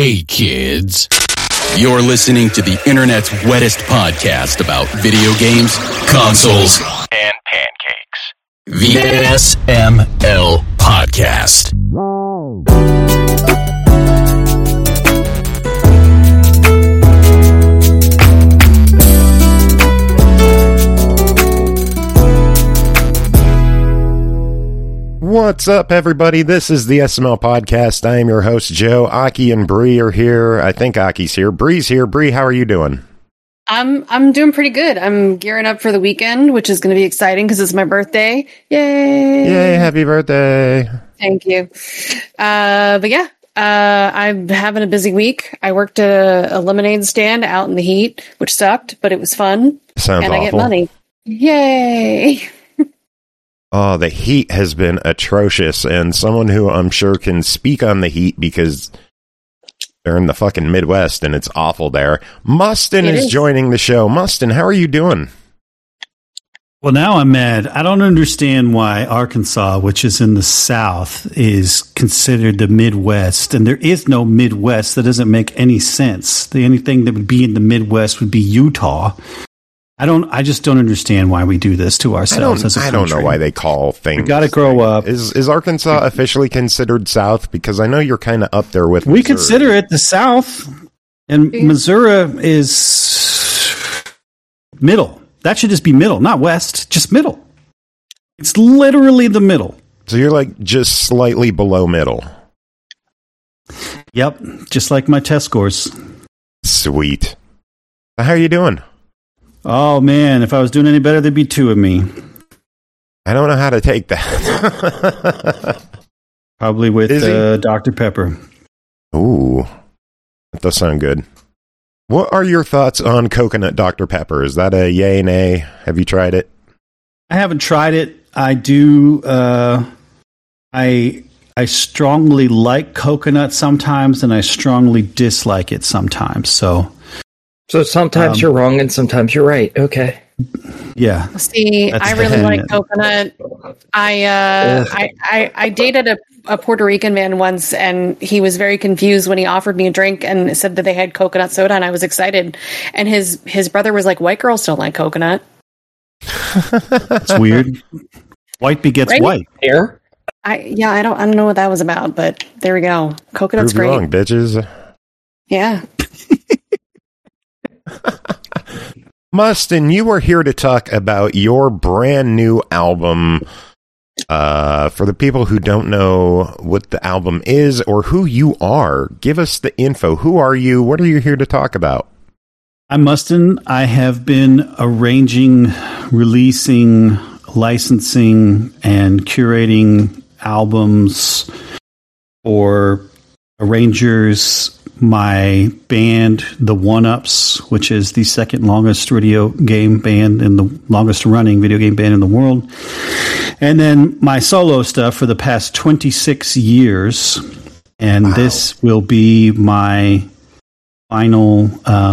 Hey kids, you're listening to the internet's wettest podcast about video games, consoles, and pancakes. The SML Podcast. What's up, everybody? This is the SML Podcast. I am your host, Joe. Aki and Bree are here. I think Aki's here. Bree's here. Bree, how are you doing? I'm doing pretty good. I'm gearing up for the weekend, which is going to be exciting because it's my birthday. Yay! Yay, happy birthday. Thank you. I'm having a busy week. I worked at a lemonade stand out in the heat, which sucked, but it was fun. Sounds and awful. I get money. Yay! Oh, the heat has been atrocious, and someone who I'm sure can speak on the heat because they're in the fucking Midwest and it's awful there. Mustin is joining the show. Mustin, how are you doing? Well, now I'm mad. I don't understand why Arkansas, which is in the South, is considered the Midwest. And there is no Midwest. That doesn't make any sense. The only thing that would be in the Midwest would be Utah. I just don't understand why we do this to ourselves as a country. I don't know why they call things. We got to grow up. Is Arkansas officially considered South? Because I know you're kind of up there with We Missouri. Consider it the South, and Missouri is middle. That should just be middle, not west, just middle. It's literally the middle. So you're like just slightly below middle. Yep, just like my test scores. Sweet. How are you doing? Oh, man, if I was doing any better, there'd be two of me. I don't know how to take that. Probably with Dr. Pepper. Ooh, that does sound good. What are your thoughts on coconut Dr. Pepper? Is that a yay, nay? Have you tried it? I haven't tried it. I do. I strongly like coconut sometimes, and I strongly dislike it sometimes. So sometimes you're wrong and sometimes you're right. Okay. Yeah. See, I really like coconut. I dated a Puerto Rican man once, and he was very confused when he offered me a drink and said that they had coconut soda, and I was excited. And his brother was like, "White girls don't like coconut." That's weird. White begets white. Here. I don't know what that was about, but there we go. Coconut's Prove you great. wrong, bitches. Yeah. Mustin, you are here to talk about your brand new album. For the people who don't know what the album is or who you are, give us the info. Who are you? What are you here to talk about? I'm Mustin. I have been arranging, releasing, licensing, and curating albums for arrangers. My band, the One Ups, which is the second longest video game band and the longest running video game band in the world. And then my solo stuff for the past 26 years. And This will be my final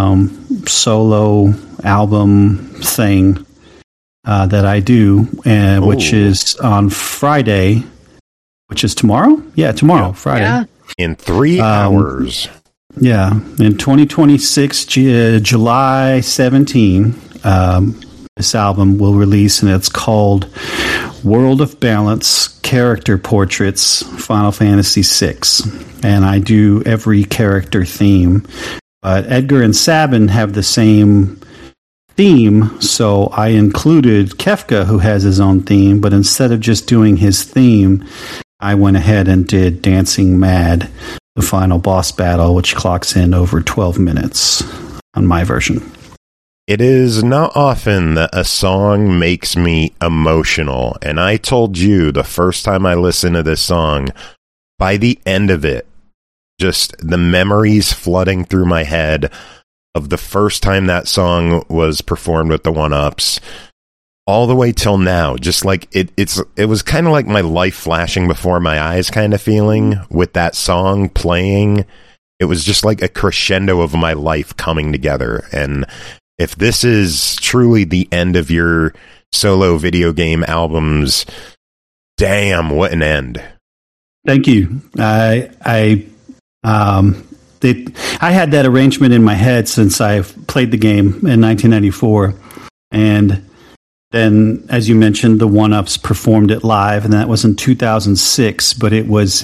solo album thing that I do, which is on Friday, which is tomorrow? Yeah, tomorrow, Friday. Yeah. In 3 hours. Yeah, in 2026, July 17, this album will release, and it's called World of Balance Character Portraits Final Fantasy VI. And I do every character theme. But Edgar and Sabin have the same theme, so I included Kefka, who has his own theme, but instead of just doing his theme, I went ahead and did Dancing Mad, the final boss battle, which clocks in over 12 minutes on my version. It is not often that a song makes me emotional, and I told you the first time I listened to this song, by the end of it, just the memories flooding through my head of the first time that song was performed with the One Ups, all the way till now, just like it was kind of like my life flashing before my eyes kind of feeling with that song playing. It was just like a crescendo of my life coming together. And if this is truly the end of your solo video game albums, damn, what an end. Thank you. I had that arrangement in my head since I played the game in 1994, and then, as you mentioned, the One Ups performed it live, and that was in 2006. But it was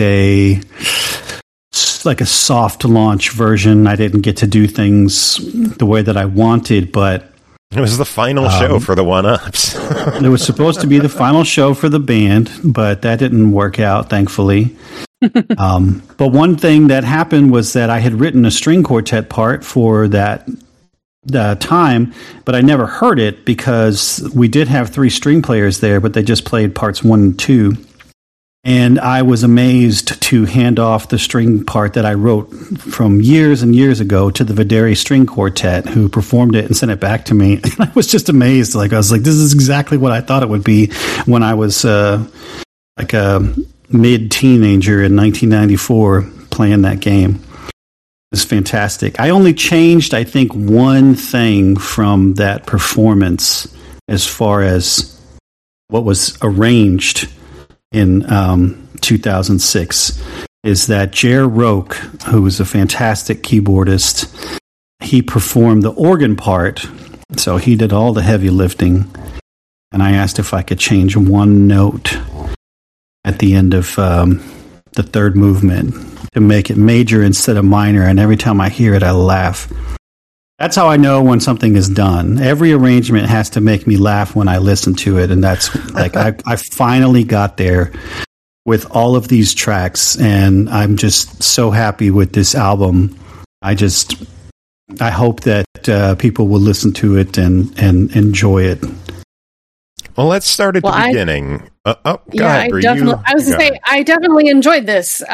like a soft launch version. I didn't get to do things the way that I wanted, but it was the final show for the One Ups. It was supposed to be the final show for the band, but that didn't work out, thankfully. But one thing that happened was that I had written a string quartet part for that time, but I never heard it because we did have 3 string players there, but they just played parts 1 and 2. And I was amazed to hand off the string part that I wrote from years and years ago to the Videri String Quartet, who performed it and sent it back to me. And I was just amazed. I was like, this is exactly what I thought it would be when I was like a mid-teenager in 1994 playing that game. It's fantastic. I only changed, I think, one thing from that performance as far as what was arranged in 2006 is that Jer Roke, who was a fantastic keyboardist, he performed the organ part, so he did all the heavy lifting, and I asked if I could change one note at the end of the third movement to make it major instead of minor, and every time I hear it, I laugh. That's how I know when something is done. Every arrangement has to make me laugh when I listen to it, and that's like I finally got there with all of these tracks, and I'm just so happy with this album. I hope that people will listen to it and enjoy it. Well, let's start at the beginning. Go ahead. I was going to say, I definitely enjoyed this.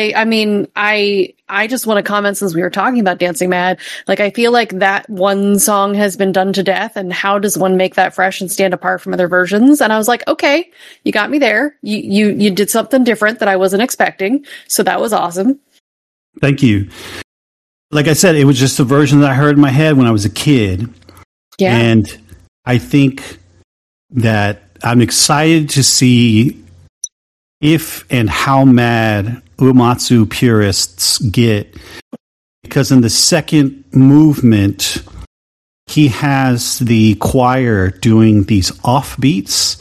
I just want to comment, since we were talking about Dancing Mad, like, I feel like that one song has been done to death, and how does one make that fresh and stand apart from other versions? And I was like, okay, you got me there. You did something different that I wasn't expecting. So that was awesome. Thank you. Like I said, it was just a version that I heard in my head when I was a kid. Yeah. And I think that I'm excited to see if and how mad Uematsu purists get, because in the second movement, he has the choir doing these offbeats,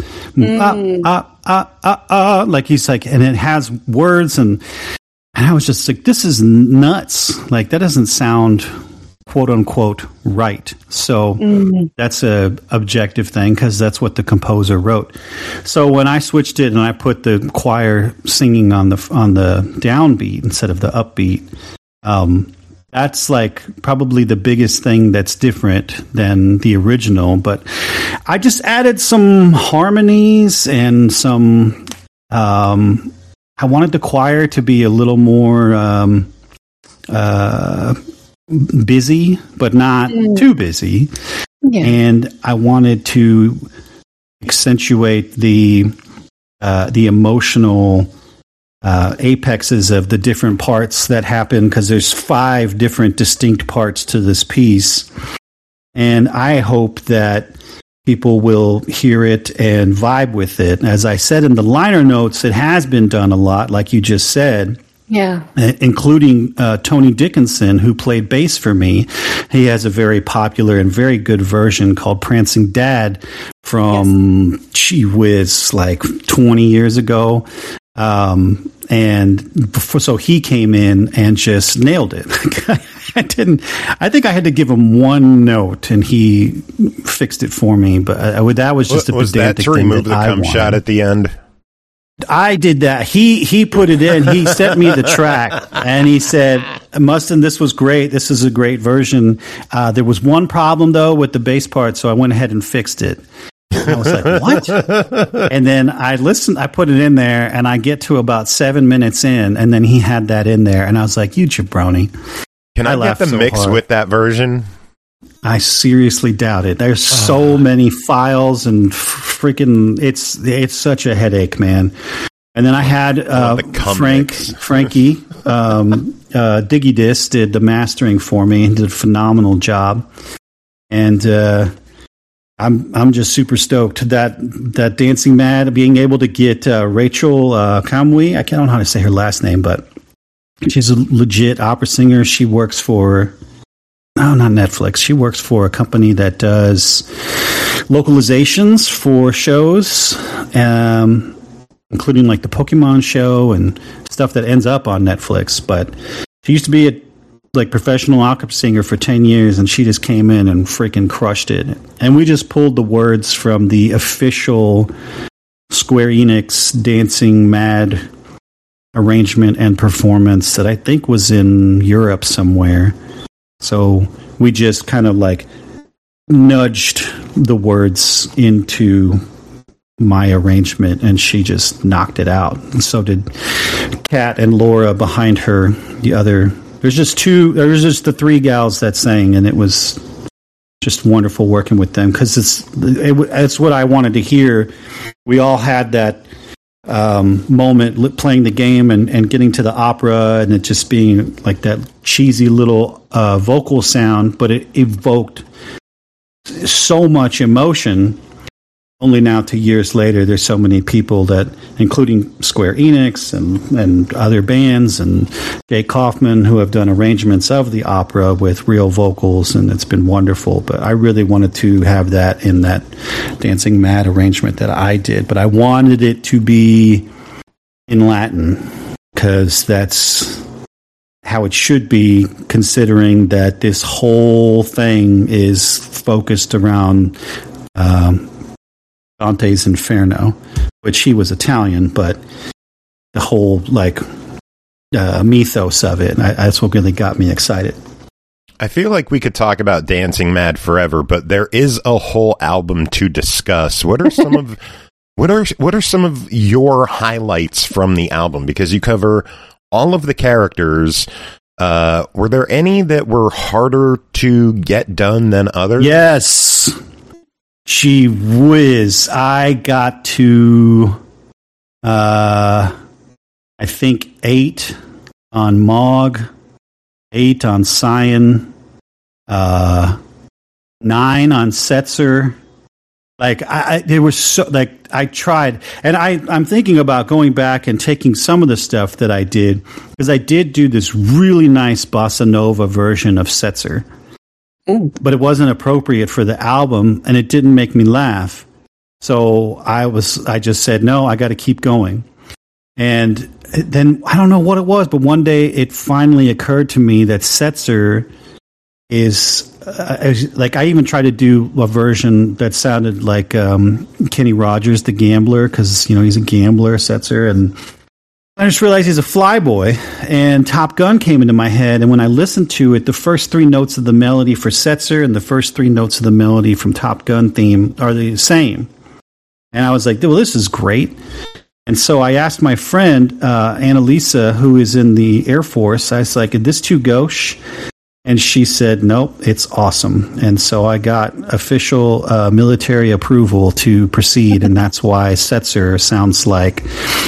like he's like, and it has words, and I was just like, this is nuts. Like, that doesn't sound quote unquote right. So that's a objective thing, because that's what the composer wrote. So when I switched it and I put the choir singing on the downbeat instead of the upbeat, that's like probably the biggest thing that's different than the original. But I just added some harmonies and some I wanted the choir to be a little more busy, but not too busy. Yeah. And I wanted to accentuate the emotional apexes of the different parts that happen, because there's 5 different distinct parts to this piece. And I hope that people will hear it and vibe with it. As I said in the liner notes, it has been done a lot, like you just said. Yeah, including Tony Dickinson, who played bass for me. He has a very popular and very good version called Prancing Dad from, gee whiz, like 20 years ago. So he came in and just nailed it. I think I had to give him one note, and he fixed it for me. But that was just a pedantic thing. Was that to remove the cum shot at the end? I did that. He put it in. He sent me the track, and he said, Mustin, this was great. This is a great version. There was one problem, though, with the bass part, so I went ahead and fixed it. And I was like, what? And then I put it in there, and I get to about 7 minutes in, and then he had that in there, and I was like, you jabroni. Can I get the mix with that version? I seriously doubt it. There's so many files and freaking. It's such a headache, man. And then I had Frankie DigiDisc did the mastering for me and did a phenomenal job. And I'm just super stoked that Dancing Mad, being able to get Rachel Kamui. I don't know how to say her last name, but She's a legit opera singer. She works for, not Netflix. She works for a company that does localizations for shows, including like the Pokemon show and stuff that ends up on Netflix. But she used to be a professional opera singer for 10 years, and she just came in and freaking crushed it. And we just pulled the words from the official Square Enix Dancing Mad arrangement and performance that I think was in Europe somewhere. So we just kind of like nudged the words into my arrangement, and she just knocked it out. And so did Kat and Laura behind her, the other. There's just the three gals that sang, and it was just wonderful working with them because it's what I wanted to hear. We all had that moment playing the game and getting to the opera, and it just being like that cheesy little vocal sound, but it evoked so much emotion. Only now, 2 years later, there's so many people that, including Square Enix and other bands and Jake Kaufman, who have done arrangements of the opera with real vocals, and it's been wonderful. But I really wanted to have that in that Dancing Mad arrangement that I did. But I wanted it to be in Latin, because that's how it should be, considering that this whole thing is focused around Dante's Inferno, which he was Italian, but the whole mythos of it, that's what really got me excited. I feel like we could talk about Dancing Mad forever, but there is a whole album to discuss. What are some of what are some of your highlights from the album? Because you cover all of the characters. Were there any that were harder to get done than others? Yes. Gee whiz, I got to, I think 8 on Mog, 8 on Cyan, 9 on Setzer. There was so, I tried, and I'm thinking about going back and taking some of the stuff that I did, because I did do this really nice bossa nova version of Setzer. But it wasn't appropriate for the album, and it didn't make me laugh. So I just said, no, I got to keep going. And then I don't know what it was, but one day it finally occurred to me that Setzer is I even tried to do a version that sounded like Kenny Rogers, the gambler, because he's a gambler, Setzer, and I just realized he's a flyboy, and Top Gun came into my head, and when I listened to it, the first 3 notes of the melody for Setzer and the first 3 notes of the melody from Top Gun theme are the same. And I was like, well, this is great. And so I asked my friend, Annalisa, who is in the Air Force, I was like, is this too gauche? And she said, nope, it's awesome. And so I got official military approval to proceed, and that's why Setzer sounds like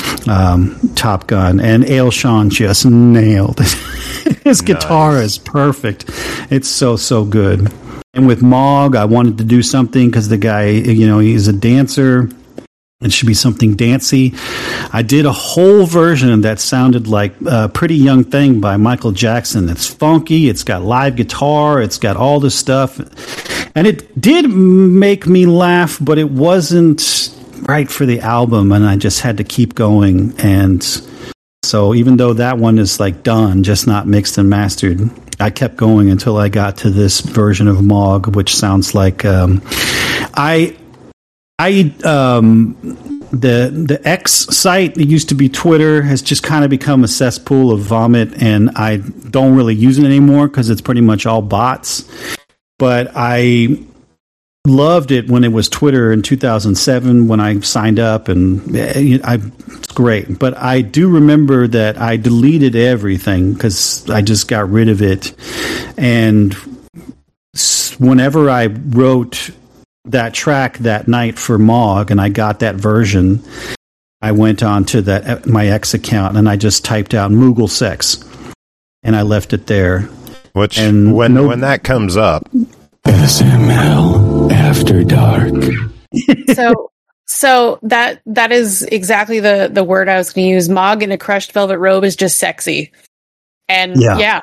Top Gun. And Ailshan just nailed it. His guitar is perfect. It's so good. And with Mog, I wanted to do something because the guy, he's a dancer. It should be something dancey. I did a whole version that sounded like Pretty Young Thing by Michael Jackson. It's funky. It's got live guitar. It's got all this stuff. And it did make me laugh, but it wasn't right for the album, and I just had to keep going. And so even though that one is done, just not mixed and mastered, I kept going until I got to this version of Mog, which sounds like the X site that used to be Twitter has just kind of become a cesspool of vomit, and I don't really use it anymore because it's pretty much all bots. But I loved it when it was Twitter in 2007 when I signed up, and it's great. But I do remember that I deleted everything because I just got rid of it. And whenever I wrote that track that night for Mog, and I got that version, I went on to my X account and I just typed out Moogle sex, and I left it there. Which, and when that comes up, SML After Dark. So that is exactly the word I was going to use. Mog in a crushed velvet robe is just sexy. And yeah.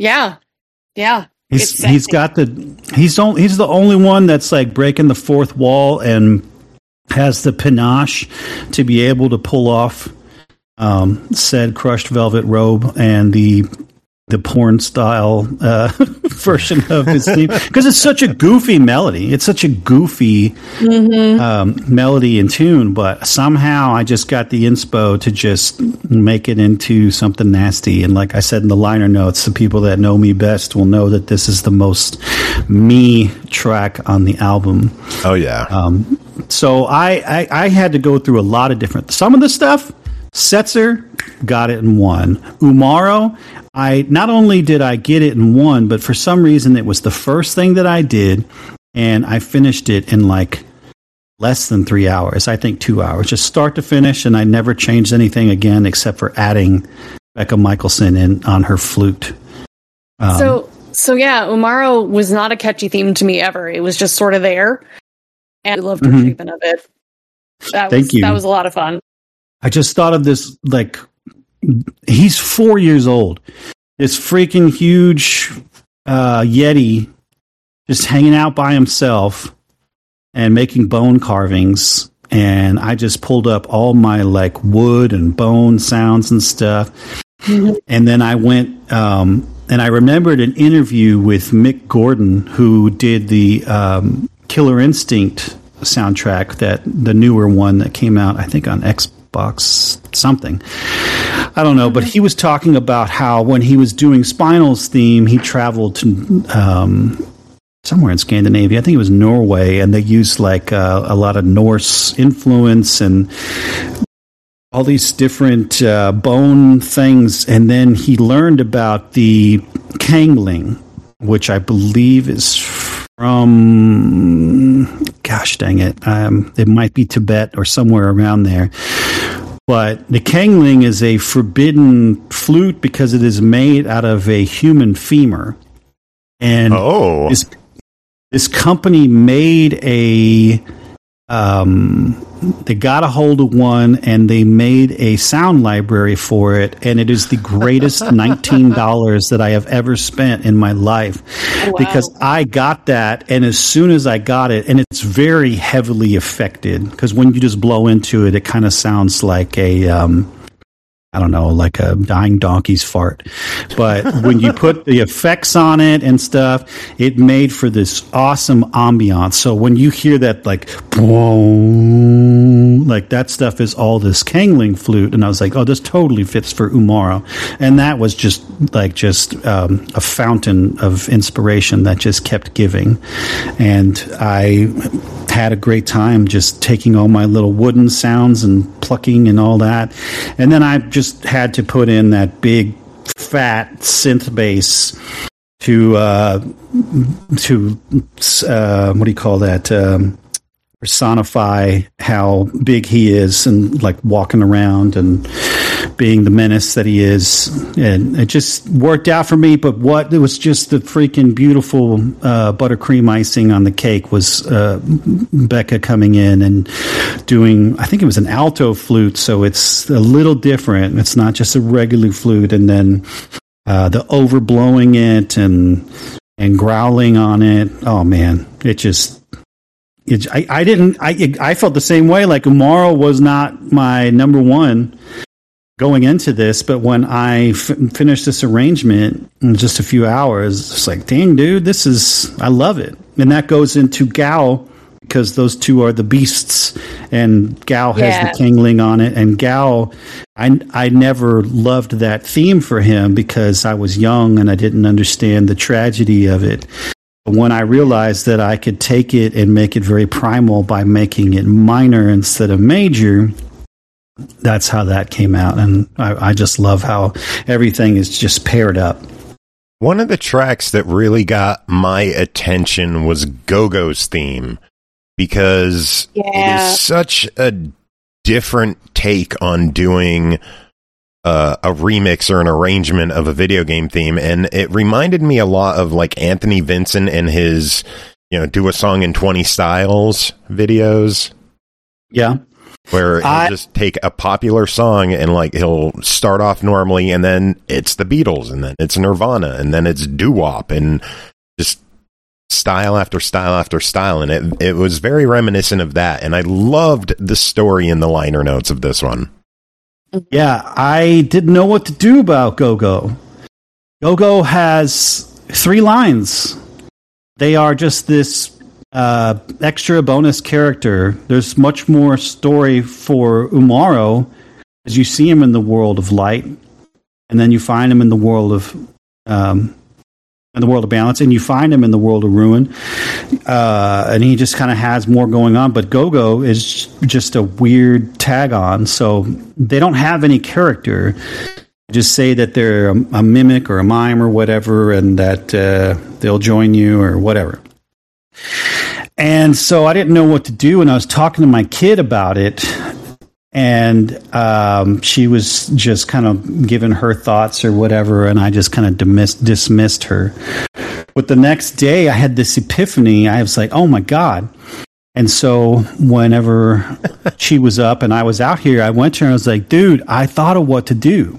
He's the only one that's like breaking the fourth wall and has the panache to be able to pull off said crushed velvet robe and the porn style version of his theme, because it's such a goofy melody. It's such a goofy melody and tune, but somehow I just got the inspo to just make it into something nasty. And like I said in the liner notes, the people that know me best will know that this is the most me track on the album. Oh yeah. So I had to go through a lot of different, some of the stuff Setzer got it in one. Umaro, not only did I get it in one, but for some reason it was the first thing that I did, and I finished it in like less than 3 hours. I think 2 hours, just start to finish, and I never changed anything again except for adding Becca Michelson in on her flute. So yeah, Umaro was not a catchy theme to me ever. It was just sort of there, and I loved her treatment of it. Thank you. That was a lot of fun. I just thought of this, like, he's 4 years old. This freaking huge Yeti just hanging out by himself and making bone carvings. And I just pulled up all my, like, wood and bone sounds and stuff. And then I went, and I remembered an interview with Mick Gordon, who did the Killer Instinct soundtrack, that the newer one that came out, I think, on Xbox something. I don't know, but he was talking about how when he was doing Spinal's theme, he traveled to somewhere in Scandinavia. I think it was Norway, and they used like a lot of Norse influence and all these different bone things. And then he learned about the Kangling, which I believe is from, gosh dang it, it might be Tibet or somewhere around there. But the Kangling is a forbidden flute because it is made out of a human femur. And this company made they got a hold of one, and they made a sound library for it, and it is the greatest $19 that I have ever spent in my life. Wow. Because I got that, and as soon as I got it, and it's very heavily affected, because when you just blow into it, it kind of sounds like a I don't know, like a dying donkey's fart. But when you put the effects on it and stuff, it made for this awesome ambiance. So when you hear that, like, boom, like that stuff is all this Kangling flute. And I was like, oh, this totally fits for Umaro. And that was just a fountain of inspiration that just kept giving. And I had a great time just taking all my little wooden sounds and plucking and all that. And then I just had to put in that big fat synth bass to what do you call that, personify how big he is, and like walking around and being the menace that he is. And it just worked out for me. But it was just the freaking beautiful buttercream icing on the cake was Becca coming in and doing, I think it was an alto flute, so it's a little different. It's not just a regular flute. And then the overblowing it and growling on it. Oh man, I felt the same way. Like Umaro was not my number one going into this, but when I finished this arrangement in just a few hours, it's like, dang, dude, I love it. And that goes into Gao, because those two are the beasts, and Gao has the Kangling on it. And Gao, I never loved that theme for him because I was young and I didn't understand the tragedy of it. But when I realized that I could take it and make it very primal by making it minor instead of major, that's how that came out. And I just love how everything is just paired up. One of the tracks that really got my attention was Go-Go's theme, because it is such a different take on doing a remix or an arrangement of a video game theme. And it reminded me a lot of like Anthony Vincent and his, do a song in 20 styles videos. Yeah. Where he'll just take a popular song and like he'll start off normally, and then it's the Beatles, and then it's Nirvana, and then it's doo-wop, and just style after style after style. And it was very reminiscent of that. And I loved the story in the liner notes of this one. Yeah, I didn't know what to do about Go-Go. Go-Go has 3 lines. They are just this extra bonus character. There's much more story for Umaro as you see him in the world of light, and then you find him in the world of balance, and you find him in the world of ruin, and he just kind of has more going on. But Go-Go is just a weird tag on, so they don't have any character. Just say that they're a mimic or a mime or whatever, and that they'll join you or whatever. And so I didn't know what to do, and I was talking to my kid about it, and she was just kind of giving her thoughts or whatever, and I just kind of dismissed her. But the next day, I had this epiphany. I was like, oh my God. And so whenever she was up and I was out here, I went to her and I was like, dude, I thought of what to do.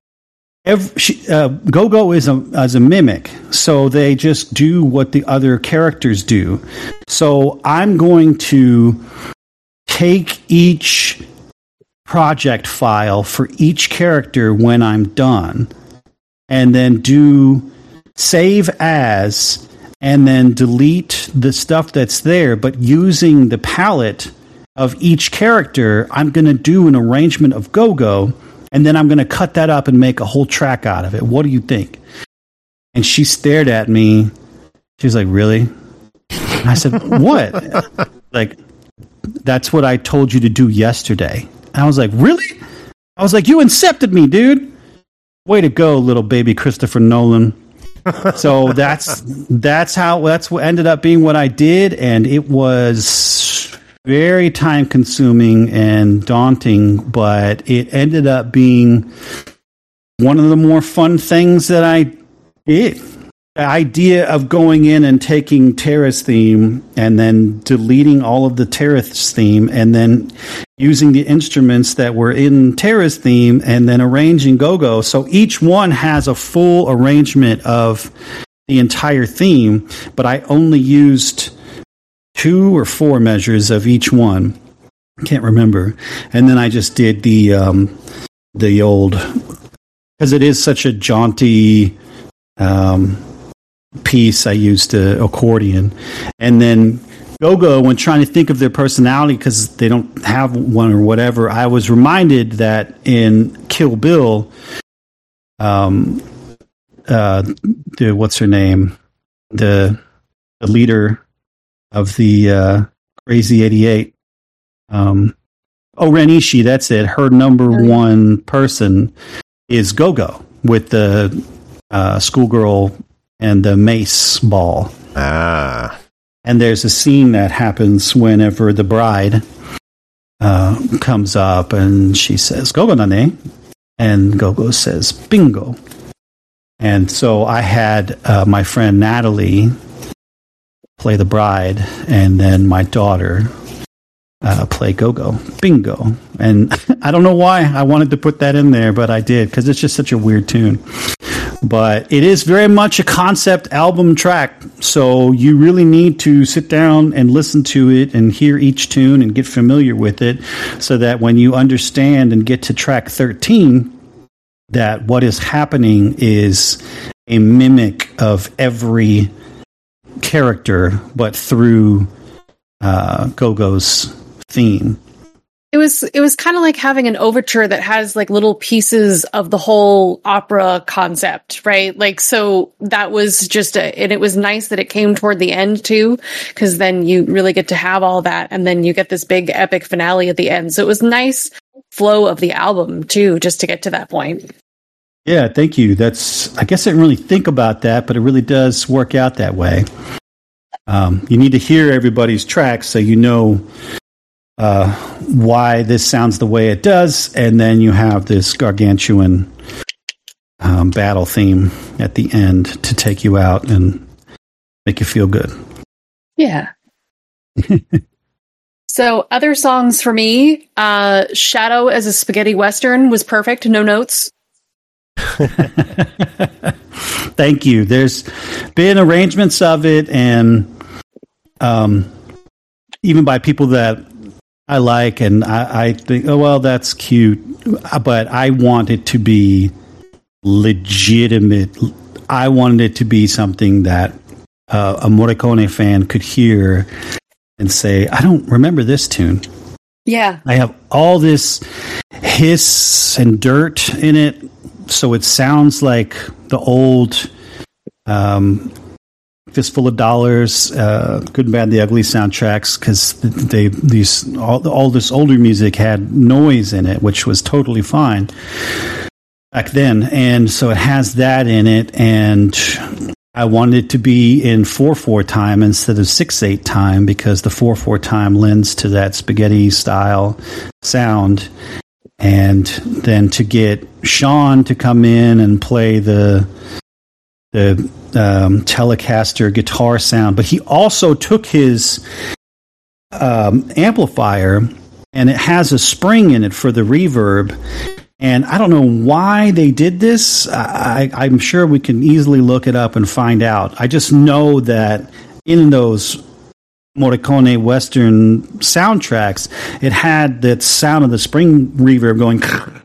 Go-Go is a mimic, so they just do what the other characters do. So I'm going to take each project file for each character when I'm done, and then do save as, and then delete the stuff that's there, but using the palette of each character, I'm going to do an arrangement of Go-Go, and then I'm going to cut that up and make a whole track out of it. What do you think? And she stared at me. She was like, really? And I said, what? Like, that's what I told you to do yesterday. And I was like, really? I was like, you incepted me, dude. Way to go, little baby Christopher Nolan. So that's what ended up being what I did. And it was very time consuming and daunting, but it ended up being one of the more fun things that I did. The idea of going in and taking Terra's theme and then deleting all of the Terra's theme and then using the instruments that were in Terra's theme and then arranging Go-Go. So each one has a full arrangement of the entire theme, but I only used 2 or 4 measures of each one. I can't remember. And then I just did the old, because it is such a jaunty piece, I used the accordion. And then Go-Go, when trying to think of their personality, because they don't have one or whatever, I was reminded that in Kill Bill, what's her name? The leader of the Crazy 88. Renishi, that's it. Her number one person is Go-Go with the schoolgirl and the mace ball. Ah. And there's a scene that happens whenever the bride comes up and she says, Go-Go nane? And Go-Go says, bingo. And so I had my friend Natalie play the bride, and then my daughter play Go-Go. Bingo. And I don't know why I wanted to put that in there, but I did, because it's just such a weird tune. But it is very much a concept album track, so you really need to sit down and listen to it and hear each tune and get familiar with it, so that when you understand and get to track 13, that what is happening is a mimic of every character, but through Go-Go's theme. It was kind of like having an overture that has like little pieces of the whole opera concept, right? Like, so that was just and it was nice that it came toward the end too, because then you really get to have all that, and then you get this big epic finale at the end. So it was nice flow of the album too, just to get to that point. Yeah, thank you. I guess I didn't really think about that, but it really does work out that way. You need to hear everybody's tracks so you know why this sounds the way it does, and then you have this gargantuan battle theme at the end to take you out and make you feel good. Yeah. So other songs for me, Shadow as a spaghetti western was perfect. No notes. Thank you. There's been arrangements of it, and even by people that I like, and I think, oh, well, that's cute. But I want it to be legitimate. I wanted it to be something that a Morricone fan could hear and say, I don't remember this tune. Yeah. I have all this hiss and dirt in it, so it sounds like the old Fistful of Dollars, Good and Bad, the Ugly soundtracks, because all this older music had noise in it, which was totally fine back then, and so it has that in it, and I wanted it to be in 4/4 time instead of 6/8 time, because the 4/4 time lends to that spaghetti style sound. And then to get Sean to come in and play the Telecaster guitar sound, but he also took his amplifier, and it has a spring in it for the reverb. And I don't know why they did this. I'm sure we can easily look it up and find out. I just know that in those Morricone Western soundtracks, it had that sound of the spring reverb going.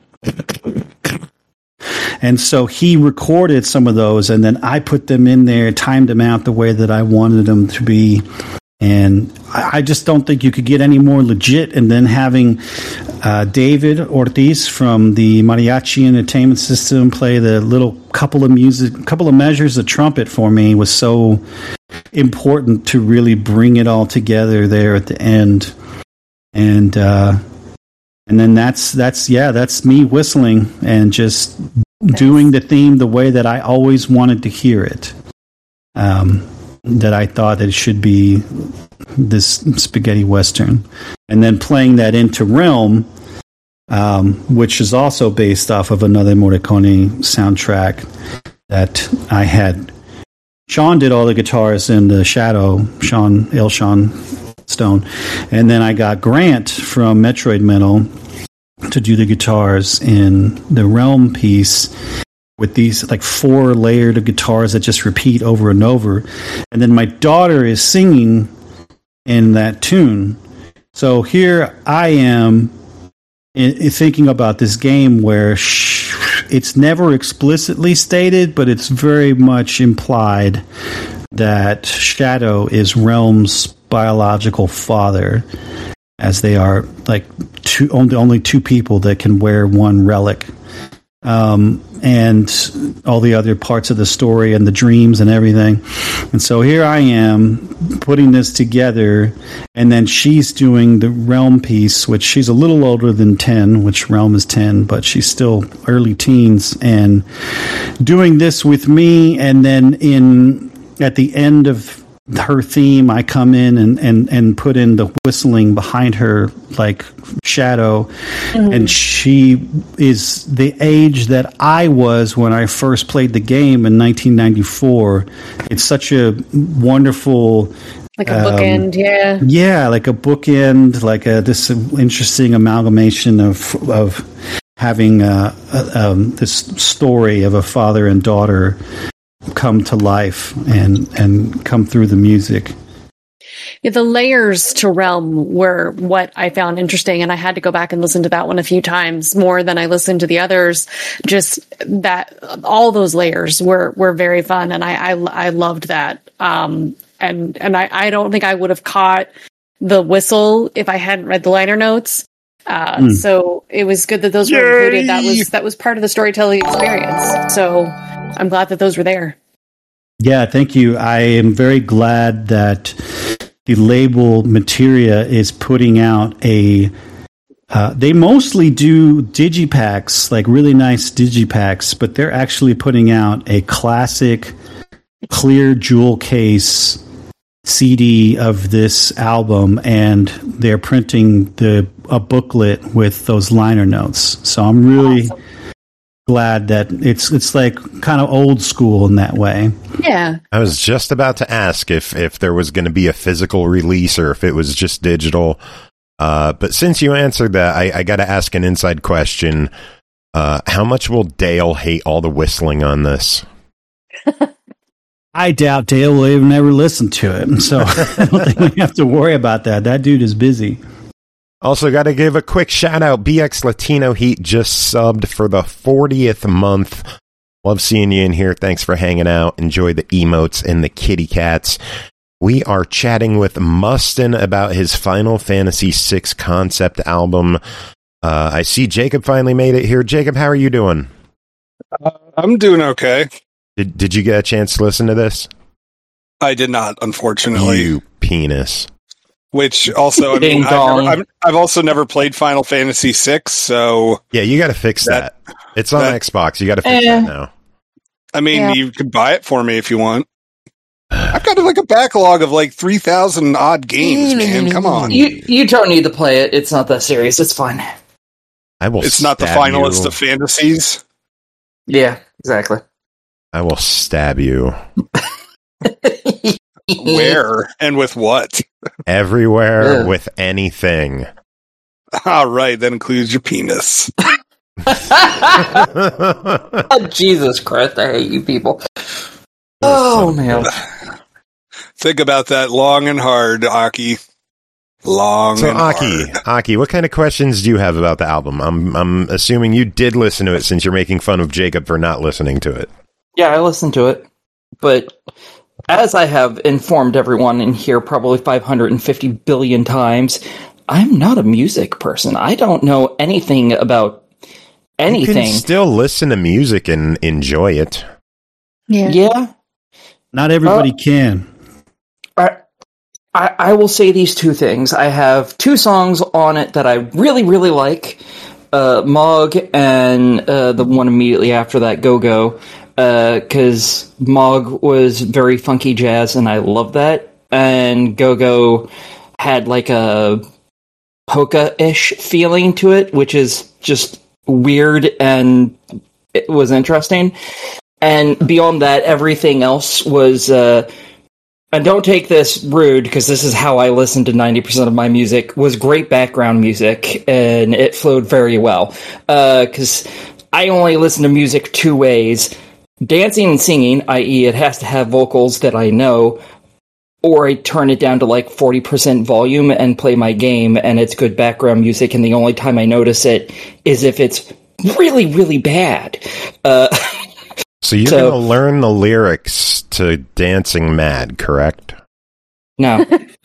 And so he recorded some of those, and then I put them in there, timed them out the way that I wanted them to be. And I just don't think you could get any more legit. And then having David Ortiz from the Mariachi Entertainment System play the little couple of measures of trumpet for me was so important to really bring it all together there at the end. And then that's me whistling and just doing the theme the way that I always wanted to hear it. That I thought it should be this spaghetti western, and then playing that into Realm, which is also based off of another Morricone soundtrack that I had. Sean did all the guitars in the Shadow, Sean Stone, and then I got Grant from Metroid Metal to do the guitars in the Realm piece, with these like 4 layered guitars that just repeat over and over. And then my daughter is singing in that tune. So here I am thinking about this game where it's never explicitly stated, but it's very much implied that Shadow is Realm's biological father, as they are like only 2 people that can wear one relic. And all the other parts of the story and the dreams and everything. And so here I am putting this together, and then she's doing the Realm piece, which she's a little older than 10, which Realm is 10, but she's still early teens, and doing this with me. And then at the end of her theme, I come in and put in the whistling behind her, like Shadow. Mm-hmm. And she is the age that I was when I first played the game in 1994. It's such a wonderful, like a bookend, yeah. Yeah, like a bookend, like this interesting amalgamation of having this story of a father and daughter come to life and come through the music. Yeah, the layers to Realm were what I found interesting, and I had to go back and listen to that one a few times more than I listened to the others. Just that all those layers were very fun, and I loved that. And I don't think I would have caught the whistle if I hadn't read the liner notes. So it was good that those were included. That was part of the storytelling experience. So I'm glad that those were there. Yeah, thank you. I am very glad that the label Materia is putting out they mostly do digipacks, like really nice digipacks, but they're actually putting out a classic clear jewel case CD of this album, and they're printing a booklet with those liner notes. So I'm really glad that it's like kind of old school in that way. Yeah. I was just about to ask if there was going to be a physical release or if it was just digital. But since you answered that, I got to ask an inside question. How much will Dale hate all the whistling on this? I doubt Dale will even ever listen to it. So I don't think we have to worry about that. That dude is busy. Also, got to give a quick shout out. BX Latino Heat just subbed for the 40th month. Love seeing you in here. Thanks for hanging out. Enjoy the emotes and the kitty cats. We are chatting with Mustin about his Final Fantasy VI concept album. I see Jacob finally made it here. Jacob, how are you doing? I'm doing okay. Did you get a chance to listen to this? I did not, unfortunately. You penis. Which also, I mean, I've also never played Final Fantasy VI, so... Yeah, you got to fix that. It's on Xbox. You got to fix that now. I mean, you could buy it for me if you want. I've got like a backlog of like 3,000 odd games, man. Come on. You don't need to play it. It's not that serious. It's fine. It's not the finalist of fantasies? Yeah, exactly. I will stab you. Where and with what? Everywhere with anything. All right, that includes your penis. Oh, Jesus Christ, I hate you people. Oh, man. Think about that long and hard, Aki. Aki, what kind of questions do you have about the album? I'm assuming you did listen to it since you're making fun of Jacob for not listening to it. Yeah, I listened to it. But as I have informed everyone in here probably 550 billion times, I'm not a music person. I don't know anything about anything. You can still listen to music and enjoy it. Yeah. Not everybody can. I will say these two things. I have two songs on it that I really, really like. Mog and the one immediately after that, Go Go. Because Mog was very funky jazz, and I love that. And Go Go had like a polka-ish feeling to it, which is just weird, and it was interesting. And beyond that, everything else was... and don't take this rude, because this is how I listen to 90% of my music, was great background music, and it flowed very well. Because I only listen to music two ways. Dancing and singing, i.e. it has to have vocals that I know, or I turn it down to like 40% volume and play my game, and it's good background music, and the only time I notice it is if it's really, really bad. So you're going to learn the lyrics to Dancing Mad, correct? No.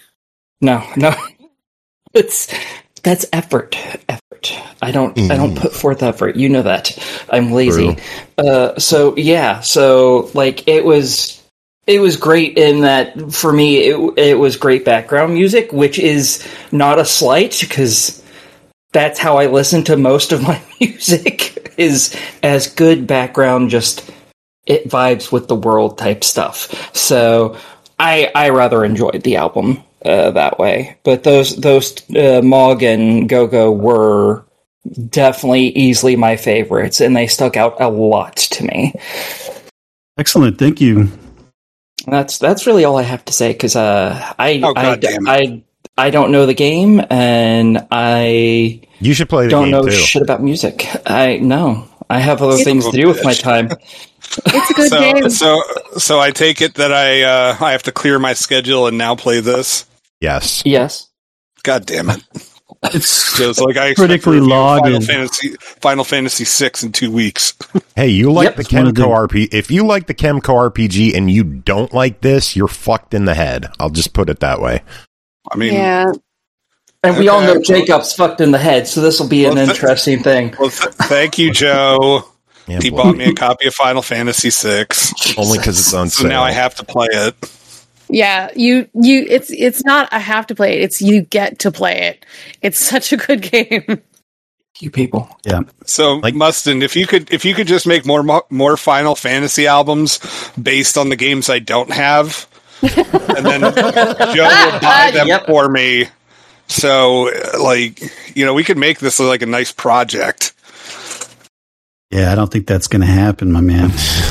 That's effort. I don't put forth effort. You know that. I'm lazy. So like it was great in that for me it was great background music, which is not a slight because that's how I listen to most of my music is as good background, just it vibes with the world type stuff. So I rather enjoyed the album that way. But those Mog and Go-Go were definitely easily my favorites, and they stuck out a lot to me. Excellent, thank you. That's really all I have to say, because I don't know the game, and you should play the don't game know too. Shit about music. I have other things to do with my time. It's a good game. So I take it that I have to clear my schedule and now play this. Yes. God damn it! It's like I critically logged. Final Fantasy VI in 2 weeks. Hey, you like the Chemco RPG? If you like the Chemco RPG and you don't like this, you're fucked in the head. I'll just put it that way. I mean, yeah. And we all know Jacob's fucked in the head, so this will be an interesting thing. Well, thank you, Joe. Yeah, he bought me a copy of Final Fantasy VI. Only because it's on sale. So now I have to play it. Yeah, it's not I have to play it, it's you get to play it. It's such a good game. You people. Yeah. So Mustin, if you could just make more Final Fantasy albums based on the games I don't have, and then Joe will buy them for me. So we could make this like a nice project. Yeah, I don't think that's going to happen, my man.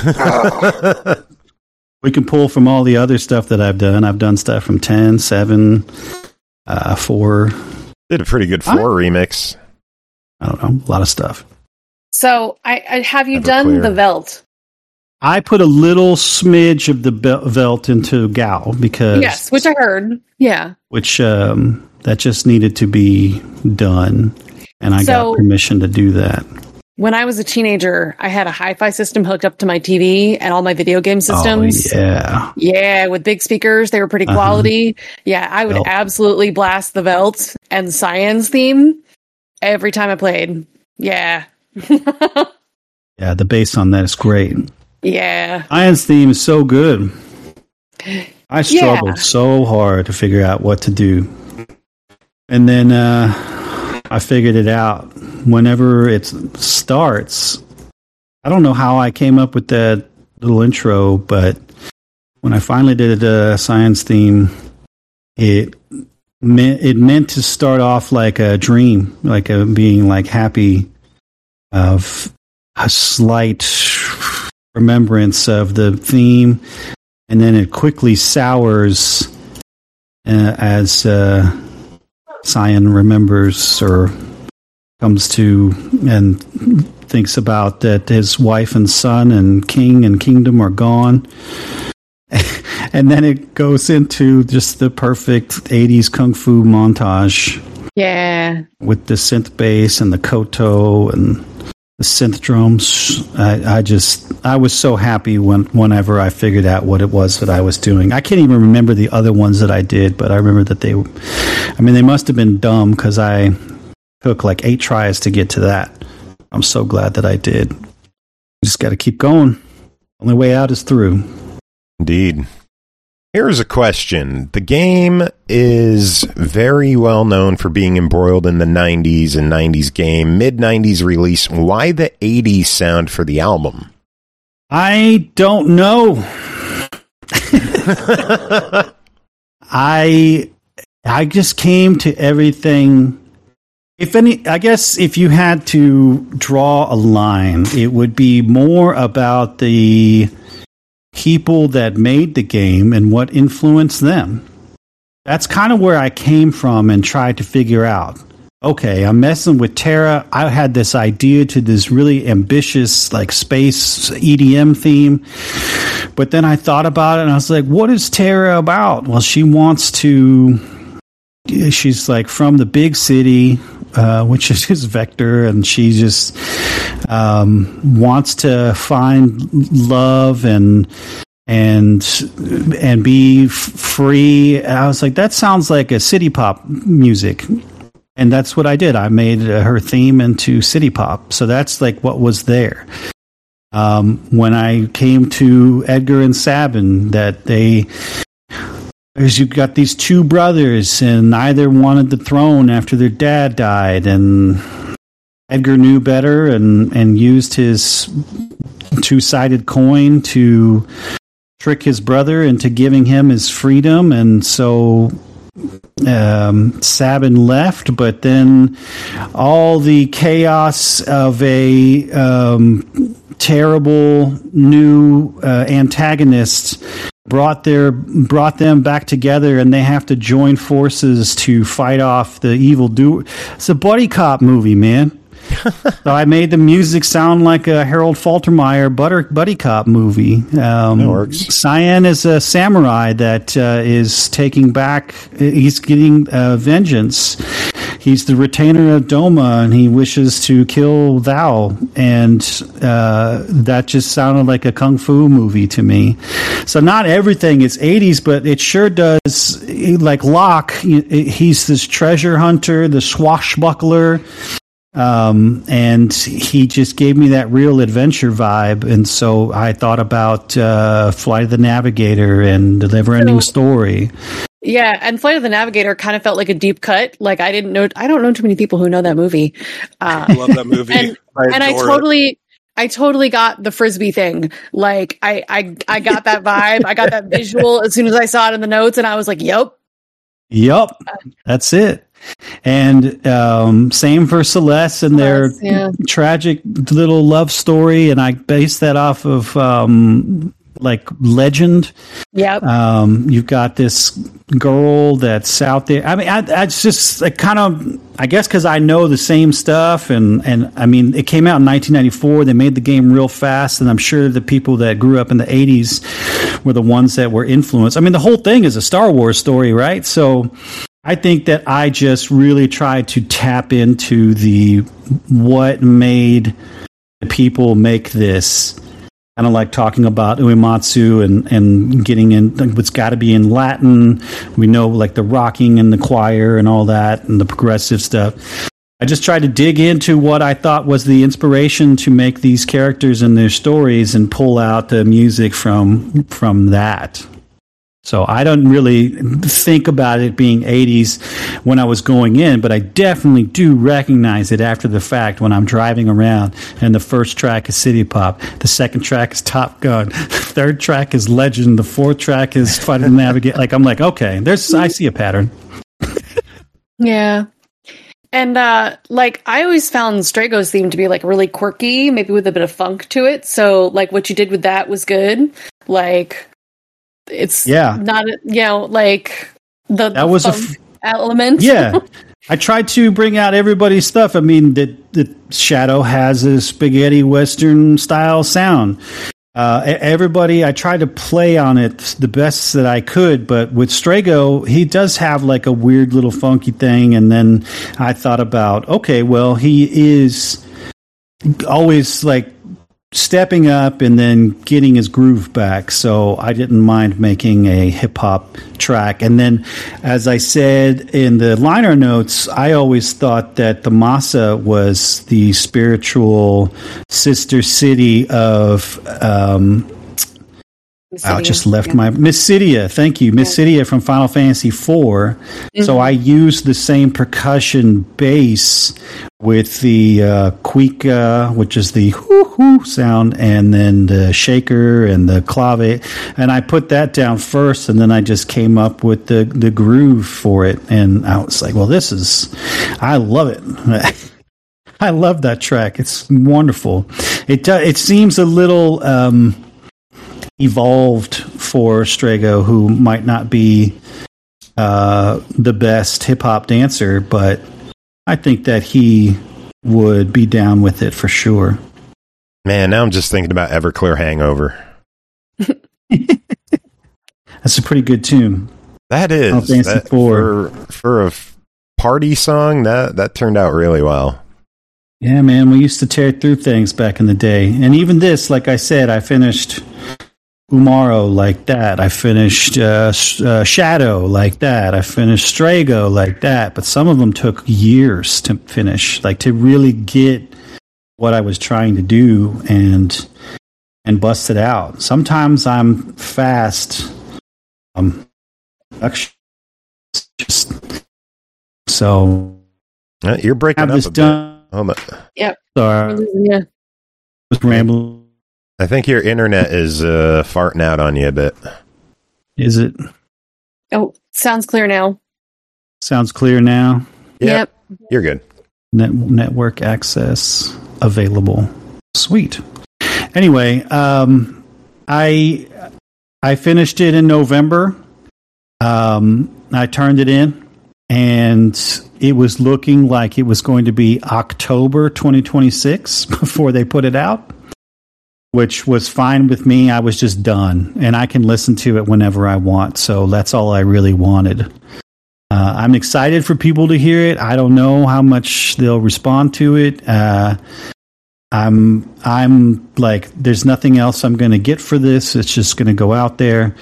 We can pull from all the other stuff that I've done. I've done stuff from 10, 7, 4. Did a pretty good 4 remix. I don't know, a lot of stuff. So, I have you Never done clear. the Velt? I put a little smidge of the Velt into Gal because Yes, which I heard. Yeah. which that just needed to be done, and I got permission to do that. When I was a teenager, I had a hi-fi system hooked up to my TV and all my video game systems. Oh, yeah. Yeah, with big speakers. They were pretty quality. Yeah, I would absolutely blast the Velt and Cyan's theme every time I played. Yeah. Yeah, the bass on that is great. Yeah. Cyan's theme is so good. I struggled so hard to figure out what to do. And then I figured it out. Whenever it starts, I don't know how I came up with that little intro, but when I finally did a Cyan's theme, it meant to start off like a dream, like being like happy of a slight remembrance of the theme, and then it quickly sours as Cyan remembers or comes to and thinks about that his wife and son and king and kingdom are gone. And then it goes into just the perfect 80s kung fu montage. Yeah. With the synth bass and the koto and the synth drums. I was so happy whenever I figured out what it was that I was doing. I can't even remember the other ones that I did, but I remember that they must have been dumb because I took like 8 tries to get to that. I'm so glad that I did. Just got to keep going. Only way out is through. Indeed. Here's a question. The game is very well known for being embroiled in the 90s and 90s game, mid-90s release. Why the 80s sound for the album? I don't know. I just came to everything. I guess if you had to draw a line, it would be more about the people that made the game and what influenced them. That's kind of where I came from and tried to figure out, okay, I'm messing with Terra. I had this idea to this really ambitious like space EDM theme. But then I thought about it and I was like, what is Terra about? Well, she's like from the big city, which is Vector, and she just wants to find love and be free. And I was like, that sounds like a city pop music. And that's what I did. I made her theme into city pop. So that's like what was there. When I came to Edgar and Sabin, you've got these 2 brothers, and neither wanted the throne after their dad died, and Edgar knew better and used his 2-sided coin to trick his brother into giving him his freedom, and so Sabin left, but then all the chaos of a terrible new antagonist brought them back together, and they have to join forces to fight off the evil doer. It's a buddy cop movie, man. So I made the music sound like a Harold Faltermeyer buddy cop movie. That works. Cyan is a samurai that is taking back. He's getting vengeance. He's the retainer of Doma, and he wishes to kill Thou. And that just sounded like a kung fu movie to me. So not everything is 80s, but it sure does. Like Locke, he's this treasure hunter, the swashbuckler. And he just gave me that real adventure vibe, and so I thought about Flight of the Navigator and The Never-Ending Story. Yeah, and Flight of the Navigator kind of felt like a deep cut. Like I don't know too many people who know that movie. I love that movie, and I totally got the Frisbee thing. Like I got that vibe, I got that visual as soon as I saw it in the notes, and I was like, "Yep, that's it." And same for Celeste and their tragic little love story, and I based that off of like legend. Yep. You've got this girl that's out there. I mean, it's just like kind of, I guess, because I know the same stuff, and I mean, it came out in 1994. They made the game real fast, and I'm sure the people that grew up in the 80s were the ones that were influenced. I mean, the whole thing is a Star Wars story, right? So I think that I just really tried to tap into what made the people make this. Kind of like talking about Uematsu and getting in what's got to be in Latin. We know like the rocking and the choir and all that and the progressive stuff. I just tried to dig into what I thought was the inspiration to make these characters and their stories and pull out the music from that. So I don't really think about it being 80s when I was going in, but I definitely do recognize it after the fact when I'm driving around, and the first track is City Pop, the second track is Top Gun, the third track is Legend, the fourth track is Fight to Navigate. Like, I'm like, okay, I see a pattern. Yeah. And, like, I always found Strago's theme to be, like, really quirky, maybe with a bit of funk to it. So, like, what you did with that was good. Like, it's not, like that was a element. Yeah. I tried to bring out everybody's stuff. I mean, the Shadow has a spaghetti Western style sound. Everybody, I tried to play on it the best that I could, but with Strago, he does have like a weird little funky thing. And then I thought about, okay, well, he is always like stepping up and then getting his groove back. So I didn't mind making a hip hop track. And then, as I said in the liner notes, I always thought that the Masa was the spiritual sister city of, I just left my Mysidia. Thank you, Mysidia from Final Fantasy IV. Mm-hmm. So I used the same percussion bass with the cuica, which is the hoo-hoo sound, and then the shaker and the clave, and I put that down first, and then I just came up with the groove for it, and I was like, well, I love it. I love that track. It's wonderful. It seems a little evolved for Strago, who might not be the best hip-hop dancer, but I think that he would be down with it for sure. Man, now I'm just thinking about Everclear Hangover. That's a pretty good tune. That is. That, for a party song, that turned out really well. Yeah, man, we used to tear through things back in the day. And even this, like I said, I finished Umaro like that. I finished Shadow like that. I finished Strago like that. But some of them took years to finish, like to really get what I was trying to do and bust it out. Sometimes I'm fast. So you're breaking up this a bit. done. Hold on. Yep. Sorry. Yeah. Just rambling. I think your internet is farting out on you a bit. Is it? Oh, sounds clear now. Sounds clear now. Yep. You're good. Network access available. Sweet. Anyway, I finished it in November. I turned it in, and it was looking like it was going to be October 2026 before they put it out, which was fine with me. I was just done, and I can listen to it whenever I want, so that's all I really wanted. I'm excited for people to hear it. I don't know how much they'll respond to it. I'm like, there's nothing else I'm going to get for this. It's just going to go out there.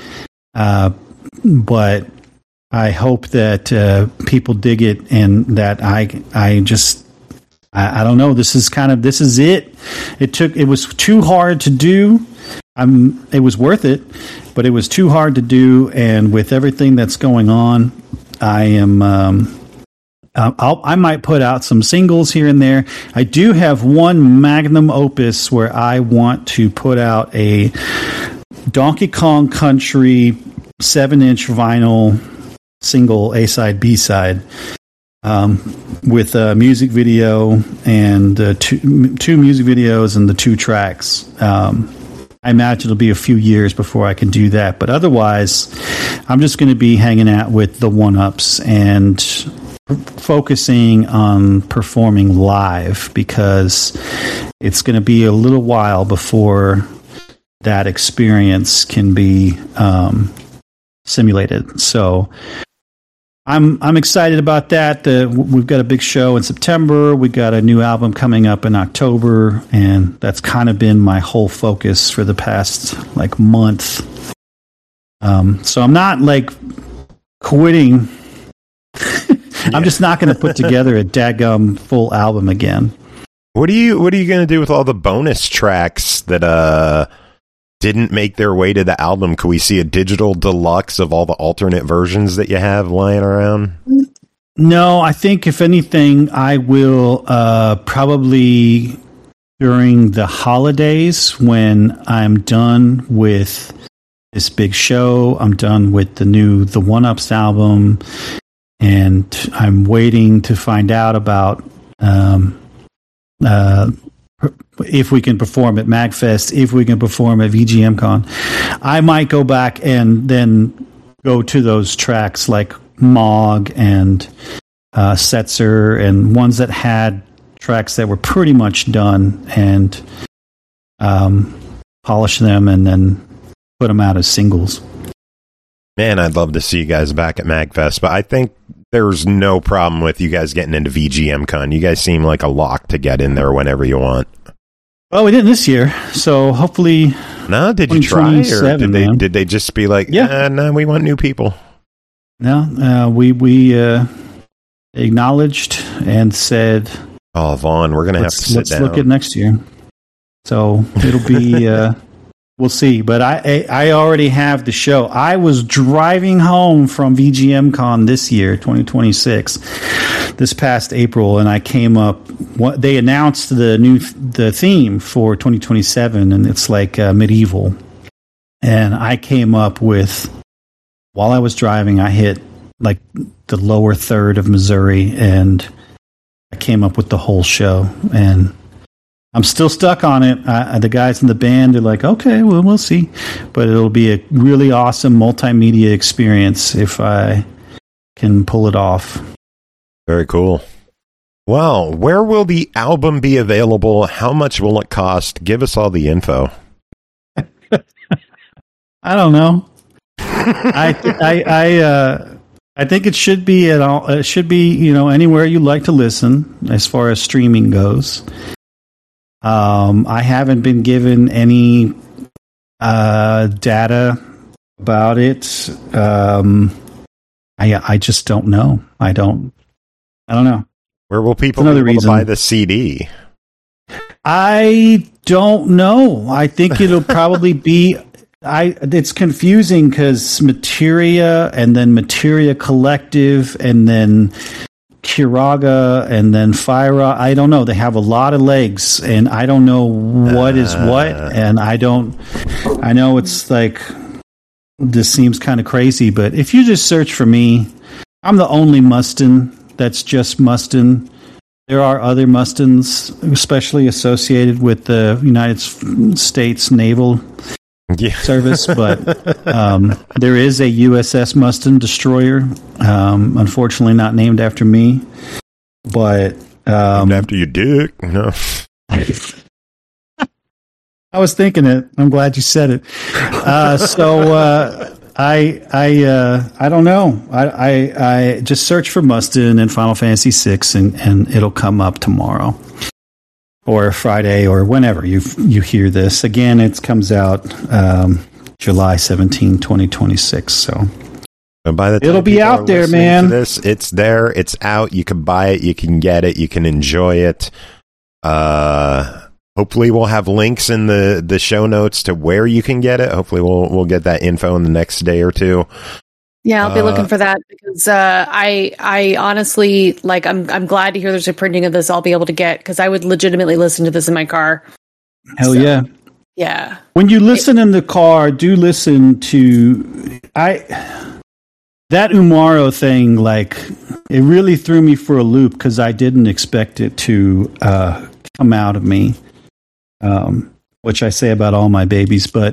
But I hope that people dig it, and that I don't know. This is it. It was too hard to do. It was worth it, but it was too hard to do. And with everything that's going on, I am. I might put out some singles here and there. I do have one magnum opus where I want to put out a Donkey Kong Country 7-inch vinyl single, A-side, B-side, with a music video and two music videos and the 2 tracks. I imagine it'll be a few years before I can do that. But otherwise, I'm just going to be hanging out with the 1-ups and focusing on performing live, because it's going to be a little while before that experience can be simulated. So I'm excited about that. We've got a big show in September. We got a new album coming up in October, and that's kind of been my whole focus for the past month. So I'm not quitting. I'm just not going to put together a daggum full album again. What are you going to do with all the bonus tracks that didn't make their way to the album? Could we see a digital deluxe of all the alternate versions that you have lying around? No, I think if anything, I will probably during the holidays, when I'm done with this big show, I'm done with the 1-Ups album, and I'm waiting to find out about if we can perform at MagFest, if we can perform at VGMCon. I might go back and then go to those tracks like Mog and Setzer, and ones that had tracks that were pretty much done, and polish them and then put them out as singles. Man, I'd love to see you guys back at MagFest, but I think there's no problem with you guys getting into VGMCon. You guys seem like a lock to get in there whenever you want. Well, we didn't this year, so hopefully. No, did you try, or did they just be like, yeah, no, we want new people? No, we acknowledged and said, "Oh, Vaughn, we're going to have to sit down. Let's look at next year." So it'll be. We'll see, but I already have the show. I was driving home from VGMCon this year, 2026, this past April, and I came up. They announced the theme for 2027, and it's medieval. And I came up with, while I was driving, I hit the lower third of Missouri, and I came up with the whole show. And I'm still stuck on it. The guys in the band are like, okay, well, we'll see. But it'll be a really awesome multimedia experience if I can pull it off. Very cool. Well, where will the album be available? How much will it cost? Give us all the info. I don't know. I think it should be at all. It should be, anywhere you like to listen as far as streaming goes. I haven't been given any data about it. I just don't know. I don't know. Where will people be able to buy the CD? I don't know. I think it'll probably be. It's confusing because Materia, and then Materia Collective, and then Kiraga, and then Fyra. I don't know. They have a lot of legs, and I don't know what is what. And I know it's this seems kind of crazy, but if you just search for me, I'm the only Mustin that's just Mustin. There are other Mustins, especially associated with the United States Naval Service, but there is a USS Mustin destroyer, unfortunately not named after me, but named after your dick. No. I was thinking it. I'm glad you said it. I don't know. I just search for Mustin and Final Fantasy VI, and it'll come up tomorrow or Friday or whenever you hear this. Again, it comes out July 17, 2026. So and by the time it'll be out there, man. It's there. It's out. You can buy it. You can get it. You can enjoy it. Hopefully we'll have links in the show notes to where you can get it. Hopefully we'll get that info in the next day or two. Yeah, I'll be looking for that because I honestly I'm glad to hear there's a printing of this I'll be able to get, because I would legitimately listen to this in my car. Hell yeah. Yeah. When you listen in the car, do listen to that Umaro thing, it really threw me for a loop because I didn't expect it to come out of me. which I say about all my babies. But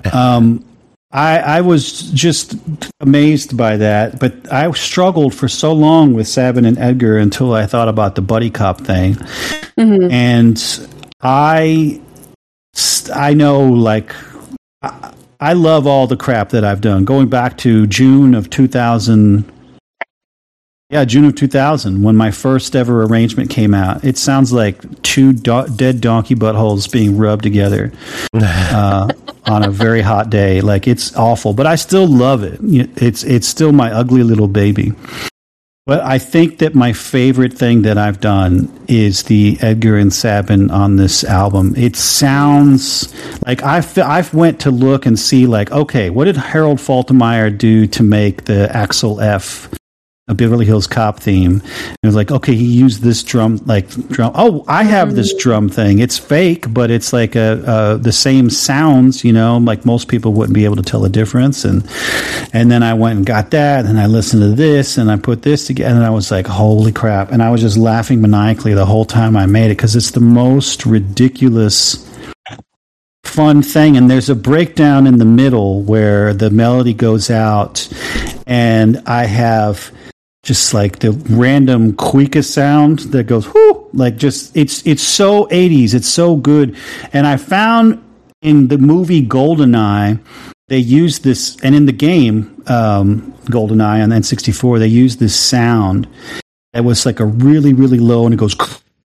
I was just amazed by that. But I struggled for so long with Sabin and Edgar until I thought about the buddy cop thing. Mm-hmm. And I know, like, I love all the crap that I've done. Going back to June of 2000. Yeah, June of 2000, when my first ever arrangement came out. It sounds like two dead donkey buttholes being rubbed together on a very hot day. Like, it's awful, but I still love it. It's still my ugly little baby. But I think that my favorite thing that I've done is the Edgar and Sabin on this album. It sounds like I went to look and see, like, okay, what did Harold Faltermeyer do to make the Axel F a Beverly Hills Cop theme? And it was like, okay, he used this drum. Oh, I have this drum thing. It's fake, but it's like the same sounds, like most people wouldn't be able to tell the difference. And then I went and got that, and I listened to this, and I put this together, and I was like, holy crap. And I was just laughing maniacally the whole time I made it, because it's the most ridiculous fun thing. And there's a breakdown in the middle where the melody goes out, and I have just like the random Cuica sound that goes whoo, like, just it's so 80s, it's so good. And I found in the movie GoldenEye, they used this, and in the game GoldenEye on N64, they used this sound that was like a really, really low, and it goes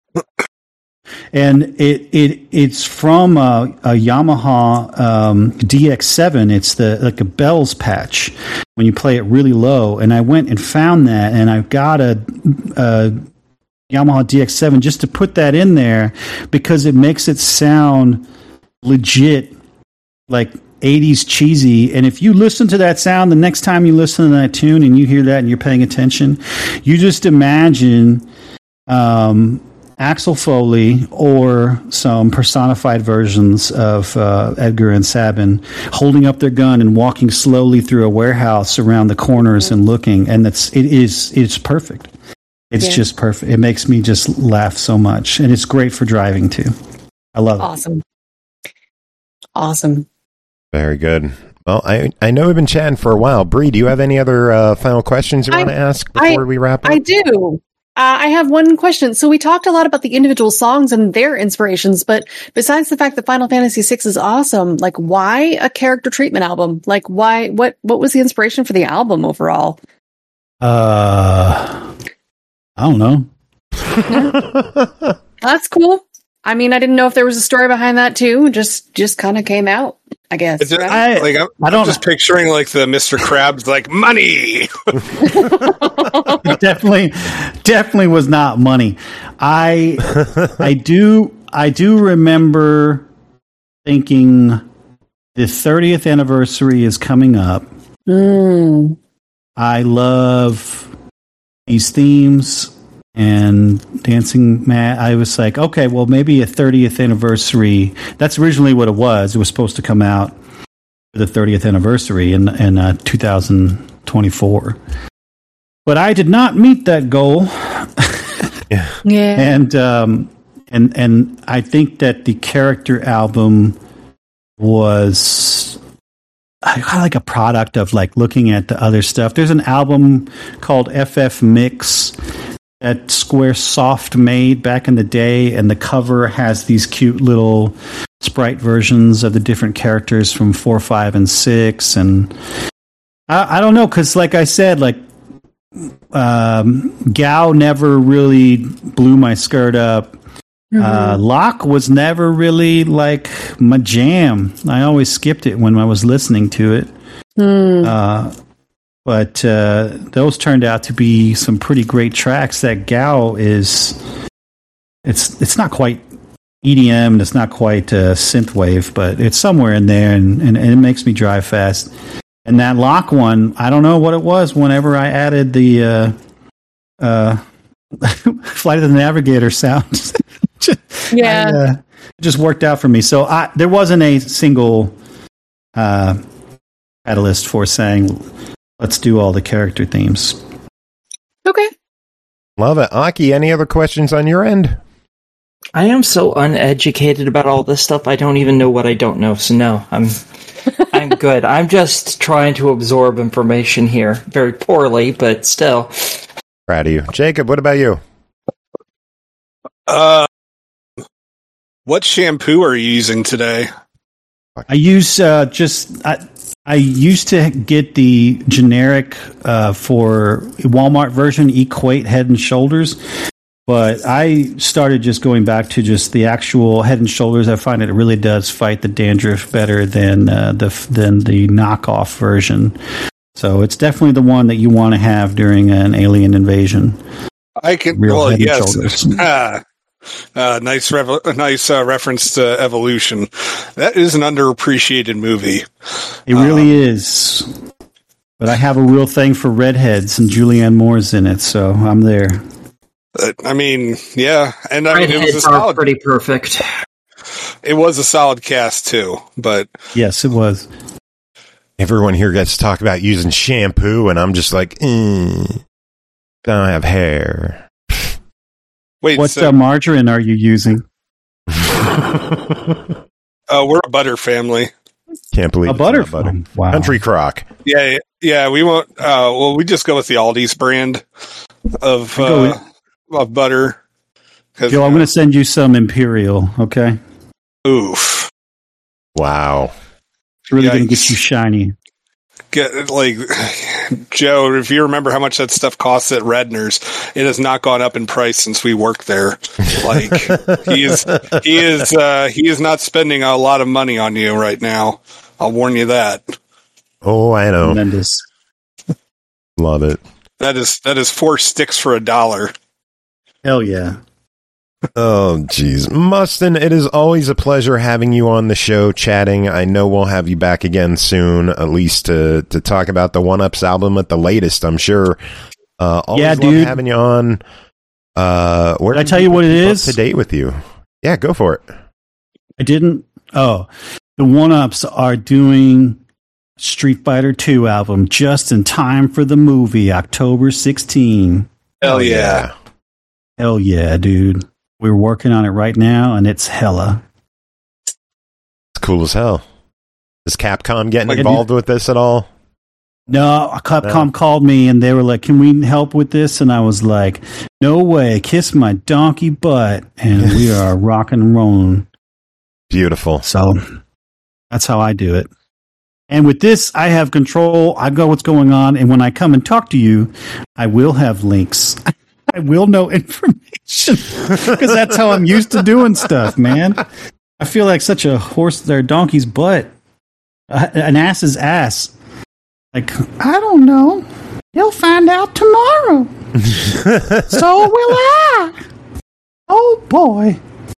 and it's from a Yamaha DX7. It's like a bells patch when you play it really low. And I went and found that, and I've got a Yamaha DX7 just to put that in there, because it makes it sound legit, like 80s cheesy. And if you listen to that sound, the next time you listen to that tune and you hear that and you're paying attention, you just imagine Axel Foley or some personified versions of Edgar and Sabin holding up their gun and walking slowly through a warehouse around the corners and looking, and it's perfect. It's just perfect. It makes me just laugh so much, and it's great for driving too. I love it. Awesome. Very good. Well, I know we've been chatting for a while. Bree, do you have any other final questions you want to ask before we wrap up? I do. I have one question. So we talked a lot about the individual songs and their inspirations, but besides the fact that Final Fantasy VI is awesome, like, why a character treatment album? Like, why? What was the inspiration for the album overall? I don't know. That's cool. I mean, I didn't know if there was a story behind that too. Just kind of came out, I guess. Right? I'm just picturing like the Mr. Krabs, like, money. definitely was not money. I do remember thinking the 30th anniversary is coming up. I love these themes and Dancing Mad. I was like, okay, well, maybe a 30th anniversary. That's originally what it was. It was supposed to come out for the 30th anniversary in 2024. But I did not meet that goal. Yeah. And I think that the character album was kind of like a product of like looking at the other stuff. There's an album called FF Mix that Squaresoft made back in the day, and the cover has these cute little sprite versions of the different characters from 4, 5, and 6. And I don't know, because like I said, like Gao never really blew my skirt up. Locke was never really like my jam. I always skipped it when I was listening to it. But those turned out to be some pretty great tracks. That Gao is, it's not quite EDM, it's not quite synthwave, but it's somewhere in there, and it makes me drive fast. And that Locke one, I don't know what it was. Whenever I added the Flight of the Navigator sound, it just worked out for me. So there wasn't a single catalyst for saying, let's do all the character themes. Okay. Love it. Aki, any other questions on your end? I am so uneducated about all this stuff. I don't even know what I don't know. So no, I'm good. I'm just trying to absorb information here, very poorly, but still. Proud of you, Jacob. What about you? What shampoo are you using today? I use I used to get the generic for Walmart version, Equate Head and Shoulders, but I started just going back to just the actual Head and Shoulders. I find it really does fight the dandruff better than the knockoff version. So it's definitely the one that you want to have during an alien invasion. I can. Real well, Head and yes. Shoulders. Nice reference to Evolution. That is an underappreciated movie. It really is. But I have a real thing for redheads, and Julianne Moore's in it, so I'm there. I mean, yeah, and I mean, it was a solid, pretty perfect. It was a solid cast too, but yes, it was. Everyone here gets to talk about using shampoo, and I'm just like, don't have hair. Wait, what margarine are you using? We're a butter family. Can't believe a butter. Wow. Country Crock. Yeah. We won't. Well, we just go with the Aldi's brand of butter. Joe, I'm going to send you some Imperial. Okay. Oof. Wow. It's really going to get you shiny. Joe, if you remember how much that stuff costs at Redner's, it has not gone up in price since we worked there. Like he is not spending a lot of money on you right now. I'll warn you that. Oh, I know. Tremendous. Love it. That is 4 sticks for $1. Hell yeah. Oh, geez. Mustin, it is always a pleasure having you on the show chatting. I know we'll have you back again soon, at least to talk about the One Ups album at the latest, I'm sure. Always love having you on. Where Did I tell you what it is? Up to date with you. Yeah, go for it. I didn't. Oh, the One Ups are doing Street Fighter 2 album just in time for the movie, October 16. Hell yeah. Hell yeah, dude. We're working on it right now, and it's hella. It's cool as hell. Is Capcom getting involved with this at all? No, Capcom called me, and they were like, can we help with this? And I was like, no way, kiss my donkey butt. And we are rocking and rolling. Beautiful. So that's how I do it. And with this, I have control. I know what's going on, and when I come and talk to you, I will have links. I will know information because that's how I'm used to doing stuff, man. I feel like such a horse or donkey's butt, an ass's ass. Like, I don't know. You'll find out tomorrow. So will I. Oh, boy.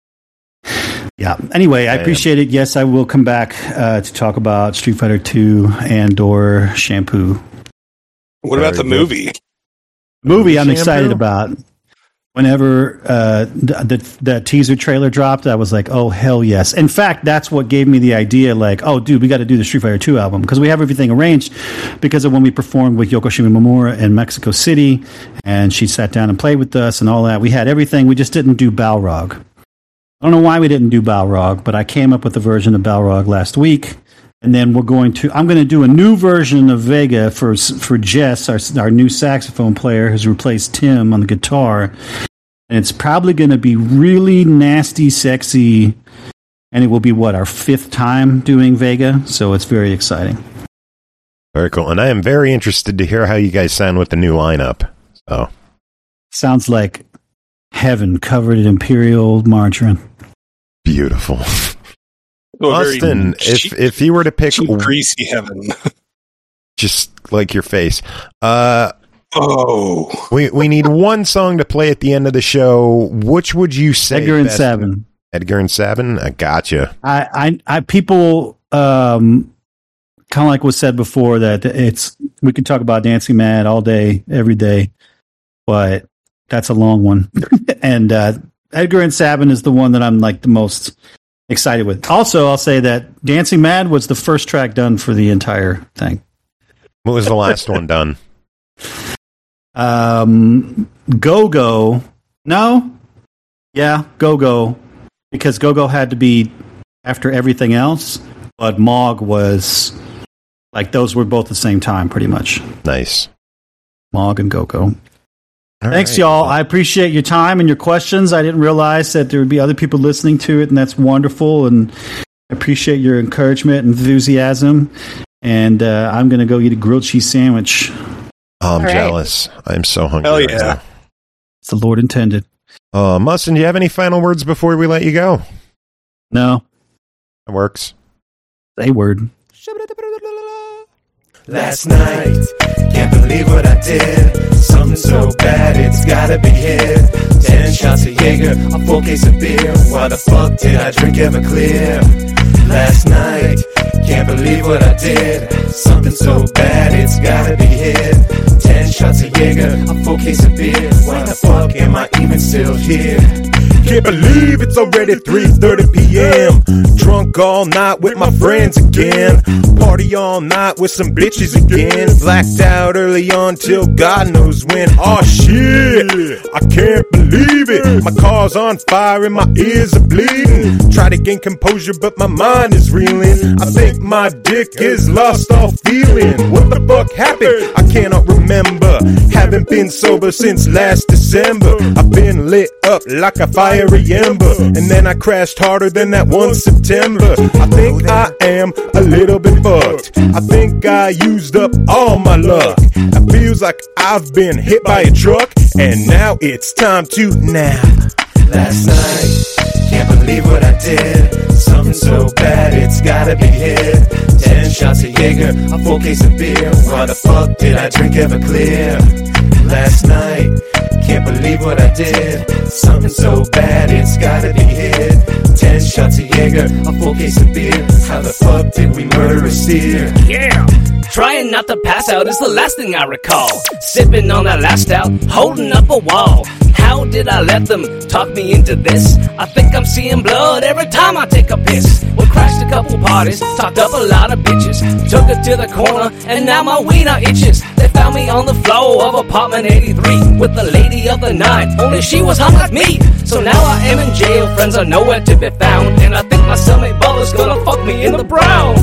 Yeah. Anyway, I appreciate it. Yes, I will come back to talk about Street Fighter 2 and or Shampoo. What about the movie? Movie I'm excited about. Whenever the teaser trailer dropped, I was like, oh, hell yes. In fact, that's what gave me the idea, like, oh, dude, we got to do the Street Fighter 2 album, because we have everything arranged because of when we performed with Yoko Shimomura in Mexico City, and she sat down and played with us and all that. We had everything. We just didn't do Balrog. I don't know why we didn't do Balrog, but I came up with a version of Balrog last week. And then I'm going to do a new version of Vega for Jess, our new saxophone player who's replaced Tim on the guitar. And it's probably going to be really nasty, sexy. And it will be our 5th time doing Vega. So it's very exciting. Very cool. And I am very interested to hear how you guys sound with the new lineup. So sounds like heaven covered in Imperial margarine. Beautiful. Austin, if you were to pick greasy heaven, just like your face, we need one song to play at the end of the show. Which would you say? Edgar and Sabin. Edgar and Sabin. I gotcha. I people kind of like was said before that we could talk about Dancing Mad all day, every day, but that's a long one. And Edgar and Sabin is the one that I'm like the most excited with. Also, I'll say that Dancing Mad was the first track done for the entire thing. What was the last one done? Go-Go. No? Yeah, Go-Go, because Go-Go had to be after everything else, but Mog was, like, those were both the same time, pretty much. Nice. Mog and Go-Go. Thanks, y'all. I appreciate your time and your questions. I didn't realize that there would be other people listening to it, and that's wonderful, and I appreciate your encouragement and enthusiasm, and I'm going to go eat a grilled cheese sandwich. Oh, I'm jealous. I'm so hungry. Hell right yeah. now. It's the Lord intended. Mustin, do you have any final words before we let you go? No. It works. Say word. Last night, can't believe what I did. Something so bad, it's gotta be hid. 10 shots of Jaeger, a full case of beer. Why the fuck did I drink Everclear? Last night, can't believe what I did. Something so bad, it's gotta be hid. 10 shots of Jaeger, a full case of beer. Why the fuck am I even still here? Can't believe it's already 3:30 p.m. Drunk all night with my friends again. Party all night with some bitches again. Blacked out early on till God knows when. Oh shit, I can't believe it. My car's on fire and my ears are bleeding. Try to gain composure but my mind is reeling. I think my dick has lost all feeling. What the fuck happened? I cannot remember. Haven't been sober since last December. I've been lit up like a fiery ember, and then I crashed harder than that one September. I think I am a little bit fucked. I think I used up all my luck. It feels like I've been hit by a truck, and now it's time to nap. Last night, can't believe what I did. Something so bad, it's gotta be hid. 10 shots of Jaeger, a full case of beer. Why the fuck did I drink Everclear? Last night, can't believe what I did. Something so bad, it's gotta be hid. 10 shots of Jaeger, a full case of beer. How the fuck did we murder a steer? Yeah! Trying not to pass out is the last thing I recall. Sipping on that last out, holding up a wall. How did I let them talk me into this? I think I'm seeing blood every time I take a piss. We crashed a couple parties, talked up a lot of bitches. Took it to the corner, and now my wiener itches. They found me on the floor of apartment 83 with the lady of the night, only she was hung like me. So now I am in jail, friends are nowhere to be found, and I think my cellmate Bubba's gonna fuck me in the brown.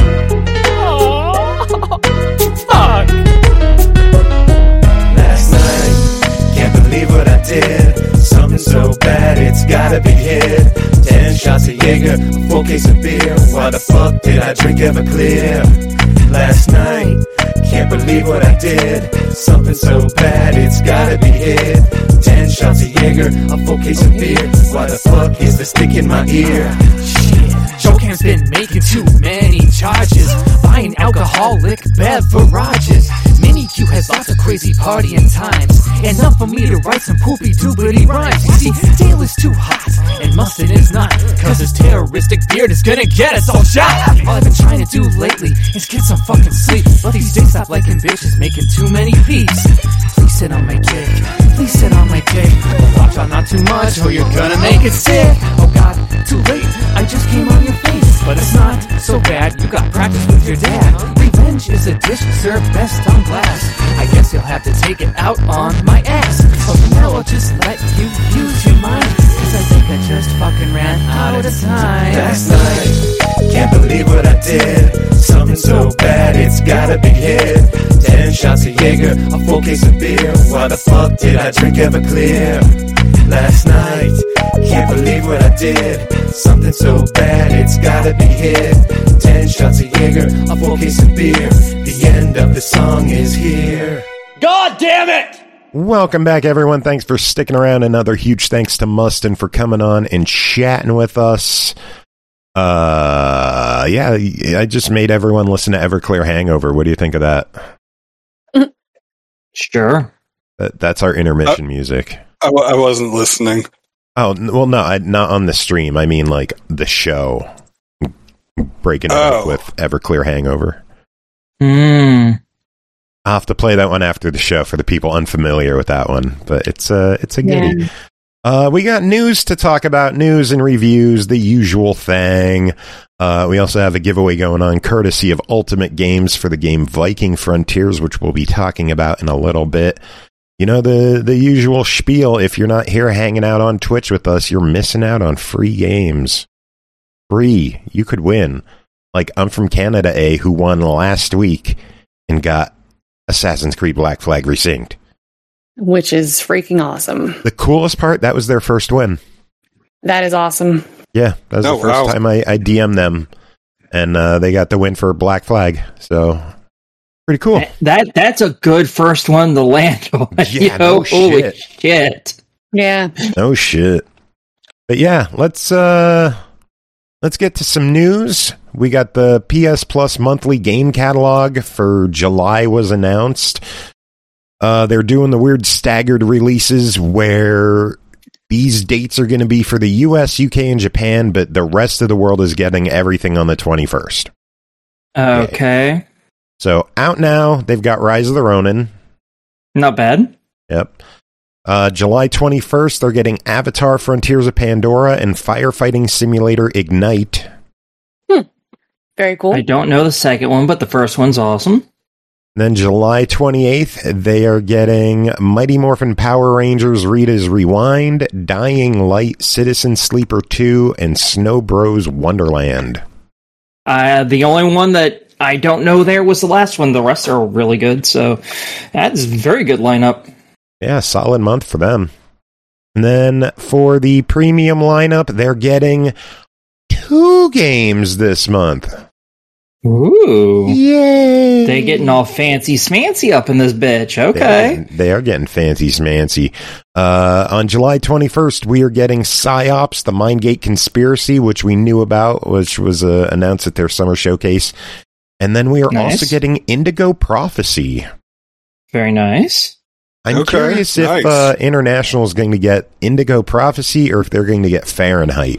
Fuck. Last night, can't believe what I did. Something so bad, it's gotta be hid. 10 shots of Jaeger, a full case of beer. Why the fuck did I drink Everclear? Last night, can't believe what I did. Something so bad, it's gotta be hid. 10 shots of Jaeger, a full case of beer. Why the fuck is the stick in my ear? Jocam's been making too many charges, buying alcoholic beverages. Mini Q has lots of crazy partying times, enough for me to write some poopy doobity rhymes. You see, Dale is too hot, and Mustin is not, cause his terroristic beard is gonna get us all shot. All I've been trying to do lately is get some fucking sleep, but these days stop liking bitches making too many peeps. Please sit on my dick, please sit on my dick. Watch out not too much or you're gonna make it sick. Oh god, too late, I just came on your face. But it's not so bad, you got practice with your dad. Revenge is a dish served best on glass. I guess you'll have to take it out on my ass. But for now I'll just let you use your mind, cause I think I just fucking ran out of time. Last night, can't believe what I did. Something so bad, it's gotta be hid. 10 shots of Jaeger, a full case of beer. Why the fuck did I drink Everclear? Last night, can't believe what I did. Something so bad, it's gotta be hid. 10 shots of Jaeger, a full case of beer. The end of the song is here. God damn it! Welcome back, everyone. Thanks for sticking around. Another huge thanks to Mustin for coming on and chatting with us. Yeah, I just made everyone listen to Everclear Hangover. What do you think of that? Sure. That's our intermission music. I wasn't listening. Oh, well, no, not on the stream. I mean, like, the show. Breaking it up with Everclear Hangover. I'll have to play that one after the show for the people unfamiliar with that one. But it's a goodie. Yeah. We got news to talk about, news and reviews, the usual thing. We also have a giveaway going on, courtesy of Ultimate Games for the game Viking Frontiers, which we'll be talking about in a little bit. You know, the usual spiel. If you're not here hanging out on Twitch with us, you're missing out on free games. Free. You could win. Like, I'm from Canada, who won last week and got Assassin's Creed Black Flag Resynced. Which is freaking awesome. The coolest part, that was their first win. That is awesome. Yeah, that was the first time I DM'd them, and they got the win for Black Flag. So, pretty cool. That's a good first one to land on. Yeah, no holy shit. Yeah. No shit. But yeah, let's get to some news. We got the PS Plus monthly game catalog for July was announced. They're doing the weird staggered releases where these dates are going to be for the US, UK, and Japan, but the rest of the world is getting everything on the 21st. Okay. So out now, they've got Rise of the Ronin. Not bad. Yep. July 21st, they're getting Avatar Frontiers of Pandora and Firefighting Simulator Ignite. Very cool. I don't know the second one, but the first one's awesome. Then July 28th, they are getting Mighty Morphin Power Rangers Rita's Rewind, Dying Light, Citizen Sleeper 2, and Snow Bros Wonderland. The only one that I don't know there was the last one. The rest are really good, so that's a very good lineup. Yeah, solid month for them. And then for the premium lineup, they're getting 2 games this month. Ooh. Yay! They getting all fancy smancy up in this bitch. Okay. They are getting fancy smancy. On July 21st, we are getting PsyOps, the Mindgate Conspiracy, which we knew about, which was announced at their summer showcase. And then we are also getting Indigo Prophecy. Very nice. I'm curious if International is going to get Indigo Prophecy or if they're going to get Fahrenheit.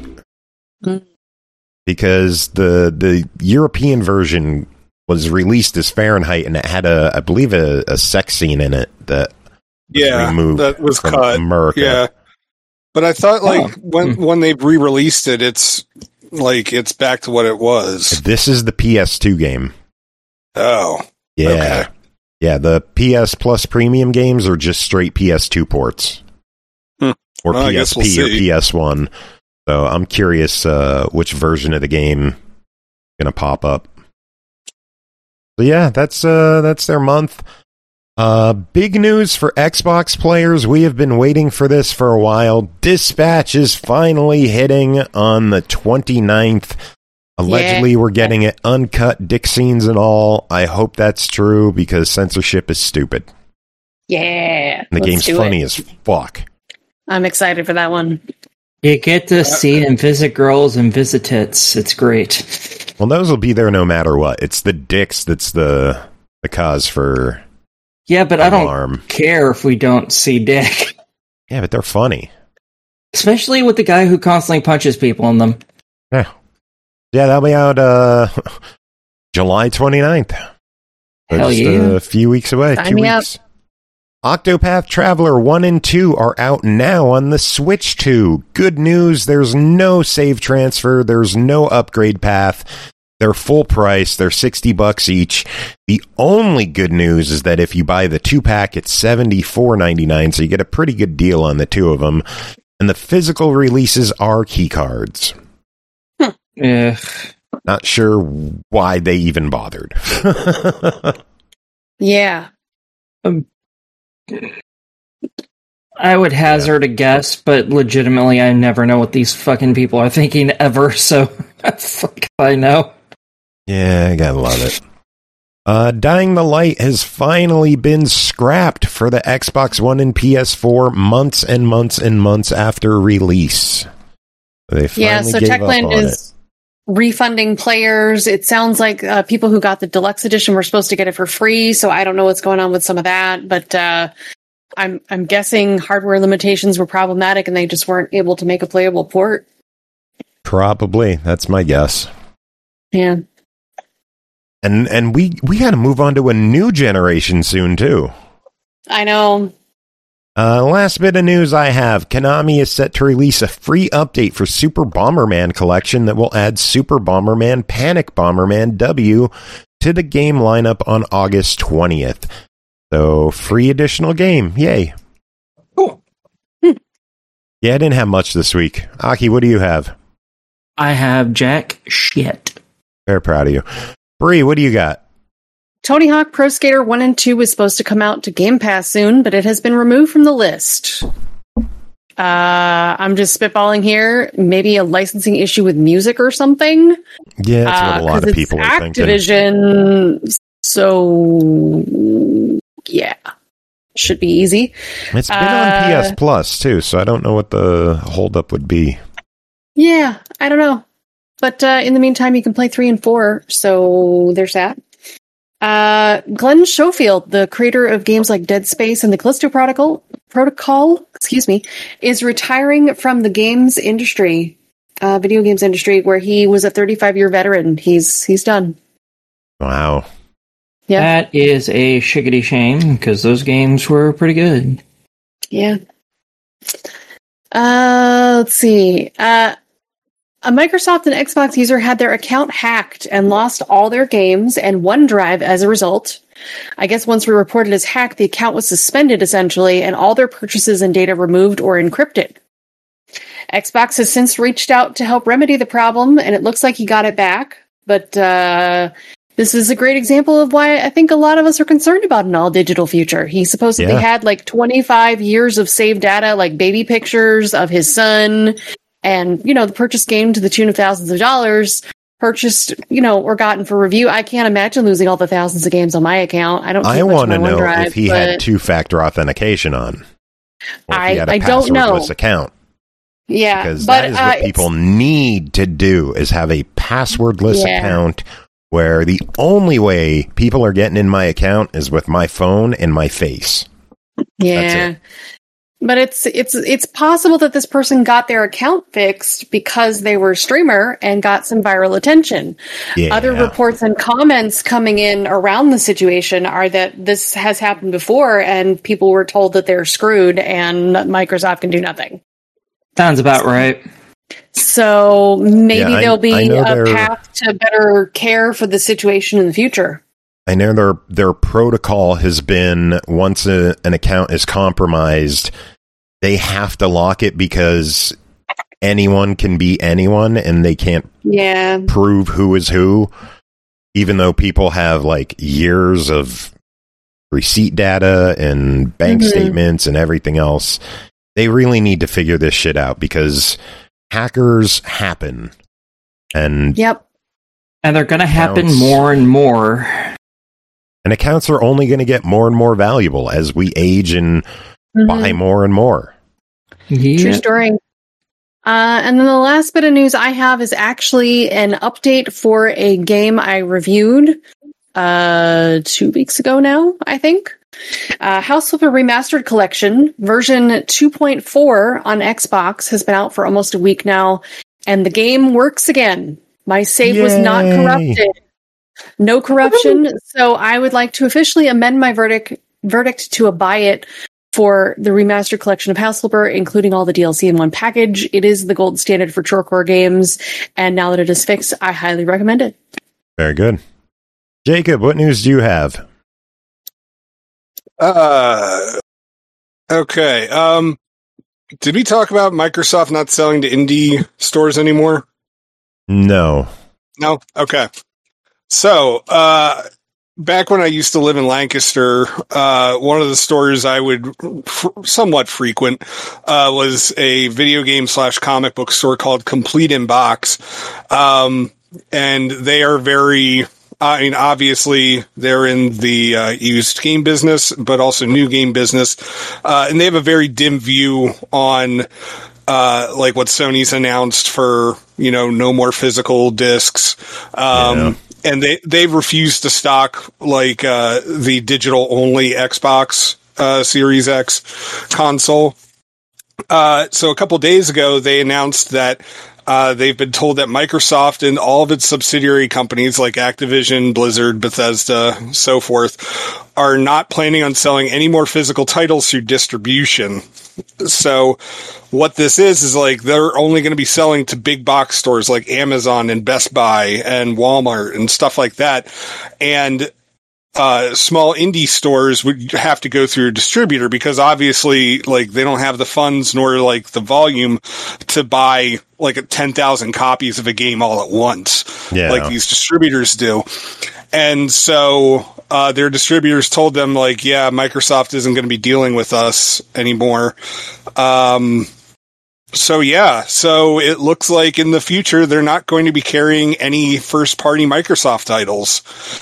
Because the European version was released as Fahrenheit, and it had I believe a sex scene in it that was removed that was from cut. America. Yeah, but I thought when they re-released it, it's back to what it was. This is the PS2 game. Oh, yeah, okay. Yeah. The PS Plus premium games are just straight PS2 ports, or PSP or PS1. So I'm curious which version of the game going to pop up. So yeah, that's their month. Big news for Xbox players. We have been waiting for this for a while. Dispatch is finally hitting on the 29th. Allegedly, we're getting it uncut, dick scenes and all. I hope that's true because censorship is stupid. Yeah. And the game's funny as fuck. I'm excited for that one. You get to see and visit girls and visit tits. It's great. Well, those will be there no matter what. It's the dicks that's the cause for. Yeah, but I don't care if we don't see dick. Yeah, but they're funny. Especially with the guy who constantly punches people in them. Yeah. Yeah, that'll be out July 29th. Hell just yeah. a few weeks away. Sign 2 me weeks. Octopath Traveler 1 and 2 are out now on the Switch 2. Good news, there's no save transfer, there's no upgrade path. They're full price, they're $60 each. The only good news is that if you buy the 2-pack, it's $74.99, so you get a pretty good deal on the 2 of them. And the physical releases are keycards. Yeah. Not sure why they even bothered. Yeah. I would hazard a guess, but legitimately, I never know what these fucking people are thinking ever, so fuck if I know. Yeah, I gotta love it. Dying the Light has finally been scrapped for the Xbox One and PS4 months and months and months after release. They finally so gave Techland up on is refunding players. It sounds like people who got the deluxe edition were supposed to get it for free, so I don't know what's going on with some of that, but I'm guessing hardware limitations were problematic and they just weren't able to make a playable port. Probably, that's my guess. Yeah. And we got to move on to a new generation soon too. I know. Last bit of news I have. Konami is set to release a free update for Super Bomberman Collection that will add Super Bomberman Panic Bomberman W to the game lineup on August 20th. So, free additional game. Yay. Cool. Yeah, I didn't have much this week. Aki, what do you have? I have jack shit. Very proud of you. Bree, what do you got? Tony Hawk Pro Skater 1 and 2 was supposed to come out to Game Pass soon, but it has been removed from the list. I'm just spitballing here. Maybe a licensing issue with music or something. Yeah, that's what a lot of people are thinking. Activision, so yeah, should be easy. It's been on PS Plus too, so I don't know what the holdup would be. Yeah, I don't know. But in the meantime, you can play 3 and 4, so there's that. Glenn Schofield, the creator of games like Dead Space and the Callisto Protocol, is retiring from the games industry, video games industry, where he was a 35-year veteran. He's done. Wow. Yeah. That is a shiggity shame, because those games were pretty good. Yeah. Let's see. A Microsoft and Xbox user had their account hacked and lost all their games and OneDrive as a result. I guess once we reported as hacked, the account was suspended essentially, and all their purchases and data removed or encrypted. Xbox has since reached out to help remedy the problem, and it looks like he got it back. But this is a great example of why I think a lot of us are concerned about an all-digital future. He supposedly had like 25 years of saved data, like baby pictures of his son, and, the purchased game to the tune of thousands of dollars, purchased, or gotten for review. I can't imagine losing all the thousands of games on my account. I want to know if he had two-factor authentication on. I don't know. Account. Yeah. Because that is what people need to do, is have a passwordless account where the only way people are getting in my account is with my phone and my face. Yeah. That's it. But it's possible that this person got their account fixed because they were a streamer and got some viral attention. Yeah. Other reports and comments coming in around the situation are that this has happened before and people were told that they're screwed and Microsoft can do nothing. Sounds about right. So maybe there'll be a path to better care for the situation in the future. I know their protocol has been, once an account is compromised, they have to lock it because anyone can be anyone and they can't prove who is who, even though people have like years of receipt data and bank statements and everything else. They really need to figure this shit out because hackers happen. And they're going to happen more and more. And accounts are only going to get more and more valuable as we age and buy more and more. Yeah. True story. And then the last bit of news I have is actually an update for a game I reviewed 2 weeks ago now, I think. House Flipper Remastered Collection, version 2.4 on Xbox, has been out for almost a week now, and the game works again. My save was not corrupted. No corruption, so I would like to officially amend my verdict to a buy it for the remastered collection of House Flipper, including all the DLC in one package. It is the gold standard for Chorecore games, and now that it is fixed, I highly recommend it. Very good. Jacob, what news do you have? Okay. Did we talk about Microsoft not selling to indie stores anymore? No. No? Okay. So, back when I used to live in Lancaster, one of the stores I would somewhat frequent was a video game / comic book store called Complete in Box. And they are very, obviously they're in the used game business, but also new game business. And they have a very dim view on like what Sony's announced for, no more physical discs. And they've refused to stock like the digital only Xbox Series X console. So a couple days ago, they announced that they've been told that Microsoft and all of its subsidiary companies like Activision, Blizzard, Bethesda, so forth, are not planning on selling any more physical titles through distribution. So what this is like they're only going to be selling to big box stores like Amazon and Best Buy and Walmart and stuff like that. And small indie stores would have to go through a distributor because obviously, like, they don't have the funds nor like the volume to buy like 10,000 copies of a game all at once, like these distributors do. And so their distributors told them, like, yeah, Microsoft isn't going to be dealing with us anymore. So it looks like in the future they're not going to be carrying any first-party Microsoft titles,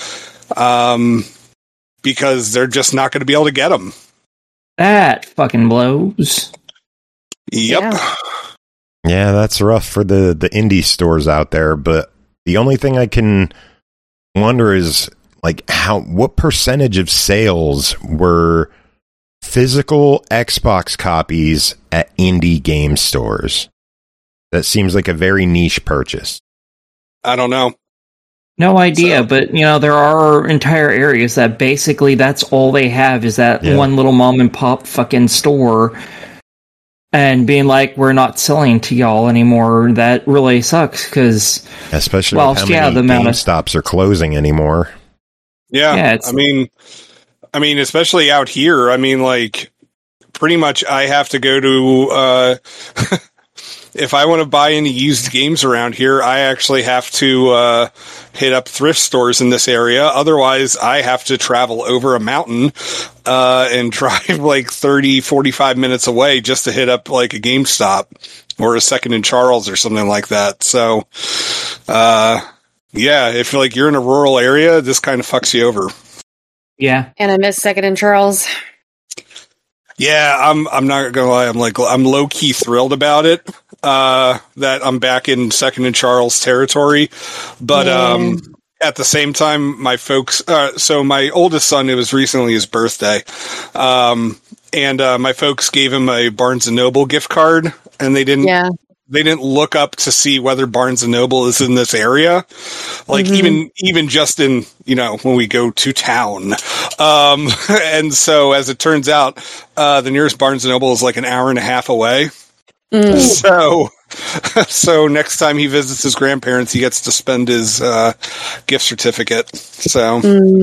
because they're just not going to be able to get them. That fucking blows. Yep. Yeah, that's rough for the indie stores out there. But the only thing I can wonder is, like, what percentage of sales were physical Xbox copies at indie game stores? That seems like a very niche purchase. I don't know. No idea, but, you know, there are entire areas that basically that's all they have is that one little mom and pop fucking store, and being like, we're not selling to y'all anymore. That really sucks, because... Especially with how many GameStops are closing anymore. Yeah, I mean, especially out here. I mean, like, pretty much I have to go to, if I want to buy any used games around here, I actually have to hit up thrift stores in this area. Otherwise, I have to travel over a mountain and drive like 30, 45 minutes away just to hit up like a GameStop or a Second and Charles or something like that. So, yeah, if like you're in a rural area, this kind of fucks you over. Yeah. And I miss Second and Charles. Yeah, I'm not gonna lie. I'm low key thrilled about it. That I'm back in Second and Charles territory, but at the same time, my folks. So my oldest son, it was recently his birthday, and my folks gave him a Barnes and Noble gift card, and they didn't. Yeah. They didn't look up to see whether Barnes and Noble is in this area. Like even just in, you know, when we go to town. And so as it turns out, the nearest Barnes and Noble is like an hour and a half away. So next time he visits his grandparents, he gets to spend his, gift certificate. So,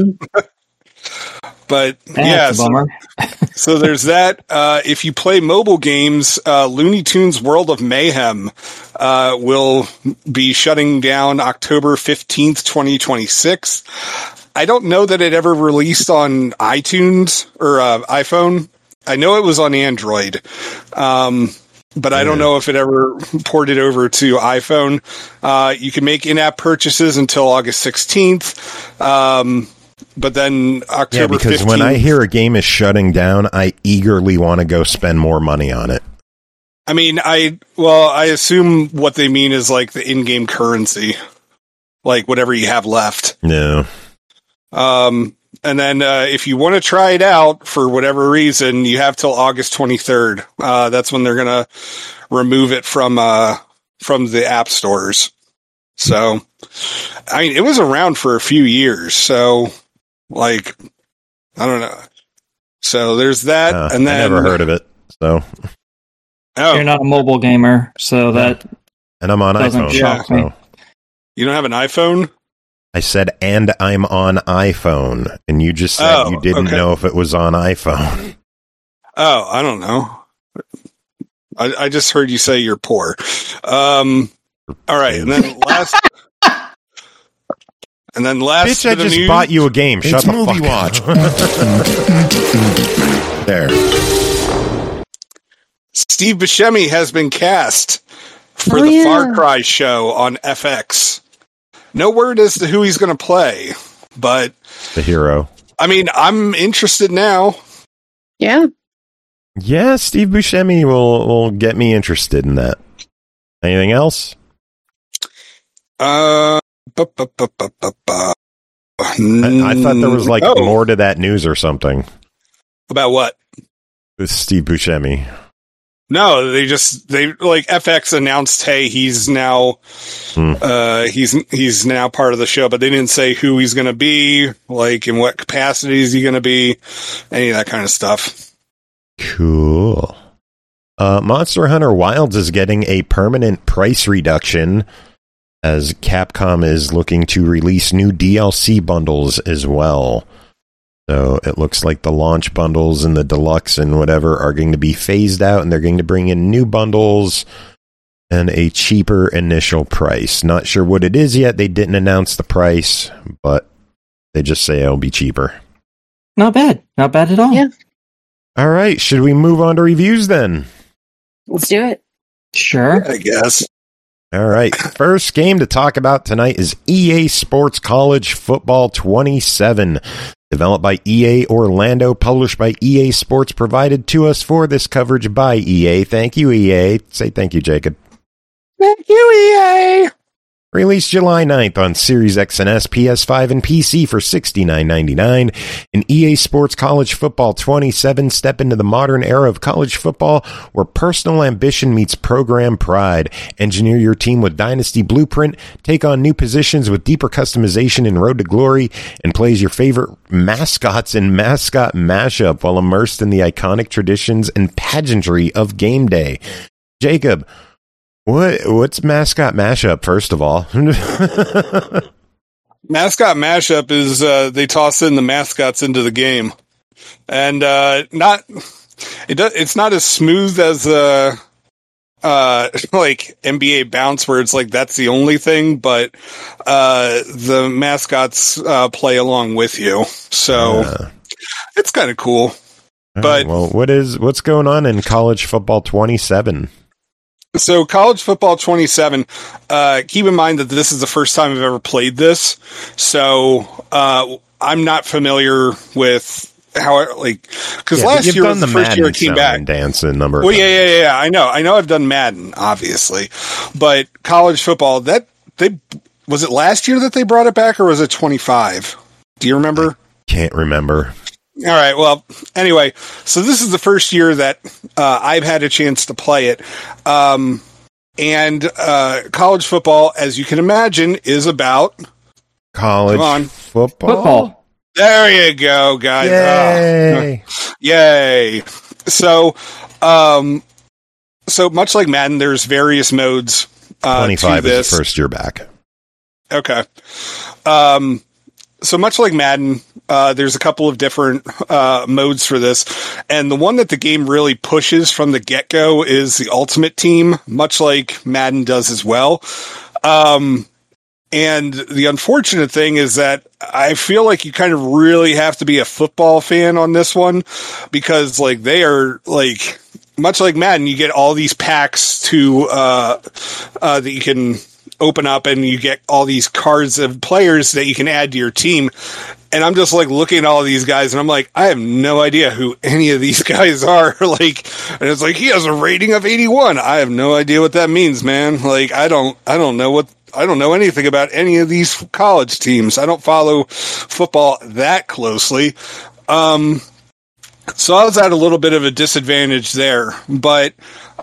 but that's a bummer. So there's that. If you play mobile games, Looney Tunes World of Mayhem will be shutting down October 15th, 2026. I don't know that it ever released on iTunes or iPhone. I know it was on Android, but I don't know if it ever ported over to iPhone. You can make in-app purchases until August 16th. But then October 15th... because when I hear a game is shutting down, I eagerly want to go spend more money on it. I mean, I assume what they mean is like the in-game currency. Like whatever you have left. No. And then if you want to try it out for whatever reason, you have till August 23rd. That's when they're going to remove it from the app stores. So, I mean, it was around for a few years, so... Like, I don't know. So there's that, and then I never heard of it. So you're not a mobile gamer, so that and I'm on iPhone. So. You don't have an iPhone? I said, and I'm on iPhone, and you just said you didn't know if it was on iPhone. Oh, I don't know. I just heard you say you're poor. All right, and then last. And then last bitch, I just bought you a game. Shut the movie watch. There. Steve Buscemi has been cast for the Far Cry show on FX. No word as to who he's going to play, but the hero. I mean, I'm interested now. Yeah. Yeah, Steve Buscemi will get me interested in that. Anything else? I thought there was like more to that news or something. About what? With Steve Buscemi. No, they like FX announced, hey, he's now he's now part of the show, but they didn't say who he's going to be, like in what capacity is he going to be, any of that kind of stuff. Cool. Monster Hunter Wilds is getting a permanent price reduction as Capcom is looking to release new DLC bundles as well. So it looks like the launch bundles and the deluxe and whatever are going to be phased out, and they're going to bring in new bundles and a cheaper initial price. Not sure what it is yet. They didn't announce the price, but they just say it'll be cheaper. Not bad. Not bad at all. Yeah. All right. Should we move on to reviews then? Let's do it. Sure. I guess. All right. First game to talk about tonight is EA Sports College Football 27. Developed by EA Orlando, published by EA Sports, provided to us for this coverage by EA. Thank you, EA. Say thank you, Jacob. Thank you, EA. Released July 9th on Series X and S, PS5, and PC for $69.99. In EA Sports College Football 27, step into the modern era of college football where personal ambition meets program pride. Engineer your team with Dynasty Blueprint, take on new positions with deeper customization in Road to Glory, and play as your favorite mascots in Mascot Mashup while immersed in the iconic traditions and pageantry of game day. Jacob, what's Mascot Mashup, first of all? Mascot Mashup is they toss in the mascots into the game, and it's not as smooth as like NBA Bounce, where it's like that's the only thing, but the mascots play along with you, so it's kind of cool. But well, what's going on in College Football 27? So College Football 27, keep in mind that this is the first time I've ever played this, so I'm not familiar with how because last year was the first year it came back. Dance a number of times. Yeah. I know I've done Madden, obviously, but college football, was it last year that they brought it back, or was it 25? Do you remember? Can't remember. All right. Well, anyway, so this is the first year that I've had a chance to play it. And college football, as you can imagine, is about college football. There you go, guys. Yay. Yay. So much like Madden, there's various modes. 25 is the first year back. Okay. So much like Madden, there's a couple of different modes for this, and the one that the game really pushes from the get-go is the Ultimate Team, much like Madden does as well. And the unfortunate thing is that I feel like you kind of really have to be a football fan on this one, because they are much like Madden, you get all these packs to that you can open up, and you get all these cards of players that you can add to your team. And I'm just looking at all these guys, and I'm like, I have no idea who any of these guys are. And it's he has a rating of 81. I have no idea what that means, man. I don't know anything about any of these college teams. I don't follow football that closely. So I was at a little bit of a disadvantage there, but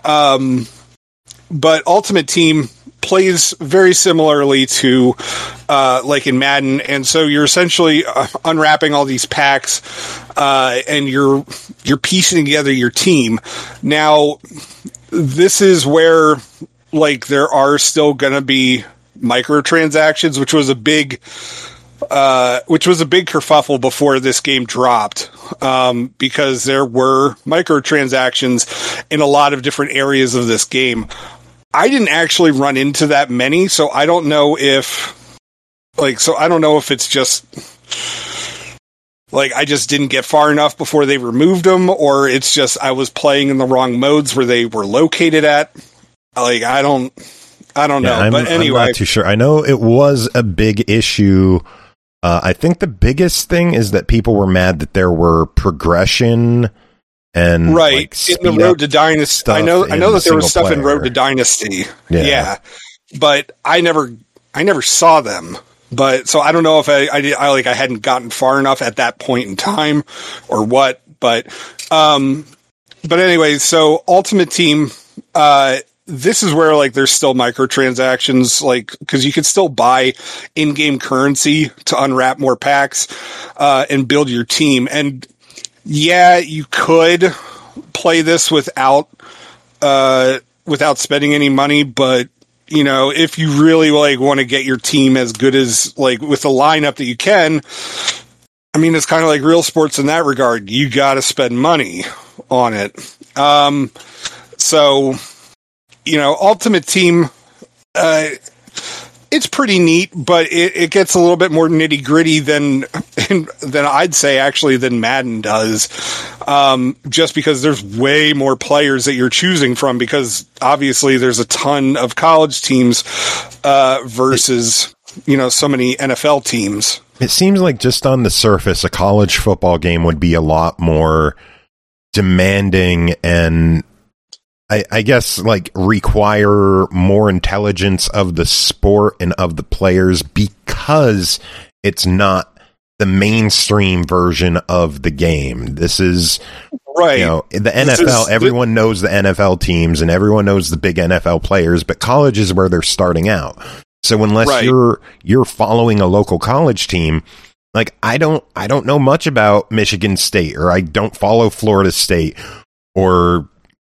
Ultimate Team plays very similarly to like in Madden, and so you're essentially unwrapping all these packs and you're piecing together your team. Now, this is where there are still going to be microtransactions, which was a big kerfuffle before this game dropped, because there were microtransactions in a lot of different areas of this game. I didn't actually run into that many, so I don't know if it's just I just didn't get far enough before they removed them, or it's just I was playing in the wrong modes where they were located at. I don't know. But anyway, I'm not too sure. I know it was a big issue. I think the biggest thing is that people were mad that there were progression and in the Road to Dynasty. I know that there was stuff in Road to Dynasty. Yeah. But I never saw them. But so I don't know if I hadn't gotten far enough at that point in time or what. But anyway, so Ultimate Team, this is where there's still microtransactions, because you can still buy in-game currency to unwrap more packs and build your team. And yeah, you could play this without spending any money, but if you really want to get your team as good as with the lineup that you can, I mean, it's kind of like real sports in that regard. You got to spend money on it. So, Ultimate Team, it's pretty neat, but it gets a little bit more nitty gritty than I'd say actually than Madden does. Just because there's way more players that you're choosing from, because obviously there's a ton of college teams, versus, so many NFL teams. It seems like just on the surface, a college football game would be a lot more demanding and I guess like require more intelligence of the sport and of the players, because it's not the mainstream version of the game. This is right. The NFL, everyone knows the NFL teams and everyone knows the big NFL players, but college is where they're starting out. So unless you're following a local college team, like I don't know much about Michigan State, or I don't follow Florida State, or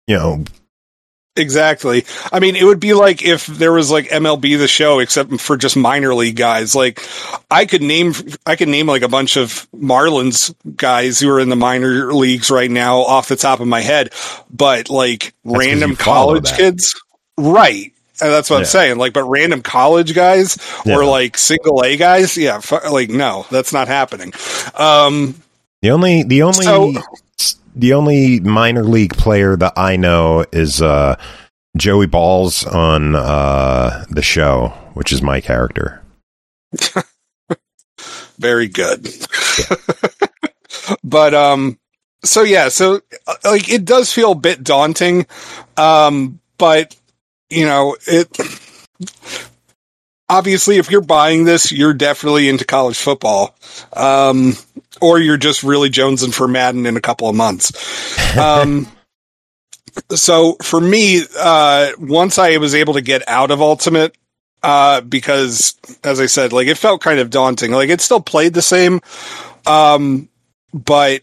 Exactly. I mean, it would be like if there was like MLB The Show, except for just minor league guys. Like I could name like a bunch of Marlins guys who are in the minor leagues right now off the top of my head, but like random college kids, right? And that's what I'm saying. Like, but random college guys or like single A guys, like no, that's not happening. The only minor league player that I know is Joey Balls on The Show, which is my character. Very good. But so like it does feel a bit daunting, but it obviously if you're buying this, you're definitely into college football. Or you're just really jonesing for Madden in a couple of months. So for me, once I was able to get out of Ultimate, because as I said, like it felt kind of daunting. Like it still played the same, but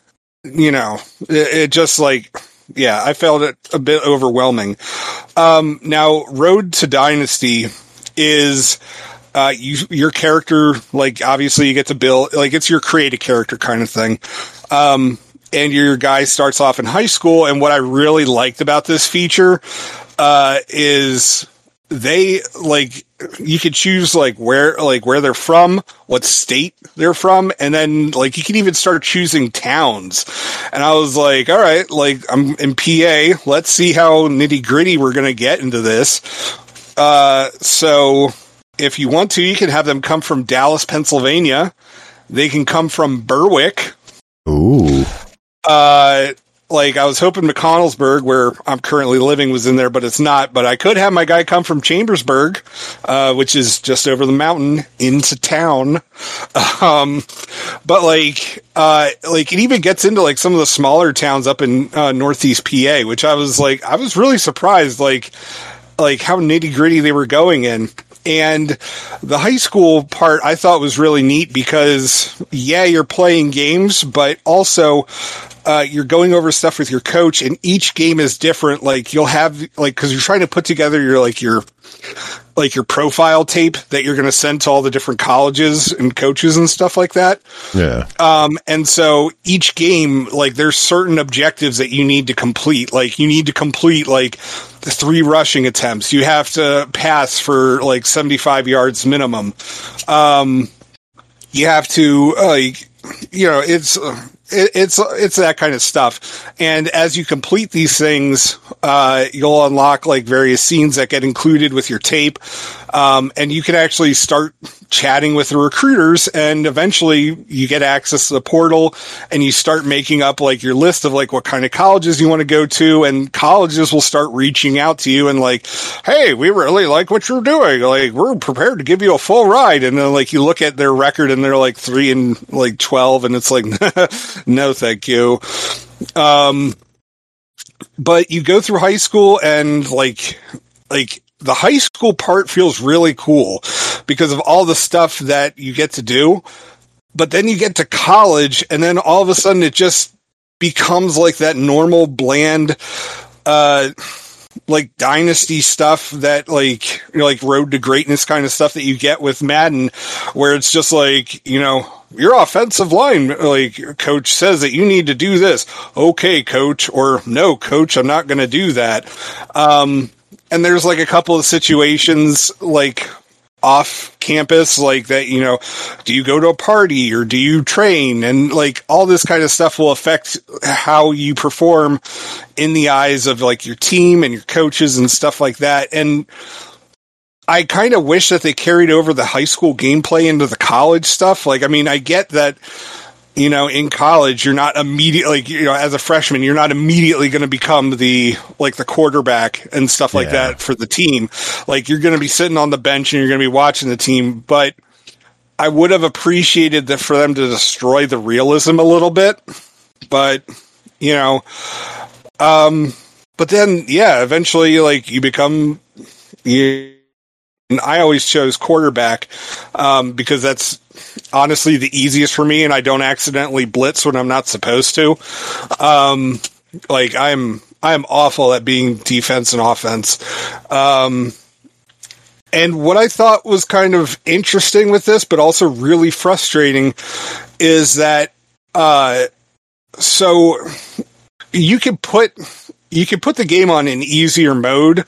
it just like, I felt it a bit overwhelming. Now Road to Dynasty is, your character, like obviously you get to build, like it's your create a character kind of thing. And your guy starts off in high school. And what I really liked about this feature, is they like, you could choose like where they're from, what state they're from. And then like, you can even start choosing towns. And I was like, all right, like I'm in PA. Let's see how nitty gritty we're going to get into this. So if you want to, you can have them come from Dallas, Pennsylvania. They can come from Berwick. Ooh. Like I was hoping McConnellsburg, where I'm currently living, was in there, but it's not. But I could have my guy come from Chambersburg, which is just over the mountain into town. But like it even gets into like some of the smaller towns up in Northeast PA, which I was really surprised, like how nitty gritty they were going in. And the high school part I thought was really neat because, you're playing games, but also you're going over stuff with your coach, and each game is different. Like you'll have because you're trying to put together your profile tape that you're going to send to all the different colleges and coaches and stuff like that. Yeah. And so each game, like there's certain objectives that you need to complete. Like you need to complete like the 3 rushing attempts. You have to pass for like 75 yards minimum. You have to it's that kind of stuff. And as you complete these things, you'll unlock like various scenes that get included with your tape. And you can actually start chatting with the recruiters, and eventually you get access to the portal and you start making up like your list of like what kind of colleges you want to go to, and colleges will start reaching out to you and like, hey, we really like what you're doing. Like we're prepared to give you a full ride. And then like you look at their record and they're like 3-12 and it's like, no, thank you. But you go through high school and like the high school part feels really cool because of all the stuff that you get to do. But then you get to college and then all of a sudden it just becomes like that normal bland, like dynasty stuff that like Road to Greatness kind of stuff that you get with Madden, where it's just like, your offensive line, like, coach says that you need to do this. Okay, coach, or no, coach, I'm not going to do that. And there's like a couple of situations like off campus, like that, you know, do you go to a party or do you train? And like all this kind of stuff will affect how you perform in the eyes of like your team and your coaches and stuff like that. And I kind of wish that they carried over the high school gameplay into the college stuff. Like, I mean, I get that, you know, in college, you're not immediately, like, you know, as a freshman, you're not immediately going to become the quarterback and stuff like that for the team. Like, you're going to be sitting on the bench and you're going to be watching the team. But I would have appreciated that for them to destroy the realism a little bit. But, you know, but then, yeah, eventually, like, you become, and I always chose quarterback because that's honestly the easiest for me, and I don't accidentally blitz when I'm not supposed to. Like I am awful at being defense and offense. And what I thought was kind of interesting with this, but also really frustrating, is that so you can put the game on an easier mode.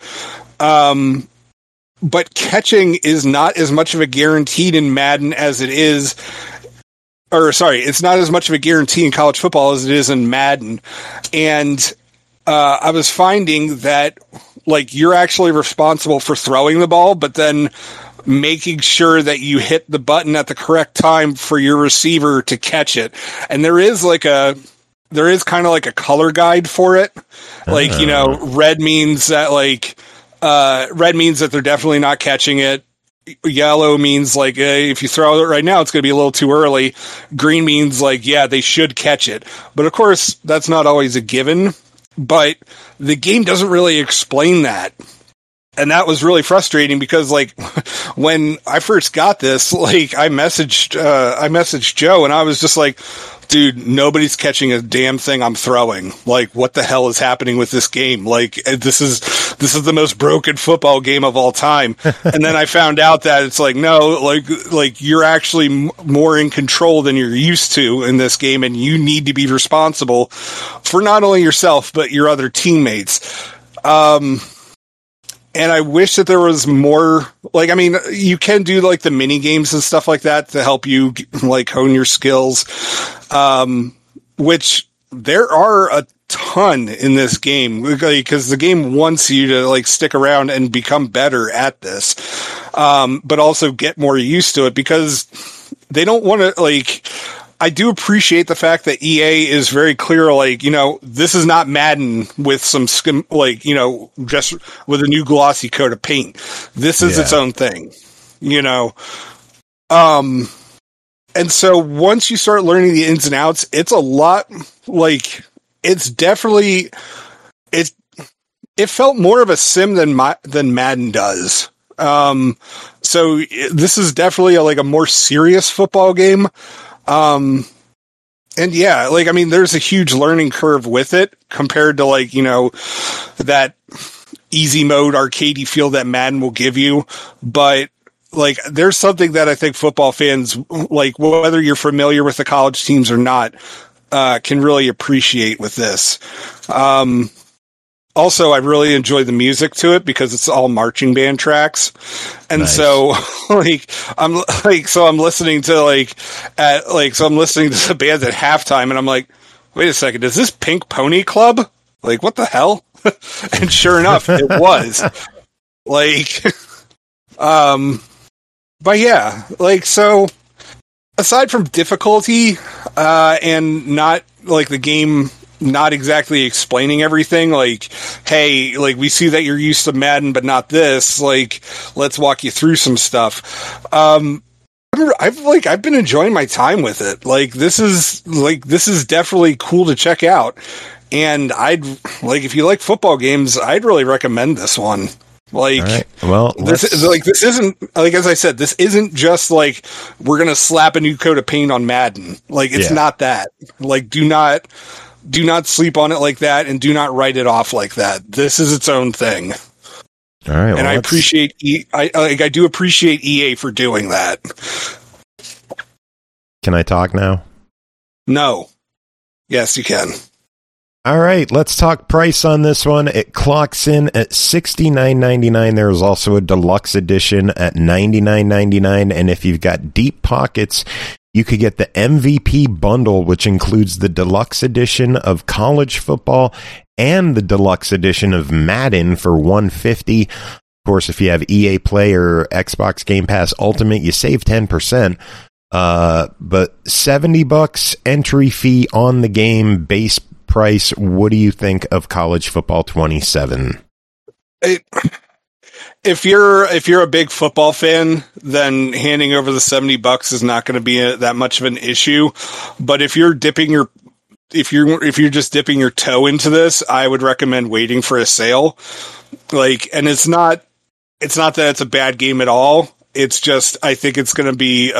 But catching is not as much of a guaranteed in Madden as it is, or sorry, it's not as much of a guarantee in college football as it is in Madden. And I was finding that, like, you're actually responsible for throwing the ball, but then making sure that you hit the button at the correct time for your receiver to catch it. And there is kind of like a color guide for it. Like, you know, red means that they're definitely not catching it. Yellow means like, if you throw it right now, it's going to be a little too early. Green means like, yeah, they should catch it. But of course, that's not always a given. But the game doesn't really explain that. And that was really frustrating because, like, when I first got this, like, I messaged Joe and I was just like, dude, nobody's catching a damn thing I'm throwing. Like, what the hell is happening with this game? Like, this is the most broken football game of all time. And then I found out that it's like, no, like you're actually more in control than you're used to in this game, and you need to be responsible for not only yourself but your other teammates. And I wish that there was more, like, I mean, you can do like the mini games and stuff like that to help you like hone your skills. Which there are a ton in this game because the game wants you to like stick around and become better at this. But also get more used to it because they don't want to, like, I do appreciate the fact that EA is very clear, like, you know, this is not Madden with some skim, like, you know, just with a new glossy coat of paint. This is its own thing, you know. And so once you start learning the ins and outs, it's a lot, like, it's definitely, it felt more of a sim than Madden does. So this is definitely a more serious football game. And yeah, like, I mean, there's a huge learning curve with it compared to, like, you know, that easy mode arcadey feel that Madden will give you. But, like, there's something that I think football fans, like, whether you're familiar with the college teams or not, can really appreciate with this. Also, I really enjoy the music to it because it's all marching band tracks. And so, like, I'm listening to I'm listening to the band at halftime and I'm like, wait a second, is this Pink Pony Club? Like, what the hell? And sure enough, it was. Like, but yeah, like, so aside from difficulty, and not like the game not exactly explaining everything, like, hey, like, we see that you're used to Madden, but not this, like, let's walk you through some stuff. I've been enjoying my time with it. Like, this is definitely cool to check out. And if you like football games, I'd really recommend this one. Like, right. Well, this isn't, like, as I said, this isn't just like, we're going to slap a new coat of paint on Madden. Like, it's not that. Like, do not sleep on it like that, and do not write it off like that. This is its own thing. All right. And I appreciate I do appreciate EA for doing that. Can I talk now? No. Yes, you can. All right, let's talk price on this one. It clocks in at $69.99. There is also a deluxe edition at $99.99. And if you've got deep pockets, you could get the MVP bundle, which includes the deluxe edition of college football and the deluxe edition of Madden for $150. Of course, if you have EA Play or Xbox Game Pass Ultimate, you save 10%. But $70 entry fee on the game, base price. What do you think of College Football 27? If you're a big football fan, then handing over the $70 is not going to be that much of an issue. But if you're just dipping your toe into this, I would recommend waiting for a sale. And it's not that it's a bad game at all. It's just I think it's going to be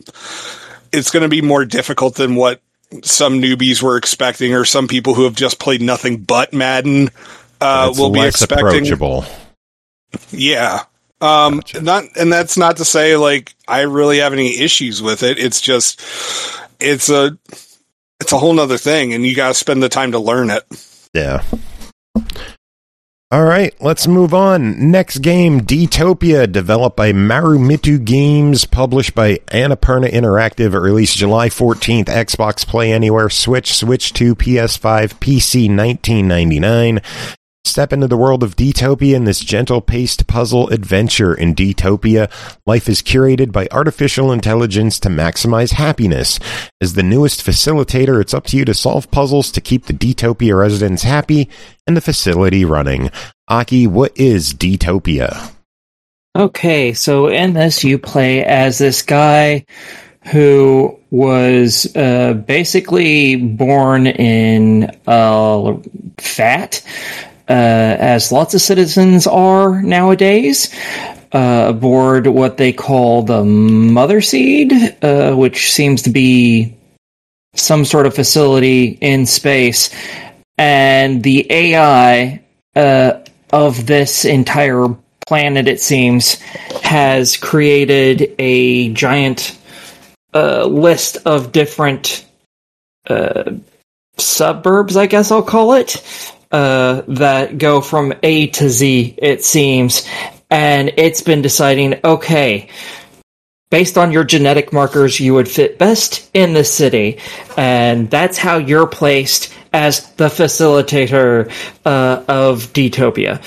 more difficult than what some newbies were expecting, or some people who have just played nothing but Madden will be expecting. Approachable. Yeah. Gotcha. That's not to say I really have any issues with it. It's just it's a whole nother thing, and you got to spend the time to learn it. Yeah. All right, let's move on. Next game, Detopia, developed by Marumitu Games, published by Annapurna Interactive, released July 14th, Xbox Play Anywhere, Switch 2, PS5, PC, $19.99. Step into the world of Detopia in this gentle-paced puzzle adventure. In Detopia, life is curated by artificial intelligence to maximize happiness. As the newest facilitator, it's up to you to solve puzzles to keep the Detopia residents happy and the facility running. Aki, what is Detopia? Okay, so in this, you play as this guy who was basically born in fat, as lots of citizens are nowadays, aboard what they call the Mother Seed, which seems to be some sort of facility in space. And the AI of this entire planet, it seems, has created a giant list of different suburbs, I guess I'll call it, that go from A to Z, it seems. And it's been deciding, okay, based on your genetic markers, you would fit best in the city. And that's how you're placed as the facilitator of Detopia.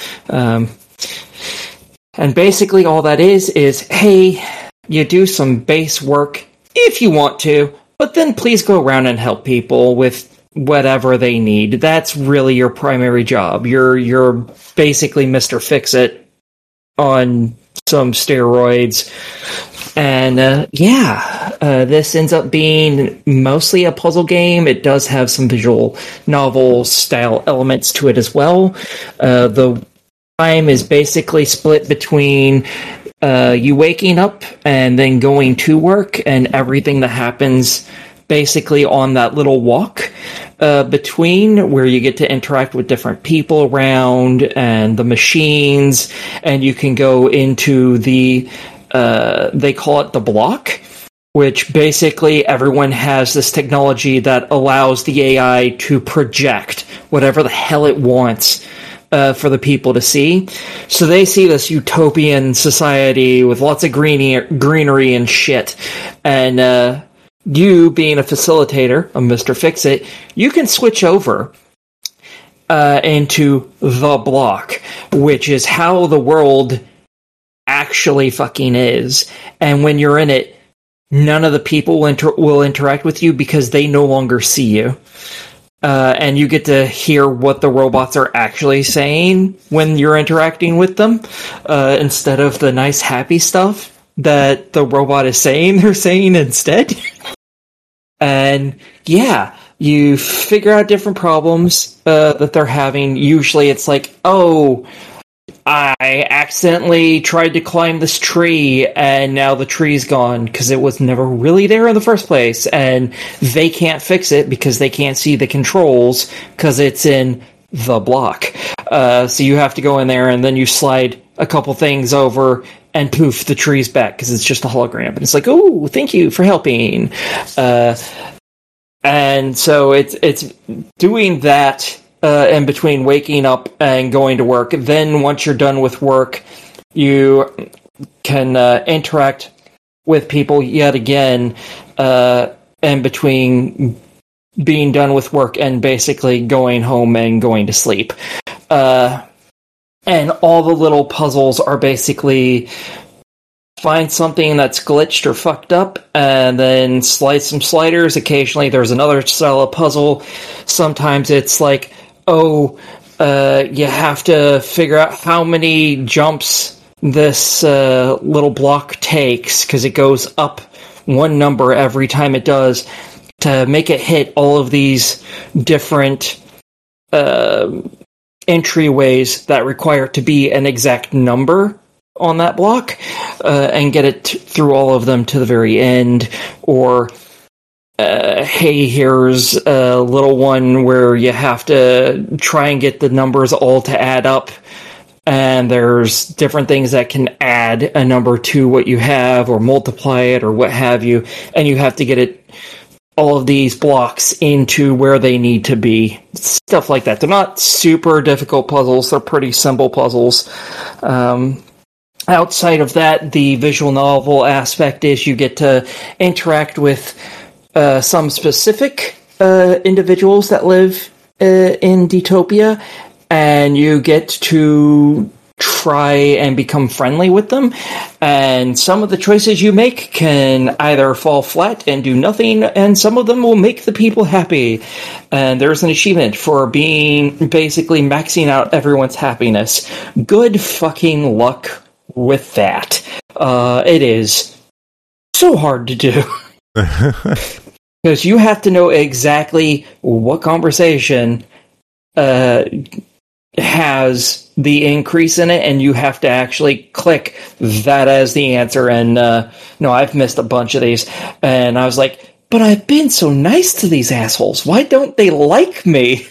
And basically all that is, hey, you do some base work if you want to, but then please go around and help people with whatever they need. That's really your primary job. You're basically Mr. Fix-It on some steroids. And this ends up being mostly a puzzle game. It does have some visual novel style elements to it as well. The time is basically split between you waking up and then going to work, and everything that happens basically on that little walk between, where you get to interact with different people around and the machines, and you can go into the they call it the block, which basically everyone has this technology that allows the AI to project whatever the hell it wants for the people to see. So they see this utopian society with lots of greenery and shit. And you, being a facilitator, a Mr. Fix-It, you can switch over into the block, which is how the world actually fucking is. And when you're in it, none of the people will interact with you because they no longer see you. And you get to hear what the robots are actually saying when you're interacting with them, instead of the nice, happy stuff that the robot is saying they're saying instead. And yeah, you figure out different problems that they're having. Usually it's like, oh, I accidentally tried to climb this tree and now the tree's gone because it was never really there in the first place, and they can't fix it because they can't see the controls because it's in the block. So you have to go in there and then you slide a couple things over and poof, the tree's back because it's just a hologram. And it's like, oh, thank you for helping. And so it's doing that in between waking up and going to work. Then once you're done with work, you can interact with people yet again in between being done with work and basically going home and going to sleep. And all the little puzzles are basically find something that's glitched or fucked up, and then slide some sliders. Occasionally there's another style of puzzle. Sometimes it's like, you have to figure out how many jumps this little block takes, because it goes up one number every time it does, to make it hit all of these different entryways that require it to be an exact number on that block, and get it through all of them to the very end. Or hey, here's a little one where you have to try and get the numbers all to add up, and there's different things that can add a number to what you have or multiply it or what have you, and you have to get it all of these blocks into where they need to be. Stuff like that. They're not super difficult puzzles. They're pretty simple puzzles. Outside of that, the visual novel aspect is you get to interact with some specific individuals that live in Detopia, and you get to try and become friendly with them, and some of the choices you make can either fall flat and do nothing, and some of them will make the people happy. And there's an achievement for being basically maxing out everyone's happiness. Good fucking luck with that. It is so hard to do. Because you have to know exactly what conversation has the increase in it, and you have to actually click that as the answer. And no, I've missed a bunch of these, and I was like, but I've been so nice to these assholes. Why don't they like me?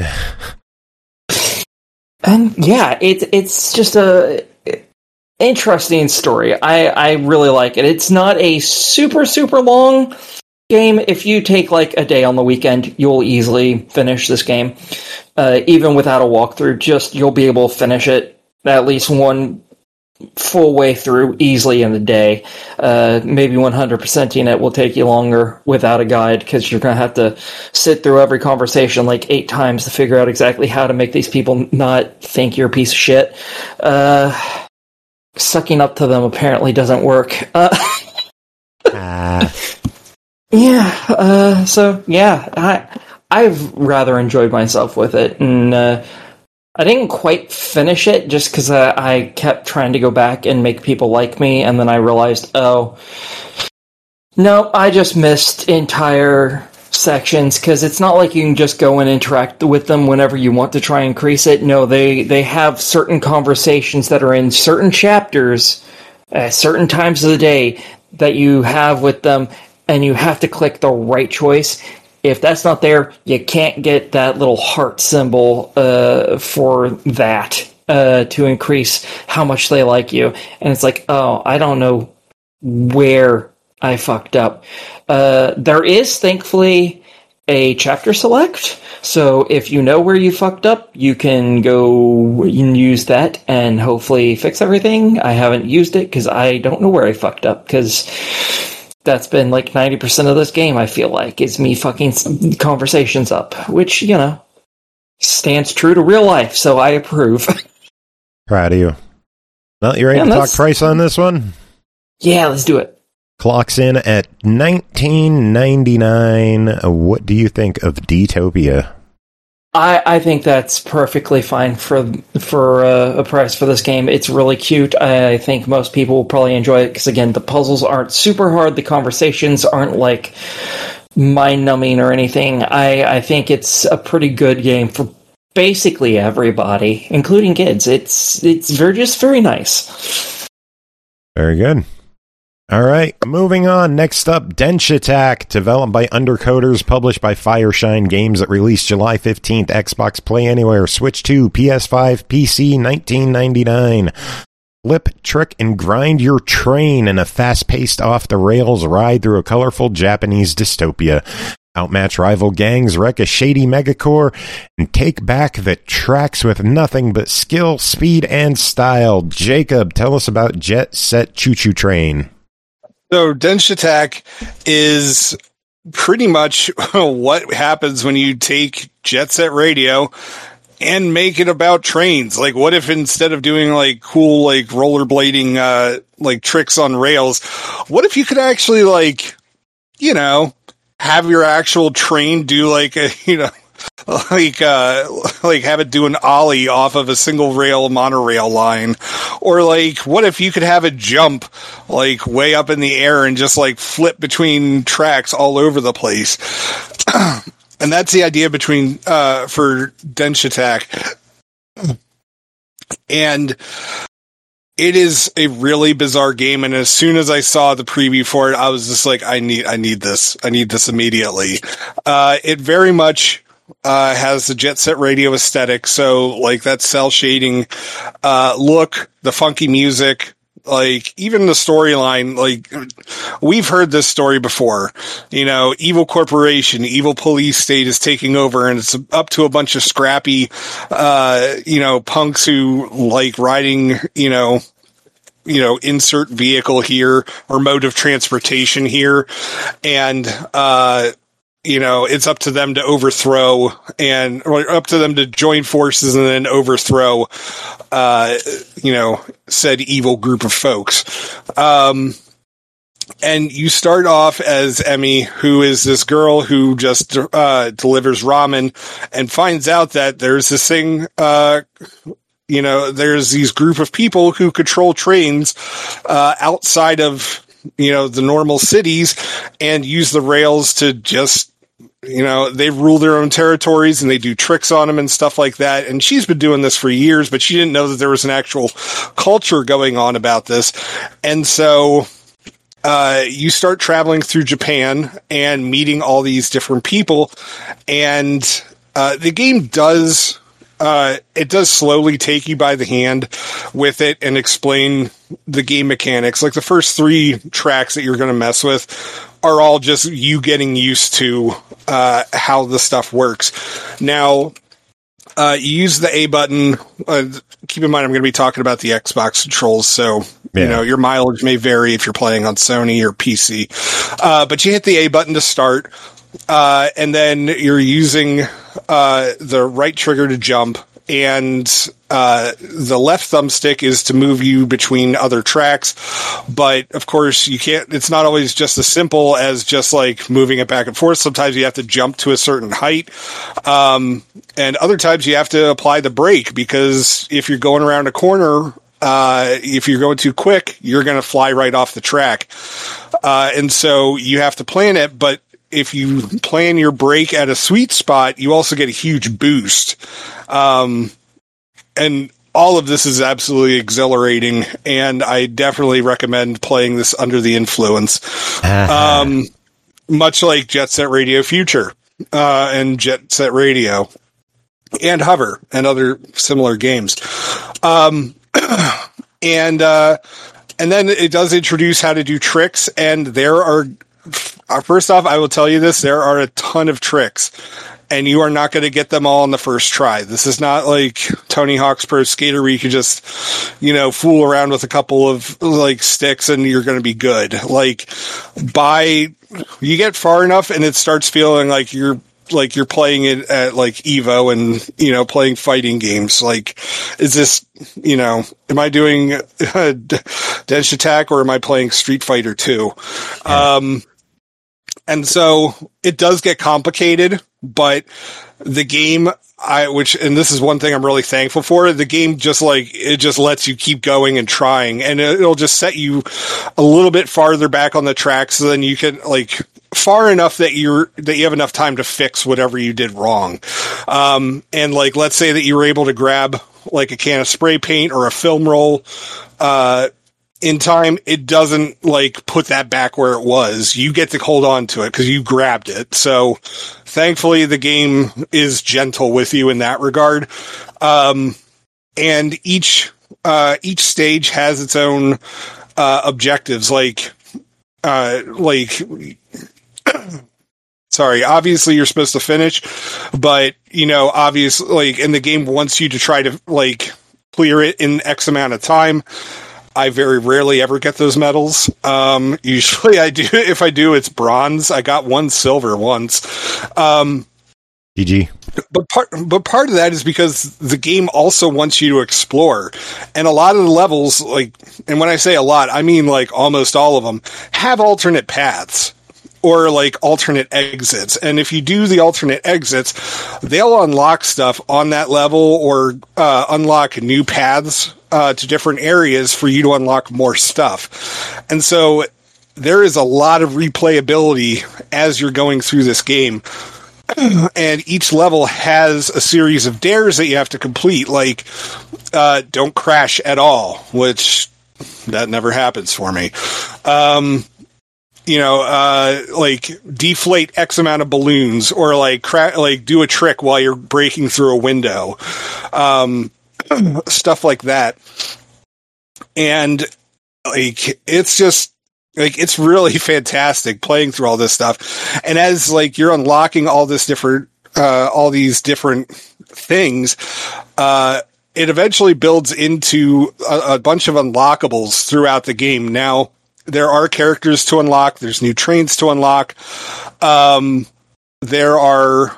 And yeah, it's just a interesting story. I really like it. It's not a super long game. If you take like a day on the weekend, you'll easily finish this game. Even without a walkthrough, you'll be able to finish it at least one full way through easily in the day. Maybe 100%ing it will take you longer without a guide, because you're going to have to sit through every conversation like 8 times to figure out exactly how to make these people not think you're a piece of shit. Sucking up to them apparently doesn't work. So yeah, I've rather enjoyed myself with it, and I didn't quite finish it just because I kept trying to go back and make people like me, and then I realized, oh, no, I just missed entire sections, because it's not like you can just go and interact with them whenever you want to try and increase it. No, they have certain conversations that are in certain chapters at certain times of the day that you have with them, and you have to click the right choice. If that's not there, you can't get that little heart symbol for that to increase how much they like you. And it's like, oh, I don't know where I fucked up. There is, thankfully, a chapter select. So if you know where you fucked up, you can go and use that and hopefully fix everything. I haven't used it because I don't know where I fucked up, because that's been like 90% of this game, I feel like, is me fucking conversations up, which, you know, stands true to real life, so I approve. Proud of you. Well, you ready to talk price on this one? Yeah, let's do it. Clocks in at $19.99. What do you think of Detopia? I think that's perfectly fine for a price for this game. It's really cute. I think most people will probably enjoy it because, again, the puzzles aren't super hard. The conversations aren't like mind-numbing or anything. I think it's a pretty good game for basically everybody, including kids. It's just very nice. Very good. All right, moving on. Next up, Dench Attack, developed by Undercoders, published by Fireshine Games, that released July 15th, Xbox Play Anywhere, Switch 2, PS5, PC, $19.99. Flip, trick, and grind your train in a fast-paced off-the-rails ride through a colorful Japanese dystopia. Outmatch rival gangs, wreck a shady megacore, and take back the tracks with nothing but skill, speed, and style. Jacob, tell us about Jet Set Choo Choo Train. So Densha Attack is pretty much what happens when you take Jet Set Radio and make it about trains. Like, what if instead of doing like cool like rollerblading like tricks on rails, what if you could actually like, you know, have your actual train do like a, you know, like have it do an ollie off of a single rail monorail line, or like what if you could have it jump like way up in the air and just like flip between tracks all over the place. And that's the idea between for Densha Attack. And it is a really bizarre game, and as soon as I saw the preview for it, I was just like, I need this. I need this immediately. It very much has the Jet Set Radio aesthetic, so like that cell shading look, the funky music, like even the storyline. Like, we've heard this story before. You know, evil corporation, evil police state is taking over, and it's up to a bunch of scrappy, you know, punks who like riding, you know, insert vehicle here or mode of transportation here. And, you know, it's up to them to overthrow or up to them to join forces and then overthrow, you know, said evil group of folks. And you start off as Emmy, who is this girl who just delivers ramen, and finds out that there's this thing, you know, there's these group of people who control trains outside of, you know, the normal cities, and use the rails to just, you know, they rule their own territories and they do tricks on them and stuff like that. And she's been doing this for years, but she didn't know that there was an actual culture going on about this. And so you start traveling through Japan and meeting all these different people, and the game does it does slowly take you by the hand with it and explain the game mechanics. Like the first 3 tracks that you're going to mess with are all just you getting used to how the stuff works. Now, you use the A button. Keep in mind, I'm going to be talking about the Xbox controls, so you know your mileage may vary if you're playing on Sony or PC. But you hit the A button to start, and then you're using the right trigger to jump, and the left thumbstick is to move you between other tracks. But of course, you can't. It's not always just as simple as just like moving it back and forth. Sometimes you have to jump to a certain height, and other times you have to apply the brake, because if you're going around a corner, if you're going too quick, you're going to fly right off the track. And so you have to plan it, but if you plan your brake at a sweet spot, you also get a huge boost. And all of this is absolutely exhilarating, and I definitely recommend playing this under the influence. Much like Jet Set Radio Future, and Jet Set Radio, and Hover, and other similar games. And then it does introduce how to do tricks, and there are, first off, I will tell you this, there are a ton of tricks, and you are not going to get them all on the first try. This is not like Tony Hawk's Pro Skater where you can just, you know, fool around with a couple of like sticks and you're going to be good. Like, you get far enough and it starts feeling like you're playing it at like Evo and, you know, playing fighting games. Like, is this, you know, am I doing Densha Attack or am I playing Street Fighter 2? And so it does get complicated, but the game, and this is one thing I'm really thankful for, the game just lets you keep going and trying, and it'll just set you a little bit farther back on the track, so then you can like far enough that you have enough time to fix whatever you did wrong. And like, let's say that you were able to grab like a can of spray paint or a film roll, in time, it doesn't like put that back where it was. You get to hold on to it because you grabbed it. So thankfully the game is gentle with you in that regard. And each each stage has its own objectives. Sorry, obviously you're supposed to finish, but obviously, and the game wants you to try to clear it in X amount of time. I very rarely ever get those medals. Usually I do. If I do, it's bronze. I got 1 silver once. GG. But part of that is because the game also wants you to explore. And a lot of the levels, and when I say a lot, I mean almost all of them, have alternate paths or alternate exits. And if you do the alternate exits, they'll unlock stuff on that level or unlock new paths to different areas for you to unlock more stuff. And so there is a lot of replayability as you're going through this game. And each level has a series of dares that you have to complete, don't crash at all, which that never happens for me. Deflate X amount of balloons, or do a trick while you're breaking through a window, stuff like that. And it's just it's really fantastic playing through all this stuff. And as you're unlocking all these different things, it eventually builds into a bunch of unlockables throughout the game. Now, there are characters to unlock. There's new trains to unlock. There are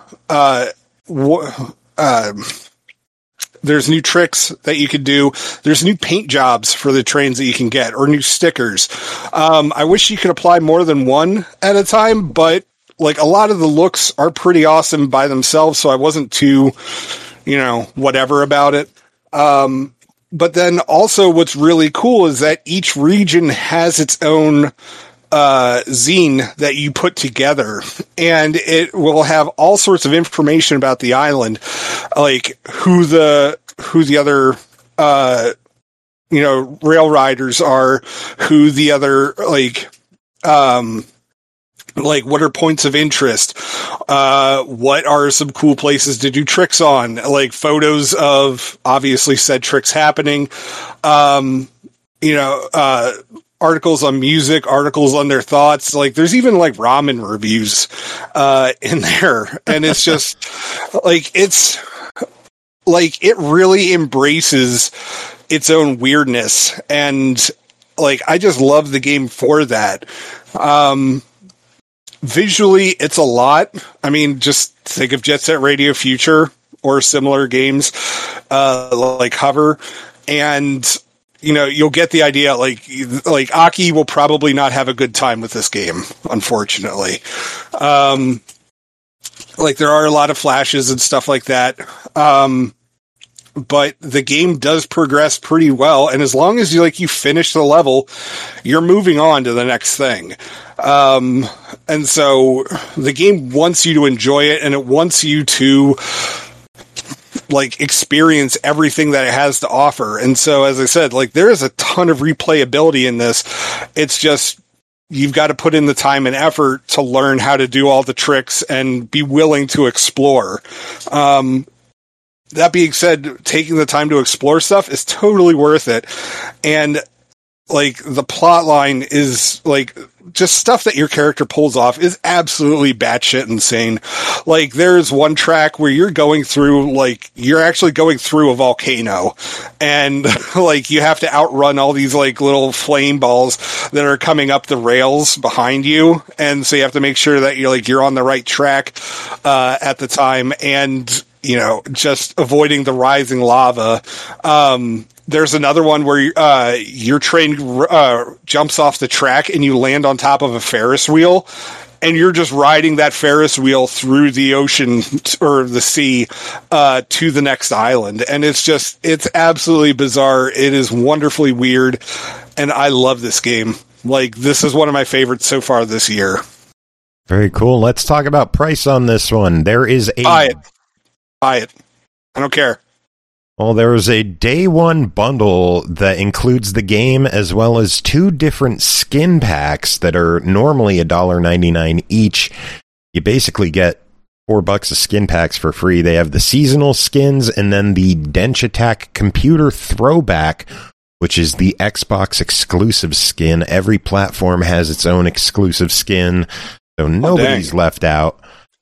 there's new tricks that you can do. There's new paint jobs for the trains that you can get, or new stickers. I wish you could apply more than one at a time, but a lot of the looks are pretty awesome by themselves, so I wasn't too, whatever about it. But then also what's really cool is that each region has its own zine that you put together, and it will have all sorts of information about the island, who the other rail riders are, who the other what are points of interest, what are some cool places to do tricks on, photos of obviously said tricks happening, articles on music, articles on their thoughts. There's even ramen reviews in there, and it's just it really embraces its own weirdness, and I just love the game for that. Visually, it's a lot. I mean, just think of Jet Set Radio Future or similar games like Hover, and you'll get the idea. Aki will probably not have a good time with this game, unfortunately. There are a lot of flashes and stuff like that. But the game does progress pretty well, and as long as you finish the level, you're moving on to the next thing. And so the game wants you to enjoy it, and it wants you to experience everything that it has to offer. And so, as I said, there is a ton of replayability in this. It's just you've got to put in the time and effort to learn how to do all the tricks and be willing to explore. That being said, taking the time to explore stuff is totally worth it. And the plot line is just stuff that your character pulls off is absolutely batshit insane. There's one track where you're going through, you're actually going through a volcano, and you have to outrun all these little flame balls that are coming up the rails behind you. And so you have to make sure that you're on the right track, at the time. And, just avoiding the rising lava. There's another one where your train jumps off the track and you land on top of a Ferris wheel, and you're just riding that Ferris wheel through the ocean or the sea to the next island. And it's absolutely bizarre. It is wonderfully weird, and I love this game. This is one of my favorites so far this year. Very cool. Let's talk about price on this one. There is a... Buy it. I don't care. Well, there is a day one bundle that includes the game as well as 2 different skin packs that are normally $1.99 each. You basically get $4 of skin packs for free. They have the seasonal skins and then the Dench Attack Computer Throwback, which is the Xbox exclusive skin. Every platform has its own exclusive skin, so nobody's left out.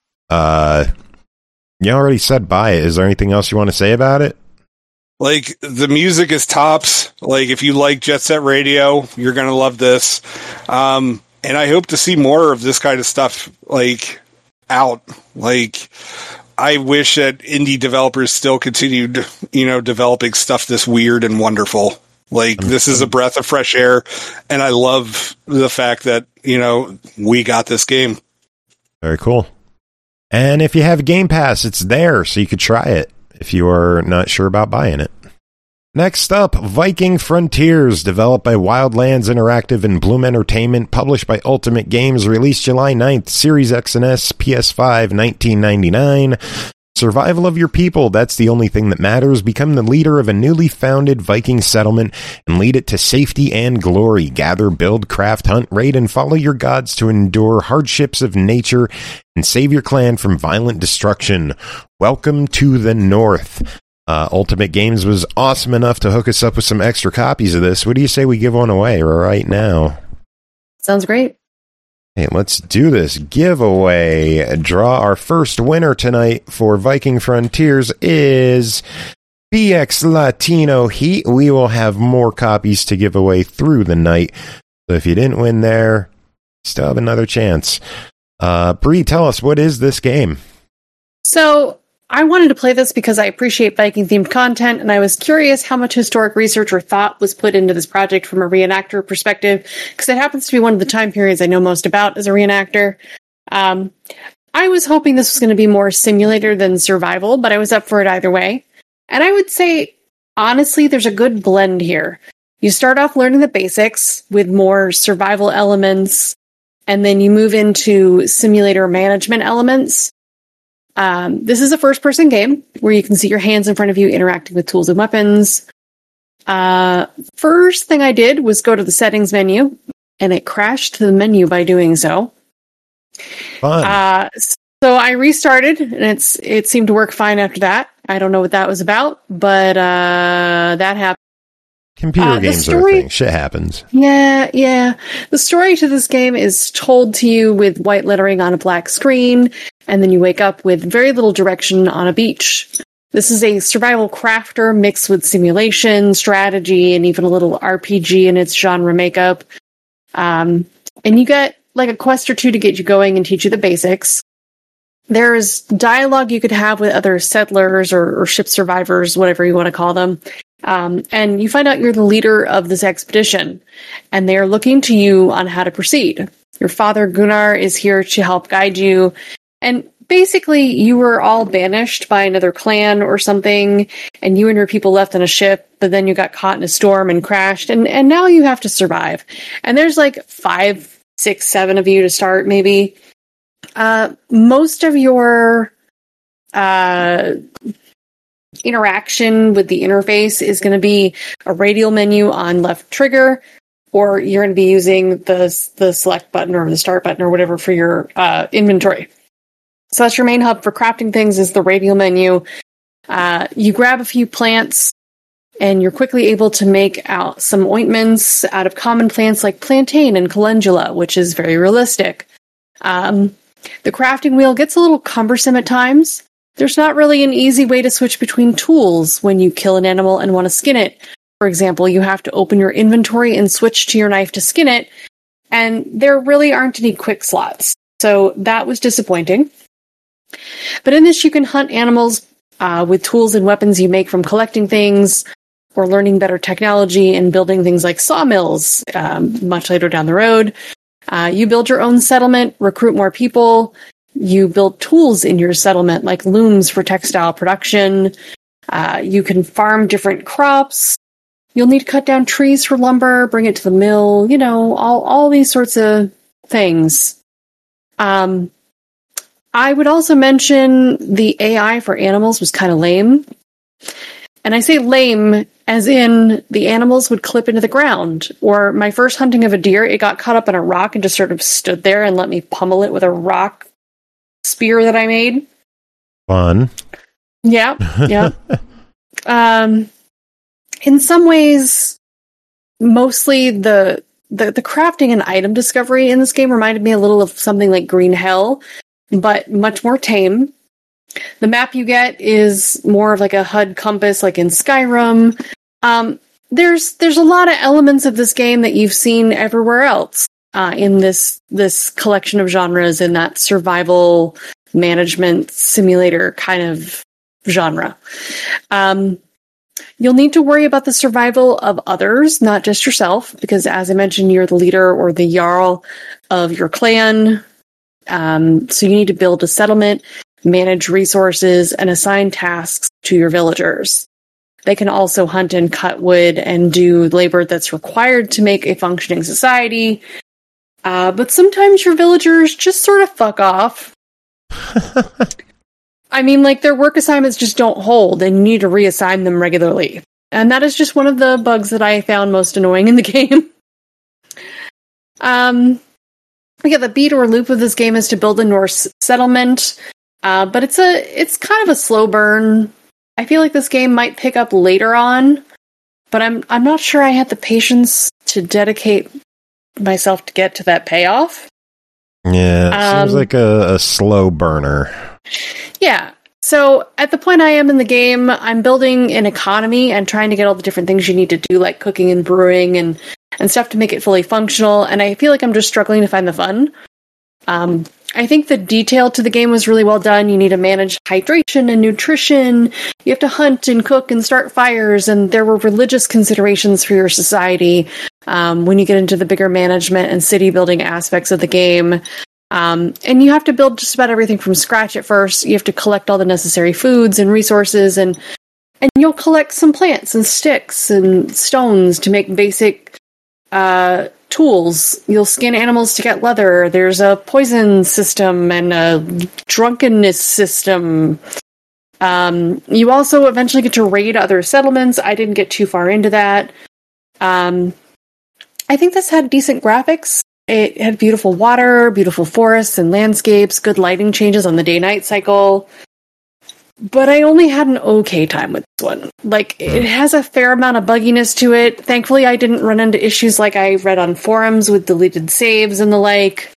You already said buy it. Is there anything else you want to say about it? Like, the music is tops. Like, if you like Jet Set Radio, you're going to love this. And I hope to see more of this kind of stuff, like, out. Like, I wish that indie developers still continued, developing stuff this weird and wonderful. Like, this is a breath of fresh air, and I love the fact that, we got this game. Very cool. And if you have Game Pass, it's there, so you could try it if you are not sure about buying it. Next up, Viking Frontiers, developed by Wildlands Interactive and Bloom Entertainment, published by Ultimate Games, released July 9th, Series X and S, PS5, $19.99. Survival of your people, that's the only thing that matters. Become the leader of a newly founded Viking settlement and lead it to safety and glory. Gather, build, craft, hunt, raid, and follow your gods to endure hardships of nature and save your clan from violent destruction. Welcome to the North. Ultimate Games was awesome enough to hook us up with some extra copies of this. What do you say we give one away right now? Sounds great. Hey, let's do this giveaway. Draw our first winner tonight for Viking Frontiers is BX Latino Heat. We will have more copies to give away through the night. So if you didn't win there, still have another chance. Bree, tell us, what is this game? So I wanted to play this because I appreciate Viking-themed content, and I was curious how much historic research or thought was put into this project from a reenactor perspective, because it happens to be one of the time periods I know most about as a reenactor. I was hoping this was going to be more simulator than survival, but I was up for it either way. And I would say, honestly, there's a good blend here. You start off learning the basics with more survival elements, and then you move into simulator management elements. This is a first-person game where you can see your hands in front of you interacting with tools and weapons. First thing I did was go to the settings menu, and it crashed the menu by doing so. Fun. So I restarted, and it seemed to work fine after that. I don't know what that was about, but that happened. Computer games are a thing. Shit happens. Yeah. The story to this game is told to you with white lettering on a black screen, and then you wake up with very little direction on a beach. This is a survival crafter mixed with simulation, strategy, and even a little RPG in its genre makeup. And you get like a quest or two to get you going and teach you the basics. There's dialogue you could have with other settlers or ship survivors, whatever you want to call them. And you find out you're the leader of this expedition, and they're looking to you on how to proceed. Your father, Gunnar, is here to help guide you. And basically, you were all banished by another clan or something, and you and your people left on a ship, but then you got caught in a storm and crashed, and now you have to survive. And there's like 5, 6, 7 of you to start, maybe. Most of your interaction with the interface is going to be a radial menu on left trigger, or you're going to be using the select button or the start button or whatever for your inventory. So that's your main hub for crafting things, is the radial menu. You grab a few plants, and you're quickly able to make out some ointments out of common plants like plantain and calendula, which is very realistic. The crafting wheel gets a little cumbersome at times. There's not really an easy way to switch between tools when you kill an animal and want to skin it. For example, you have to open your inventory and switch to your knife to skin it, and there really aren't any quick slots. So that was disappointing. But in this, you can hunt animals with tools and weapons you make from collecting things or learning better technology and building things like sawmills much later down the road. You build your own settlement, recruit more people. You build tools in your settlement, like looms for textile production. You can farm different crops. You'll need to cut down trees for lumber, bring it to the mill, all these sorts of things. I would also mention the AI for animals was kind of lame. And I say lame as in the animals would clip into the ground. Or my first hunting of a deer, it got caught up in a rock and just sort of stood there and let me pummel it with a rock spear that I made. Fun. Yeah, yeah. In some ways, mostly the crafting and item discovery in this game reminded me a little of something like Green Hell, but much more tame. The map you get is more of like a HUD compass, like in Skyrim. There's a lot of elements of this game that you've seen everywhere else in this collection of genres, in that survival management simulator kind of genre. You'll need to worry about the survival of others, not just yourself, because as I mentioned, you're the leader or the Jarl of your clan. So you need to build a settlement, manage resources, and assign tasks to your villagers. They can also hunt and cut wood and do labor that's required to make a functioning society. But sometimes your villagers just sort of fuck off. I mean, like, their work assignments just don't hold, and you need to reassign them regularly. And that is just one of the bugs that I found most annoying in the game. The beat or loop of this game is to build a Norse settlement, but it's kind of a slow burn. I feel like this game might pick up later on, but I'm not sure I had the patience to dedicate myself to get to that payoff. Yeah, it seems like a slow burner. Yeah. So at the point I am in the game, I'm building an economy and trying to get all the different things you need to do, like cooking and brewing and stuff to make it fully functional. And I feel like I'm just struggling to find the fun. I think the detail to the game was really well done. You need to manage hydration and nutrition. You have to hunt and cook and start fires. And there were religious considerations for your society when you get into the bigger management and city building aspects of the game. And you have to build just about everything from scratch at first. You have to collect all the necessary foods and resources, and you'll collect some plants and sticks and stones to make basic tools. You'll skin animals to get leather. There's a poison system and a drunkenness system. You also eventually get to raid other settlements. I didn't get too far into that. I think this had decent graphics. It had beautiful water, beautiful forests and landscapes, good lighting changes on the day-night cycle. But I only had an okay time with this one. Like, it has a fair amount of bugginess to it. Thankfully, I didn't run into issues like I read on forums with deleted saves and the like.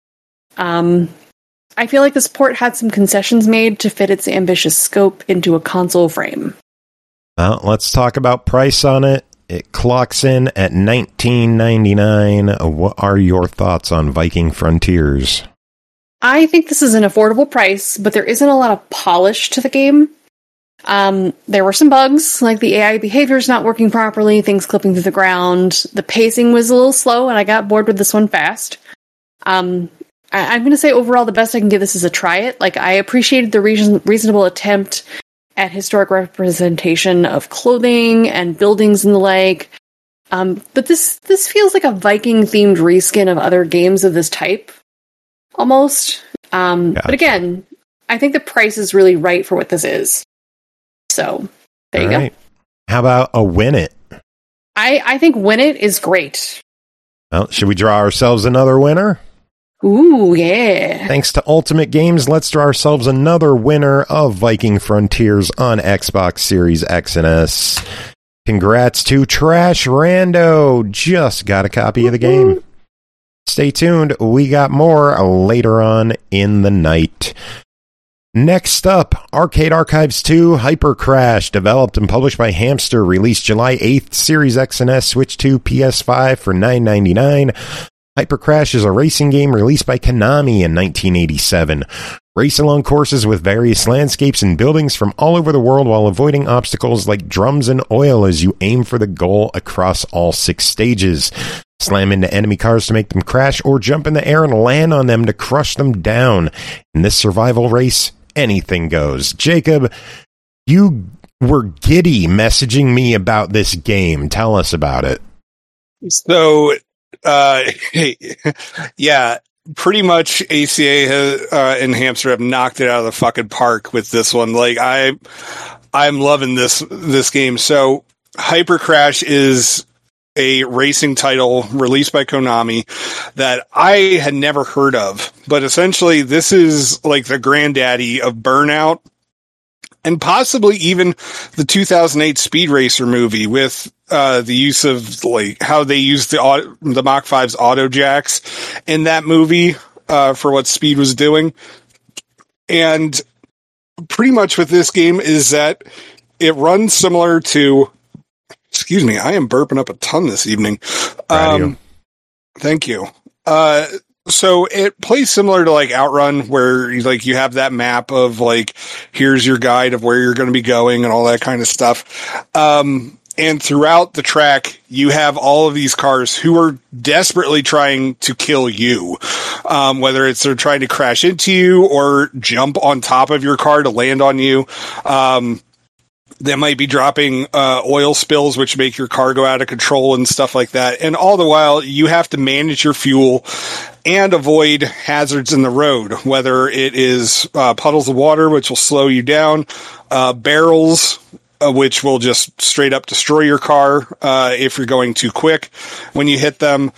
I feel like this port had some concessions made to fit its ambitious scope into a console frame. Well, let's talk about price on it. It clocks in at $19.99. What are your thoughts on Viking Frontiers? I think this is an affordable price, but there isn't a lot of polish to the game. There were some bugs, like the AI behavior is not working properly, things clipping through the ground. The pacing was a little slow, and I got bored with this one fast. I'm going to say overall the best I can give this is a try it. Like, I appreciated the reasonable attempt at historic representation of clothing and buildings and the like. But this feels like a Viking-themed reskin of other games of this type, almost. Gotcha. But again, I think the price is really right for what this is. So, there you go. How about a Win It? I think Win It is great. Well, should we draw ourselves another winner? Ooh, yeah. Thanks to Ultimate Games, let's draw ourselves another winner of Viking Frontiers on Xbox Series X and S. Congrats to Trash Rando. Just got a copy of the game. Stay tuned. We got more later on in the night. Next up, Arcade Archives 2 Hyper Crash, developed and published by Hamster, released July 8th, Series X and S, Switch 2, PS5 for $9.99. Hyper Crash is a racing game released by Konami in 1987. Race along courses with various landscapes and buildings from all over the world while avoiding obstacles like drums and oil as you aim for the goal across all 6 stages. Slam into enemy cars to make them crash, or jump in the air and land on them to crush them down. In this survival race, anything goes. Jacob, you were giddy messaging me about this game. Tell us about it. So, yeah, pretty much ACA and Hamster have knocked it out of the fucking park with this one. Like, I'm loving this game. So, Hyper Crash is a racing title released by Konami that I had never heard of, but essentially this is like the granddaddy of Burnout and possibly even the 2008 Speed Racer movie with the use of like how they used the Mach 5's auto jacks in that movie for what Speed was doing. And pretty much with this game is that it runs similar to, excuse me, I am burping up a ton this evening. Thank you. So it plays similar to like Outrun, where like you have that map of like, here's your guide of where you're going to be going and all that kind of stuff. And throughout the track, you have all of these cars who are desperately trying to kill you. Whether it's they're trying to crash into you or jump on top of your car to land on you. They might be dropping oil spills, which make your car go out of control and stuff like that. And all the while, you have to manage your fuel and avoid hazards in the road, whether it is puddles of water, which will slow you down, barrels, which will just straight up destroy your car if you're going too quick when you hit them.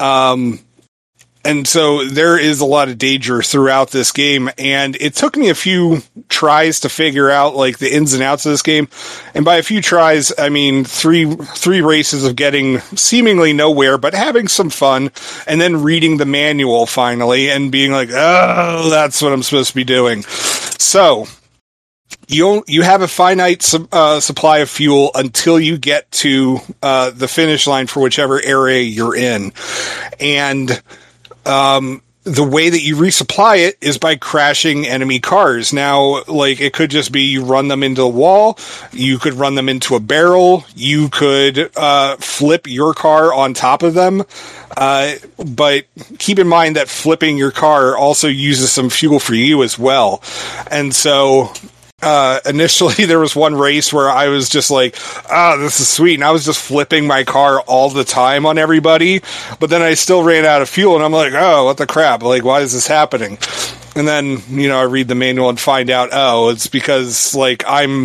And so there is a lot of danger throughout this game, and it took me a few tries to figure out like the ins and outs of this game. And by a few tries, I mean three races of getting seemingly nowhere, but having some fun, and then reading the manual finally and being like, oh, that's what I'm supposed to be doing. So you have a finite supply of fuel until you get to the finish line for whichever area you're in. And the way that you resupply it is by crashing enemy cars. Now, like, it could just be you run them into a wall, you could run them into a barrel, you could flip your car on top of them, but keep in mind that flipping your car also uses some fuel for you as well. And so initially there was one race where I was just like, oh, this is sweet, and I was just flipping my car all the time on everybody, but then I still ran out of fuel, and I'm like, oh, what the crap, like, why is this happening? And then, I read the manual and find out, oh, it's because, like,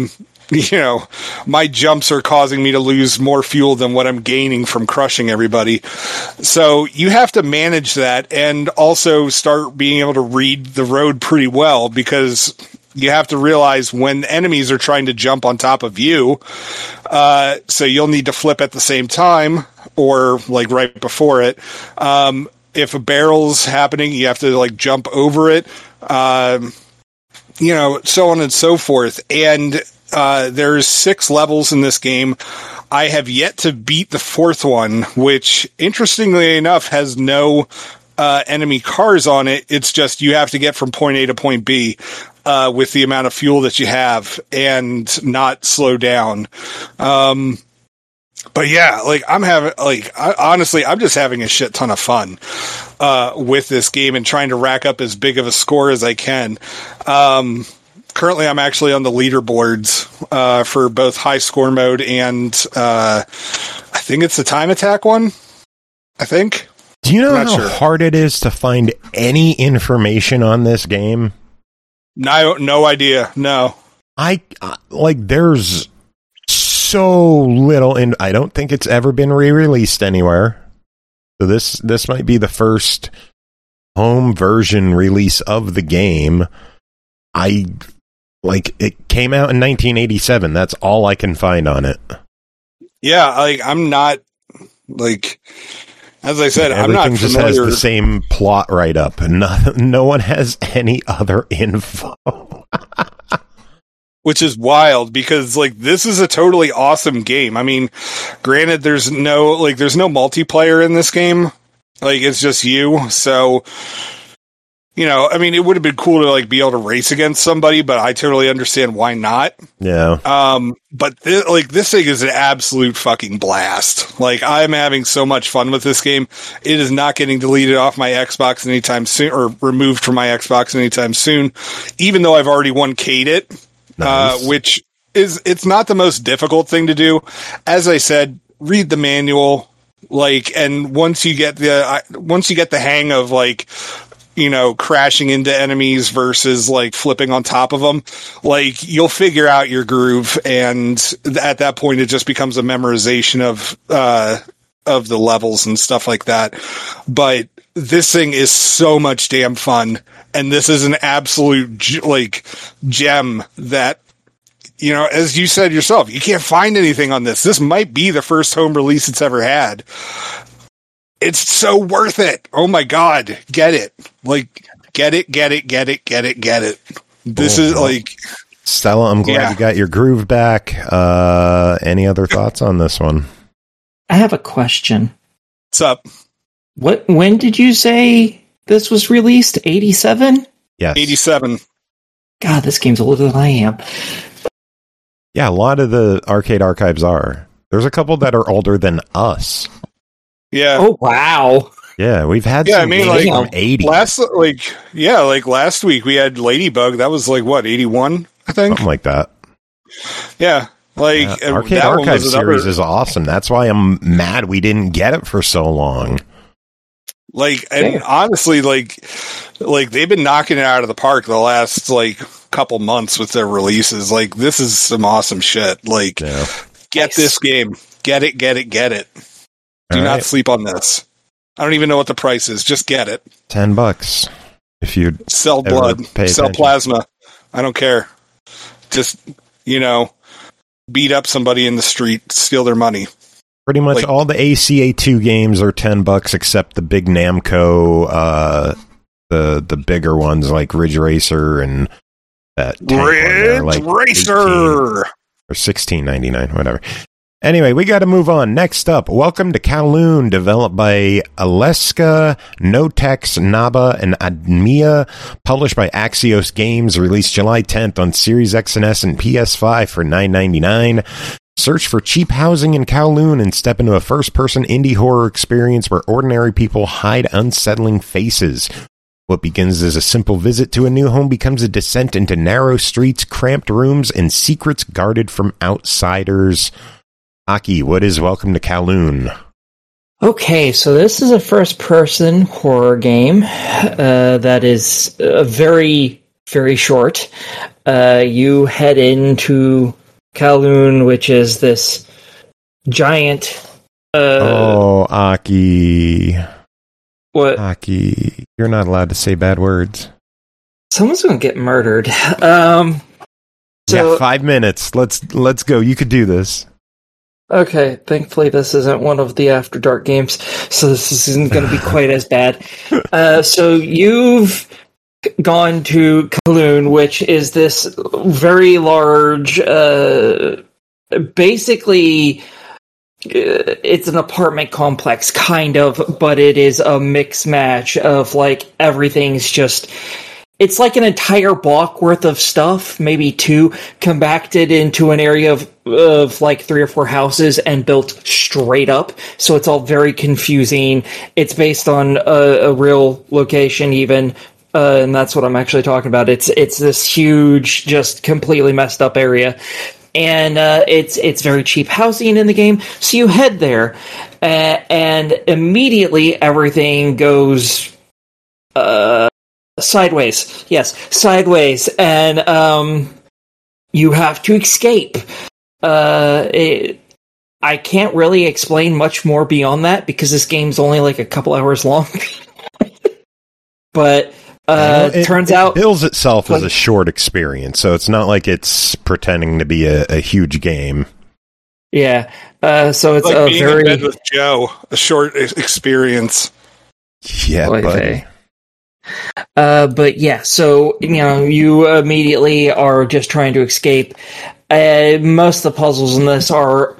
my jumps are causing me to lose more fuel than what I'm gaining from crushing everybody. So you have to manage that and also start being able to read the road pretty well, because you have to realize when enemies are trying to jump on top of you. So you'll need to flip at the same time or like right before it. If a barrel's happening, you have to like jump over it, so on and so forth. And there's 6 levels in this game. I have yet to beat the 4th one, which interestingly enough has no enemy cars on it. It's just you have to get from point A to point B with the amount of fuel that you have and not slow down. But yeah, like I'm just having a shit ton of fun with this game and trying to rack up as big of a score as I can. Currently, I'm actually on the leaderboards for both high score mode and I think it's the time attack one. I think. Do you know how hard it is to find any information on this game? No idea. No. There's so little, and I don't think it's ever been re-released anywhere. So this might be the first home version release of the game. It came out in 1987. That's all I can find on it. Yeah, I'm not, as I said, I'm not familiar. Everything just has the same plot write-up. No one has any other info. Which is wild, because, this is a totally awesome game. I mean, granted, there's no multiplayer in this game. It's just you, so... it would have been cool to be able to race against somebody, but I totally understand why not. Yeah. But this thing is an absolute fucking blast. I'm having so much fun with this game. It is not getting deleted off my Xbox anytime soon, or removed from my Xbox anytime soon, even though I've already 1K'd it, nice. Which it's not the most difficult thing to do. As I said, read the manual, and once you get the hang of crashing into enemies versus flipping on top of them, you'll figure out your groove, and at that point it just becomes a memorization of the levels and stuff like that. But this thing is so much damn fun, and this is an absolute gem that you know, as you said yourself, you can't find anything on this. This might be the first home release it's ever had. It's so worth it. Oh my God. Get it. Like, get it. This is like... Stella, I'm glad you got your groove back. Any other thoughts on this one? I have a question. What's up? When did you say this was released? 87? Yes. 87. God, this game's older than I am. Yeah, a lot of the arcade archives are. There's a couple that are older than us. Yeah. Oh, wow. Yeah, we've had some games from 80. Last week we had Ladybug. That was like, what, 81, I think? Something like that. Yeah. Like, Arcade Archive series is awesome. That's why I'm mad we didn't get it for so long. Like, and honestly, like they've been knocking it out of the park the last like couple months with their releases. Like, this is some awesome shit. Like, get this game. Get it. Do not sleep on this. I don't even know what the price is. Just get it. $10 if you sell blood, sell plasma. I don't care. Just, you know, beat up somebody in the street, steal their money. Pretty much all the ACA2 games are $10 except the big Namco, the bigger ones like Ridge Racer and that Ridge Racer or $16.99, whatever. Anyway, we got to move on. Next up, Welcome to Kowloon, developed by Aleska, Notex, Naba, and Admia, published by Axios Games, released July 10th on Series X and S and PS5 for $9.99. Search for cheap housing in Kowloon and step into a first-person indie horror experience where ordinary people hide unsettling faces. What begins as a simple visit to a new home becomes a descent into narrow streets, cramped rooms, and secrets guarded from outsiders. Aki, what is Welcome to Kowloon? Okay, so this is a first-person horror game that is very, very short. You head into Kowloon, which is this giant... Aki. What? Aki, you're not allowed to say bad words. Someone's going to get murdered. Yeah, 5 minutes. Let's go. You could do this. Okay, thankfully this isn't one of the After Dark games, so this isn't going to be quite as bad. So you've gone to Kowloon, which is this very large, basically, it's an apartment complex, kind of, but it is a mix match of, like, everything's just... It's like an entire block worth of stuff, maybe 2, compacted into an area of like 3 or 4 houses and built straight up. So it's all very confusing. It's based on a real location even, and that's what I'm actually talking about. It's this huge, just completely messed up area. And it's very cheap housing in the game. So you head there, and immediately everything goes... sideways. Yes, sideways. And you have to escape. I can't really explain much more beyond that because this game's only like a couple hours long. But it turns out... It bills itself as a short experience, so it's not like it's pretending to be a huge game. Yeah. So it's like a being very... in bed with Joe, a short experience. Yeah, buddy. But yeah, so, you know, you immediately are just trying to escape. Most of the puzzles in this are,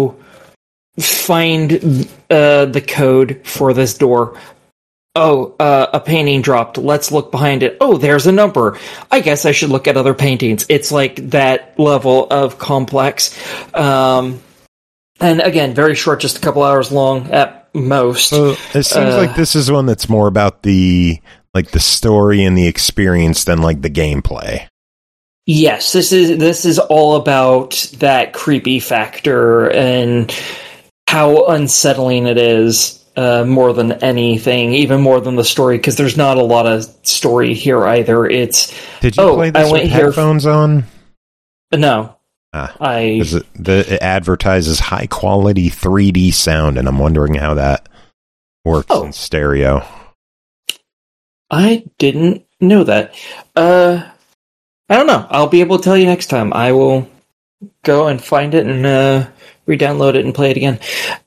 find the code for this door. A painting dropped. Let's look behind it. Oh, there's a number. I guess I should look at other paintings. It's like that level of complex. And again, very short, just a couple hours long at most. So it seems like this is one that's more about the story and the experience than like the gameplay. Yes, this is all about that creepy factor and how unsettling it is, more than anything, even more than the story, because there's not a lot of story here either. Did you play this with headphones on? No. It advertises high quality 3D sound, and I'm wondering how that works in stereo. I didn't know that. I don't know. I'll be able to tell you next time. I will go and find it and re-download it and play it again.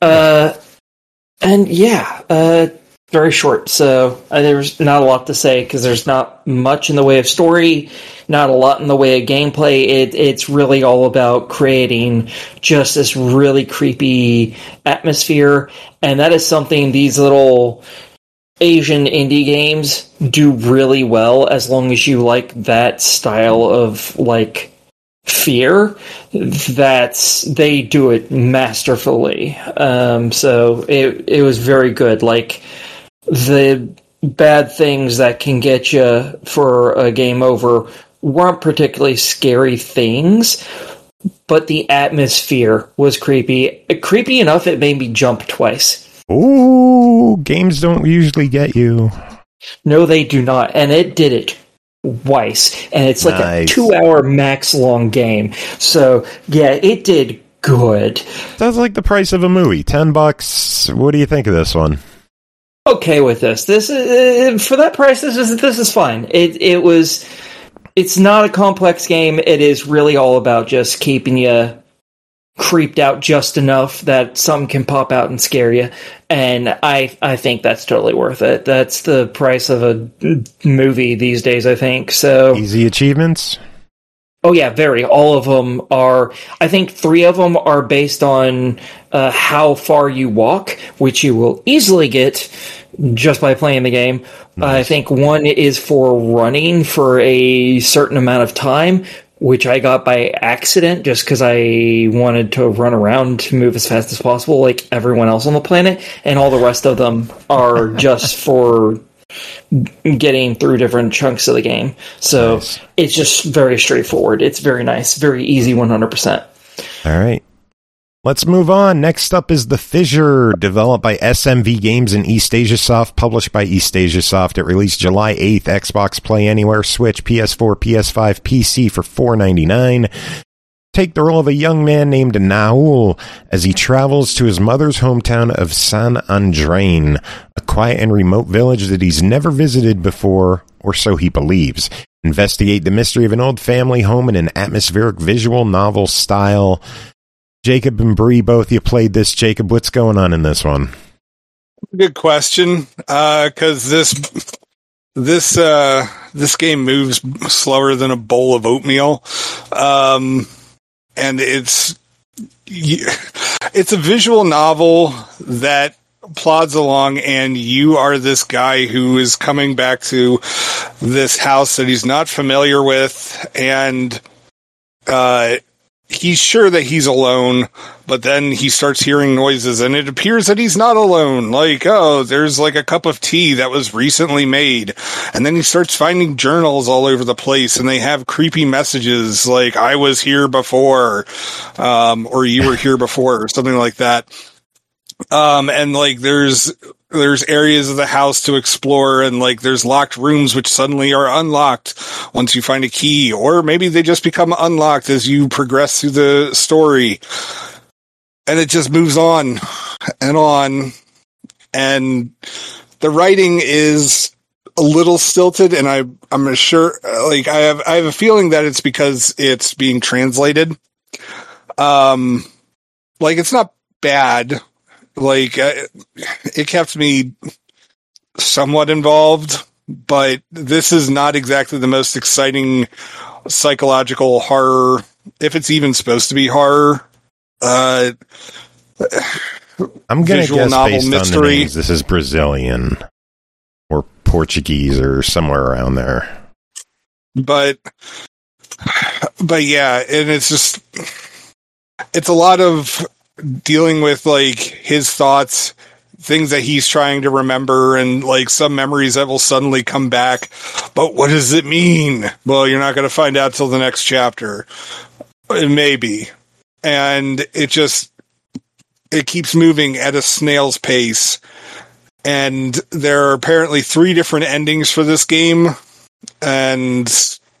And yeah, very short, so there's not a lot to say because there's not much in the way of story, not a lot in the way of gameplay. It's really all about creating just this really creepy atmosphere, and that is something these little Asian indie games do really well as long as you like that style of, like, fear. They do it masterfully. So it was very good. Like, the bad things that can get you for a game over weren't particularly scary things, but the atmosphere was creepy. Creepy enough it made me jump twice. Ooh, games don't usually get you. No, they do not. And it did it twice. And it's like Nice. a 2-hour max long game. So, yeah, it did good. Sounds like the price of a movie. $10. What do you think of this one? Okay with this. This is for that price. This is fine. It's not a complex game. It is really all about just keeping you creeped out just enough that something can pop out and scare you. And I think that's totally worth it. That's the price of a movie these days, I think. So Easy achievements? oh yeah, very. All of them are. I think 3 of them are based on how far you walk, which you will easily get just by playing the game. I think 1 is for running for a certain amount of time, which I got by accident just because I wanted to run around to move as fast as possible like everyone else on the planet, and all the rest of them are just for getting through different chunks of the game. So Nice. It's just very straightforward. It's very nice, very easy 100%. All right. Let's move on. Next up is The Fissure, developed by SMV Games and East Asia Soft, published by East Asia Soft. It released July 8th, Xbox Play Anywhere, Switch, PS4, PS5, PC for $4.99. Take the role of a young man named Naul as he travels to his mother's hometown of San Andrén, a quiet and remote village that he's never visited before, or so he believes. Investigate the mystery of an old family home in an atmospheric visual novel style. Jacob and Bree, both you played this. Jacob, what's going on in this one? Good question, because this game moves slower than a bowl of oatmeal, and it's a visual novel that plods along, and you are this guy who is coming back to this house that he's not familiar with, and he's sure that he's alone, but then he starts hearing noises, and it appears that he's not alone. Like, oh, there's like a cup of tea that was recently made. And then he starts finding journals all over the place, and they have creepy messages like, I was here before, or you were here before, or something like that. And like, there's areas of the house to explore, and like there's locked rooms which suddenly are unlocked once you find a key, or maybe they just become unlocked as you progress through the story. And it just moves on and on. And the writing is a little stilted, and I'm sure, like, I have a feeling that it's because it's being translated. Like, it's not bad. Like, it kept me somewhat involved, but this is not exactly the most exciting psychological horror, if it's even supposed to be horror. I'm going to guess based on the names, this is Brazilian or Portuguese or somewhere around there. But yeah, and it's a lot of dealing with like his thoughts, things that he's trying to remember, and like some memories that will suddenly come back. But what does it mean? Well, you're not going to find out till the next chapter. Maybe. And it keeps moving at a snail's pace. And there are apparently 3 different endings for this game. And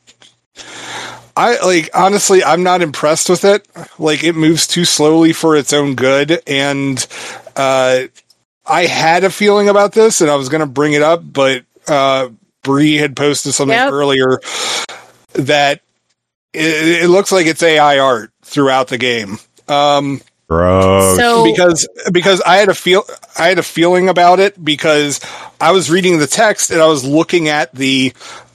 honestly, I'm not impressed with it. Like, it moves too slowly for its own good. And I had a feeling about this, and I was going to bring it up, but Bree had posted something earlier that it looks like it's AI art. throughout the game. Gross. So Because I had a feeling about it, because I was reading the text and I was looking at the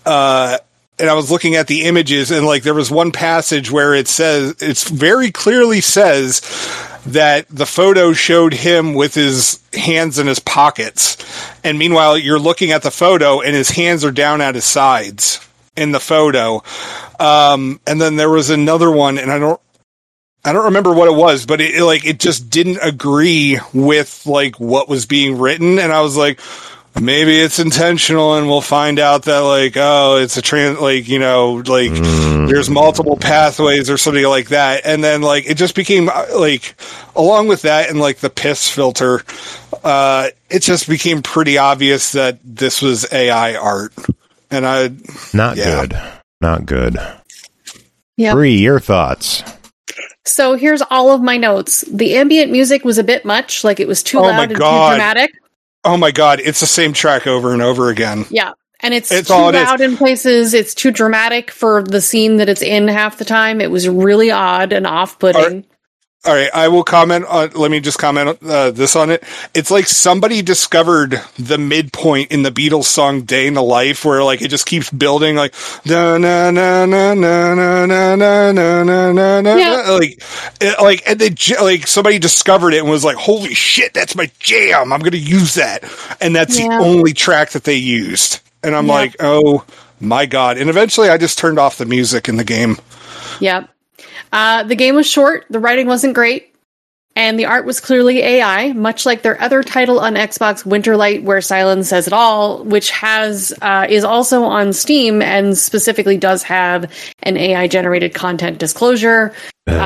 images, and like there was one passage where it very clearly says that the photo showed him with his hands in his pockets, and meanwhile you're looking at the photo and his hands are down at his sides in the photo. And then there was another one, and I don't remember what it was, but it just didn't agree with like what was being written, and I was like, maybe it's intentional, and we'll find out that like, oh, it's a there's multiple pathways or something like that. And then like it just became like, along with that and like the piss filter, it just became pretty obvious that this was AI art. And not good. yeah. Bree, your thoughts? So here's all of my notes. The ambient music was a bit much, like it was too loud and too dramatic. Oh my God, it's the same track over and over again. Yeah, and it's too loud in places. It's too dramatic for the scene that it's in half the time. It was really odd and off-putting. All right, I will comment on. Let me just comment this on it. It's like somebody discovered the midpoint in the Beatles song "Day in the Life," where like it just keeps building, like na na na na na na na na na na na. Like, and they like somebody discovered it and was like, "Holy shit, that's my jam! I'm going to use that." And that's the only track that they used. And I'm like, oh my God! And eventually, I just turned off the music in the game. Yeah. The game was short, the writing wasn't great, and the art was clearly AI, much like their other title on Xbox, Winterlight, Where Silence Says It All, which is also on Steam and specifically does have an AI-generated content disclosure.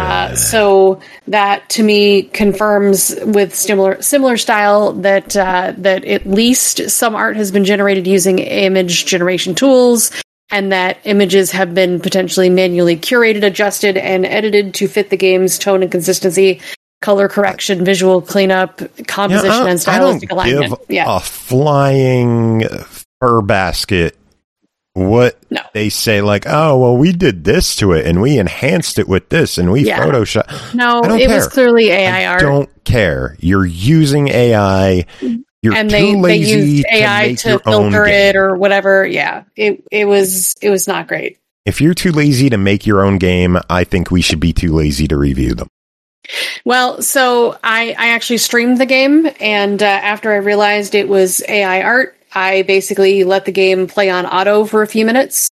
So that, to me, confirms with similar style that at least some art has been generated using image generation tools, and that images have been potentially manually curated, adjusted, and edited to fit the game's tone and consistency, color correction, visual cleanup, composition, and stylistic alignment. A flying fur basket what they say, like, oh, well, we did this to it, and we enhanced it with this, and we Photoshopped. No, it was clearly AI art. I don't care. You're using AI. They used AI to filter it or whatever. Yeah, it was not great. If you're too lazy to make your own game, I think we should be too lazy to review them. Well, so I actually streamed the game, and after I realized it was AI art, I basically let the game play on auto for a few minutes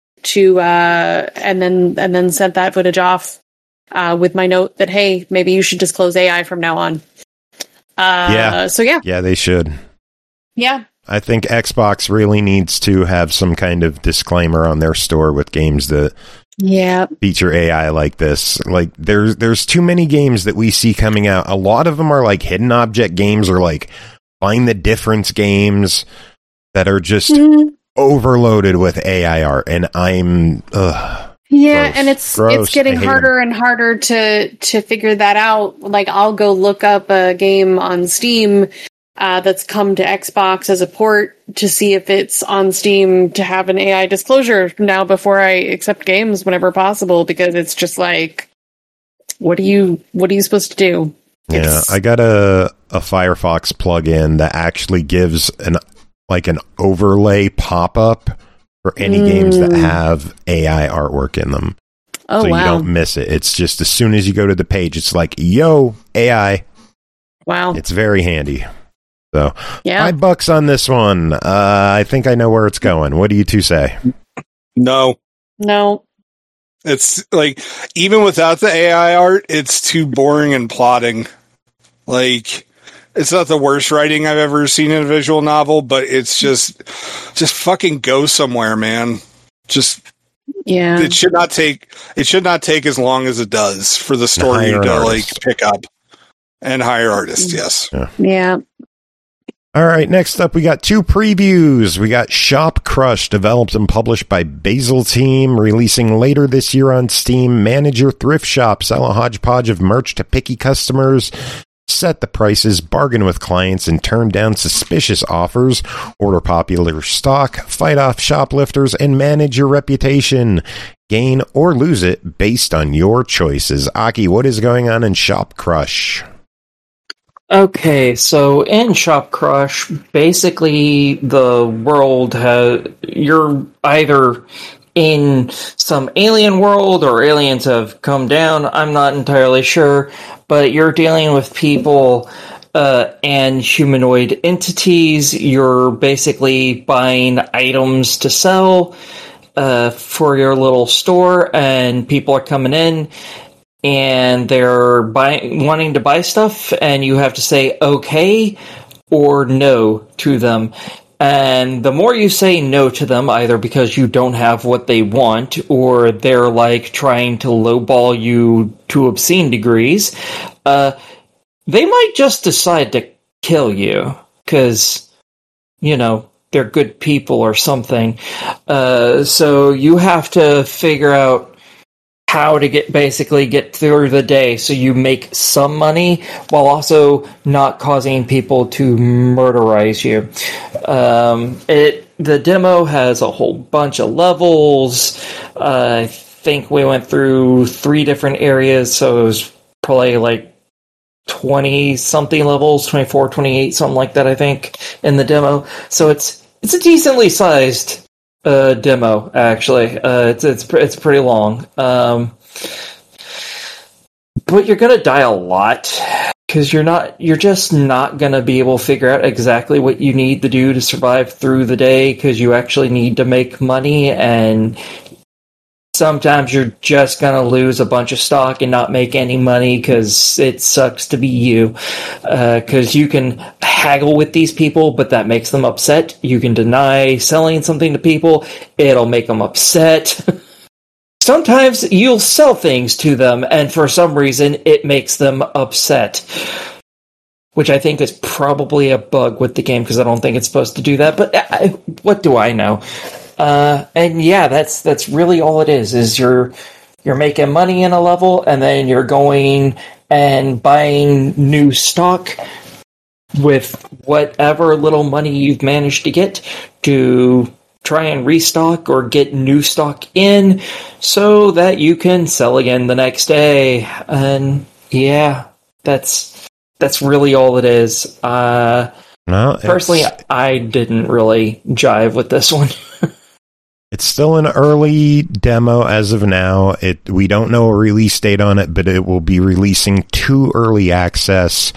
and then sent that footage off with my note that, hey, maybe you should disclose AI from now on. Yeah, they should. Yeah. I think Xbox really needs to have some kind of disclaimer on their store with games that feature AI like this. Like there's too many games that we see coming out. A lot of them are like hidden object games or like find the difference games that are just overloaded with AI art, and I'm gross, and it's getting harder and harder to figure that out. Like I'll go look up a game on Steam that's come to Xbox as a port to see if it's on Steam to have an AI disclosure now before I accept games whenever possible, because it's just like, what are you supposed to do? I got a Firefox plugin that actually gives an overlay pop-up for any games that have AI artwork in them. Oh, so wow. You don't miss it. It's just as soon as you go to the page, it's like, yo, AI. Wow. It's very handy. So, $5 on this one. I think I know where it's going. What do you two say? No. It's like, even without the AI art, it's too boring and plotting. Like, it's not the worst writing I've ever seen in a visual novel, but it's just fucking go somewhere, man. It should not take as long as it does for the story to like pick up and hire artists. Yes. Yeah. All right, next up, we got 2 previews. We got Shop Crush, developed and published by Basil Team, releasing later this year on Steam. Manage your thrift shop, sell a hodgepodge of merch to picky customers, set the prices, bargain with clients, and turn down suspicious offers, order popular stock, fight off shoplifters, and manage your reputation. gain or lose it based on your choices. Aki, what is going on in Shop Crush? Okay, so in Shop Crush, basically the world you're either in some alien world or aliens have come down, I'm not entirely sure, but you're dealing with people and humanoid entities. You're basically buying items to sell for your little store, and people are coming in and they're wanting to buy stuff, and you have to say okay or no to them. And the more you say no to them, either because you don't have what they want, or they're like trying to lowball you to obscene degrees, they might just decide to kill you, because, you know, they're good people or something. So you have to figure out how to get through the day so you make some money while also not causing people to murderize you. The demo has a whole bunch of levels. I think we went through 3 different areas, so it was probably like 20-something levels, 24, 28, something like that, I think, in the demo. So it's a decently sized demo, actually. It's pretty long. But you're gonna die a lot, because you're just not gonna be able to figure out exactly what you need to do to survive through the day, because you actually need to make money, and sometimes you're just gonna lose a bunch of stock and not make any money, because it sucks to be you. Because you can haggle with these people, but that makes them upset. You can deny selling something to people, it'll make them upset. Sometimes you'll sell things to them, and for some reason it makes them upset. Which I think is probably a bug with the game, because I don't think it's supposed to do that, but what do I know? And yeah, that's really all it is you're making money in a level, and then you're going and buying new stock with whatever little money you've managed to get to try and restock or get new stock in so that you can sell again the next day. And yeah, that's really all it is. Personally, I didn't really jive with this one. It's still an early demo as of now. We don't know a release date on it, but it will be releasing to early access.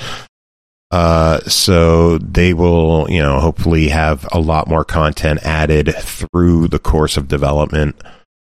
So they will, hopefully have a lot more content added through the course of development.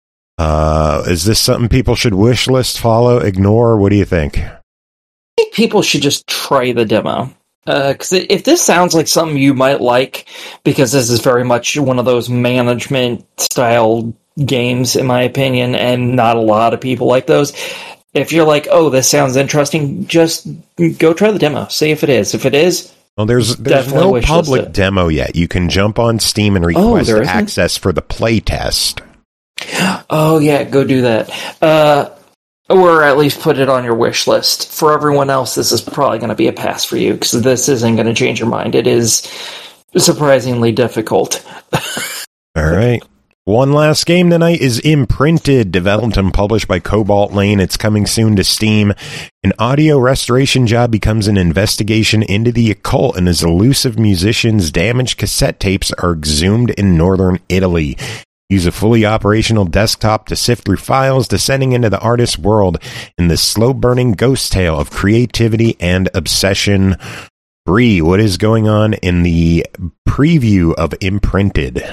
Is this something people should wish list, follow, ignore? What do you think? I think people should just try the demo. Because if this sounds like something you might like, because this is very much one of those management-style games, in my opinion, and not a lot of people like those, if you're like, oh, this sounds interesting, just go try the demo. See if it is. If it is, well, there's no public demo yet. You can jump on Steam and request access for the playtest. Oh, yeah, go do that. Or at least put it on your wish list. For everyone else, this is probably going to be a pass for you, because this isn't going to change your mind. It is surprisingly difficult. All right. One last game tonight is Imprinted, developed and published by Cobalt Lane. It's coming soon to Steam. An audio restoration job becomes an investigation into the occult, and as elusive musicians' damaged cassette tapes are exhumed in northern Italy. Use a fully operational desktop to sift through files, descending into the artist's world in this slow-burning ghost tale of creativity and obsession. Bree, what is going on in the preview of Imprinted?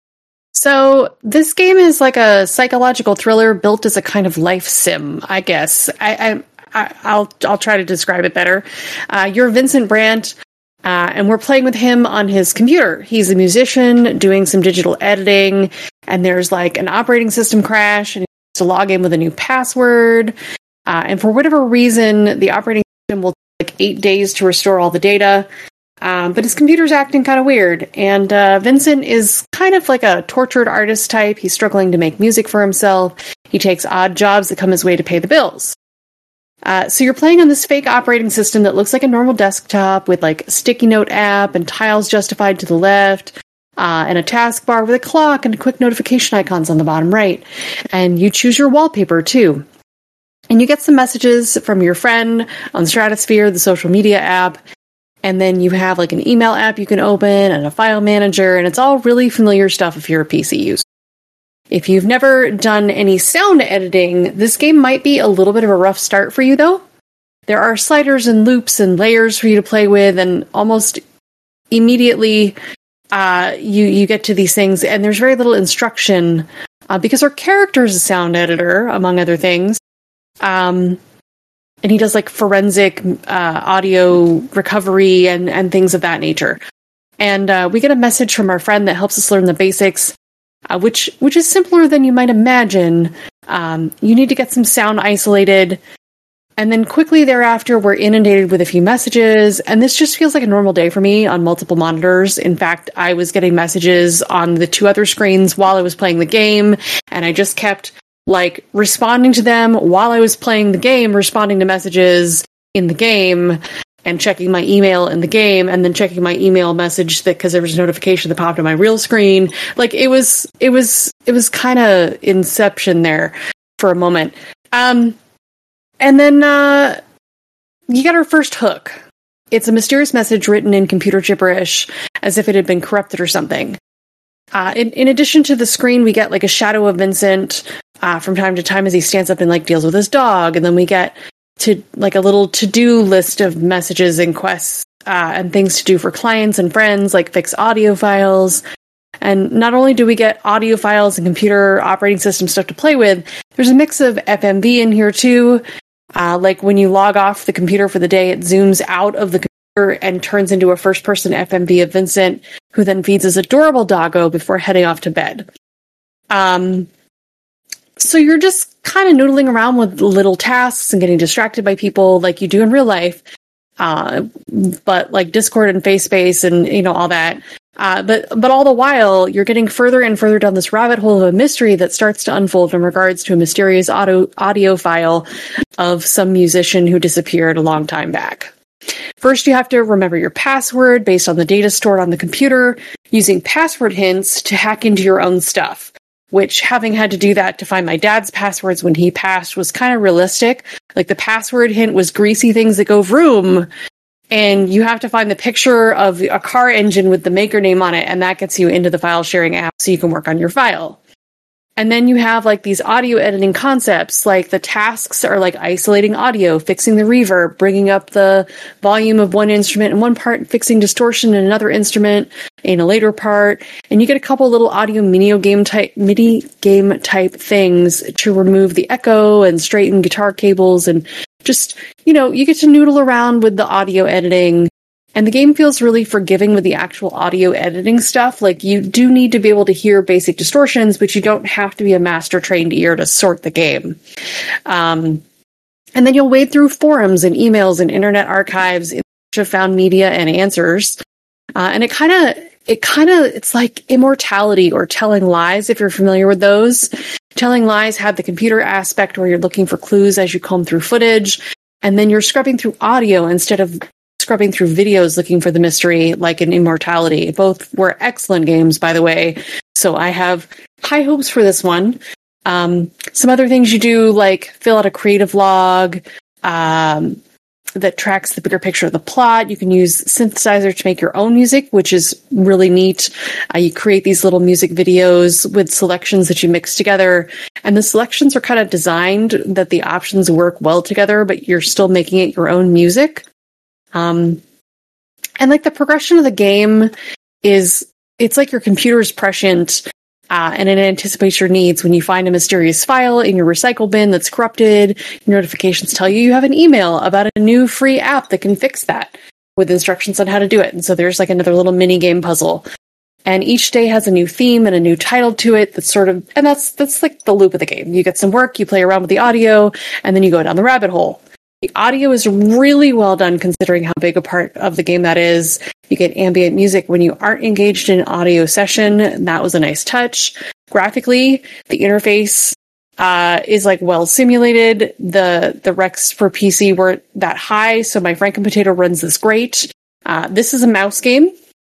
So this game is like a psychological thriller built as a kind of life sim, I guess. I'll try to describe it better. You're Vincent Brandt. And we're playing with him on his computer. He's a musician doing some digital editing, and there's like an operating system crash, and he has to log in with a new password. And for whatever reason, the operating system will take like 8 days to restore all the data. But his computer's acting kind of weird. And Vincent is kind of like a tortured artist type. He's struggling to make music for himself. He takes odd jobs that come his way to pay the bills. So you're playing on this fake operating system that looks like a normal desktop with like a sticky note app and tiles justified to the left. and a taskbar with a clock and quick notification icons on the bottom right. And you choose your wallpaper too. And you get some messages from your friend on Stratosphere, the social media app. And then you have like an email app you can open and a file manager. And it's all really familiar stuff if you're a PC user. If you've never done any sound editing, this game might be a little bit of a rough start for you though. There are sliders and loops and layers for you to play with, and almost immediately you get to these things, and there's very little instruction because our character is a sound editor, among other things. And he does like forensic audio recovery and things of that nature. And we get a message from our friend that helps us learn the basics, which is simpler than you might imagine. You need to get some sound isolated. And then quickly thereafter, we're inundated with a few messages, and this just feels like a normal day for me on multiple monitors. In fact, I was getting messages on the 2 other screens while I was playing the game, and I just kept like responding to them while I was playing the game, responding to messages in the game, and checking my email in the game, and then checking my email message that because there was a notification that popped on my real screen. Like it was kind of Inception there for a moment. And then you get our first hook. It's a mysterious message written in computer gibberish as if it had been corrupted or something. In addition to the screen, we get like a shadow of Vincent from time to time as he stands up and like deals with his dog. And then we get to like a little to-do list of messages and quests and things to do for clients and friends, like fix audio files. And not only do we get audio files and computer operating system stuff to play with, there's a mix of FMV in here too. Like when you log off the computer for the day, it zooms out of the computer and turns into a first-person FMV of Vincent, who then feeds his adorable doggo before heading off to bed. So you're just kind of noodling around with little tasks and getting distracted by people like you do in real life. But like Discord and FaceSpace and, you know, all that. But all the while, you're getting further and further down this rabbit hole of a mystery that starts to unfold in regards to a mysterious audio file of some musician who disappeared a long time back. First, you have to remember your password based on the data stored on the computer, using password hints to hack into your own stuff, which, having had to do that to find my dad's passwords when he passed, was kind of realistic. Like, the password hint was greasy things that go vroom, and you have to find the picture of a car engine with the maker name on it, and that gets you into the file sharing app so you can work on your file. And then you have like these audio editing concepts, like the tasks are like isolating audio, fixing the reverb, bringing up the volume of one instrument in one part, fixing distortion in another instrument in a later part. And you get a couple little audio mini game type things to remove the echo and straighten guitar cables, and just, you know, you get to noodle around with the audio editing. And the game feels really forgiving with the actual audio editing stuff. Like, you do need to be able to hear basic distortions, but you don't have to be a master trained ear to sort the game. And then you'll wade through forums and emails and internet archives in search of found media and answers. And it's like Immortality or Telling Lies, if you're familiar with those. Telling Lies had the computer aspect where you're looking for clues as you comb through footage, and then you're scrubbing through audio instead of scrubbing through videos looking for the mystery, like in Immortality. Both were excellent games, by the way, so I have high hopes for this one. Some other things you do, like fill out a creative log that tracks the bigger picture of the plot. You can use synthesizer to make your own music, which is really neat. You create these little music videos with selections that you mix together, and the selections are kind of designed that the options work well together, but you're still making it your own music. And like the progression of the game it's like your computer is prescient, and it anticipates your needs. When you find a mysterious file in your recycle bin that's corrupted, your notifications tell you have an email about a new free app that can fix that with instructions on how to do it. And so there's like another little mini game puzzle. And each day has a new theme and a new title to it that's sort of, and that's like the loop of the game. You get some work, you play around with the audio, and then you go down the rabbit hole. The audio is really well done considering how big a part of the game that is. You get ambient music when you aren't engaged in an audio session. And that was a nice touch. Graphically, the interface is like well simulated. The recs for PC weren't that high, so my Frankenpotato runs this great. This is a mouse game,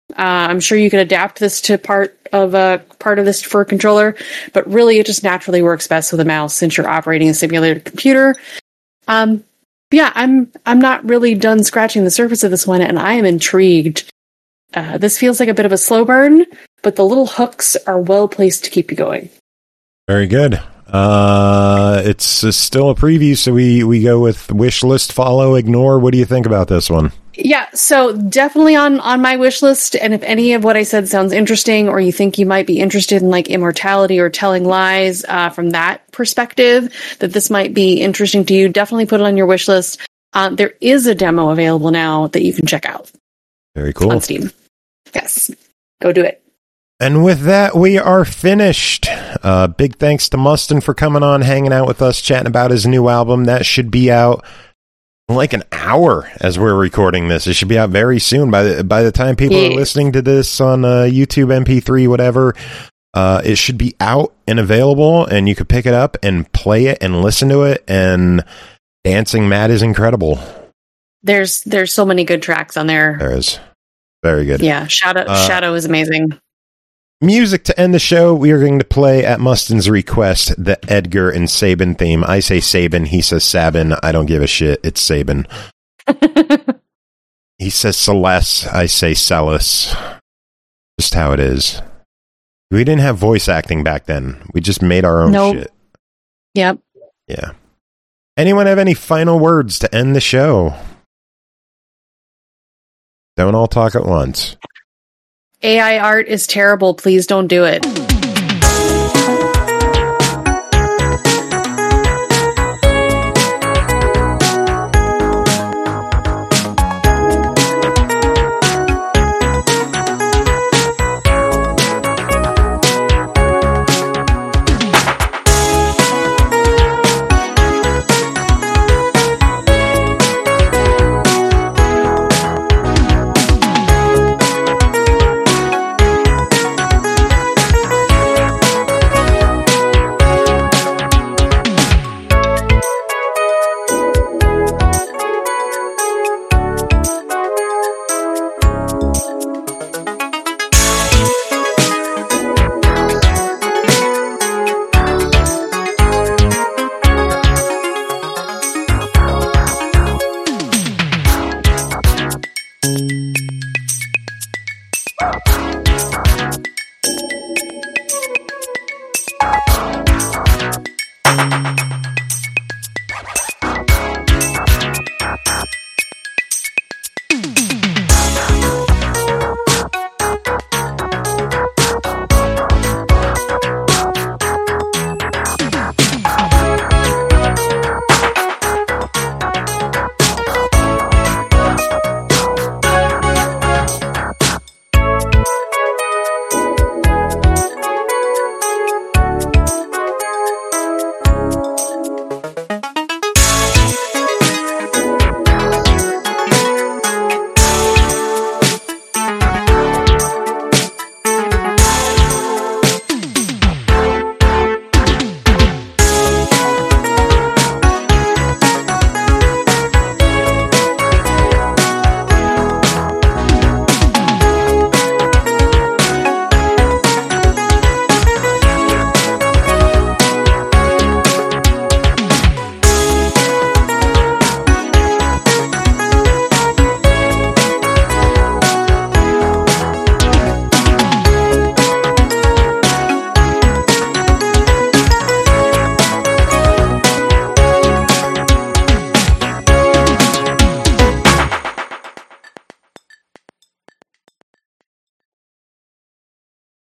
I'm sure you could adapt this to part of this for a controller, but really it just naturally works best with a mouse since you're operating a simulated computer. Yeah, I'm not really done scratching the surface of this one, and I am intrigued. This feels like a bit of a slow burn, but the little hooks are well placed to keep you going. Very good. It's still a preview, so we go with wish list, follow, ignore. What do you think about this one? Yeah, so definitely on my wish list, and if any of what I said sounds interesting, or you think you might be interested in like immortality or telling lies from that perspective, that this might be interesting to you, definitely put it on your wish list. There is a demo available now that you can check out. Very cool. On Steam. Yes, go do it. And with that, we are finished. Big thanks to Mustin for coming on, hanging out with us, chatting about his new album. That should be out in like an hour as we're recording this. It should be out very soon. By the time people are listening to this on YouTube, MP3, whatever, it should be out and available, and you could pick it up and play it and listen to it. And Dancing Mad is incredible. There's so many good tracks on there. There is. Very good. Yeah, Shadow is amazing. Music to end the show, we are going to play at Mustin's request the Edgar and Sabin theme. I say Sabin, he says Sabin. I don't give a shit. It's Sabin. He says Celeste, I say Celis. Just how it is. We didn't have voice acting back then. We just made our own shit. Yep. Yeah. Anyone have any final words to end the show? Don't all talk at once. AI art is terrible. Please don't do it.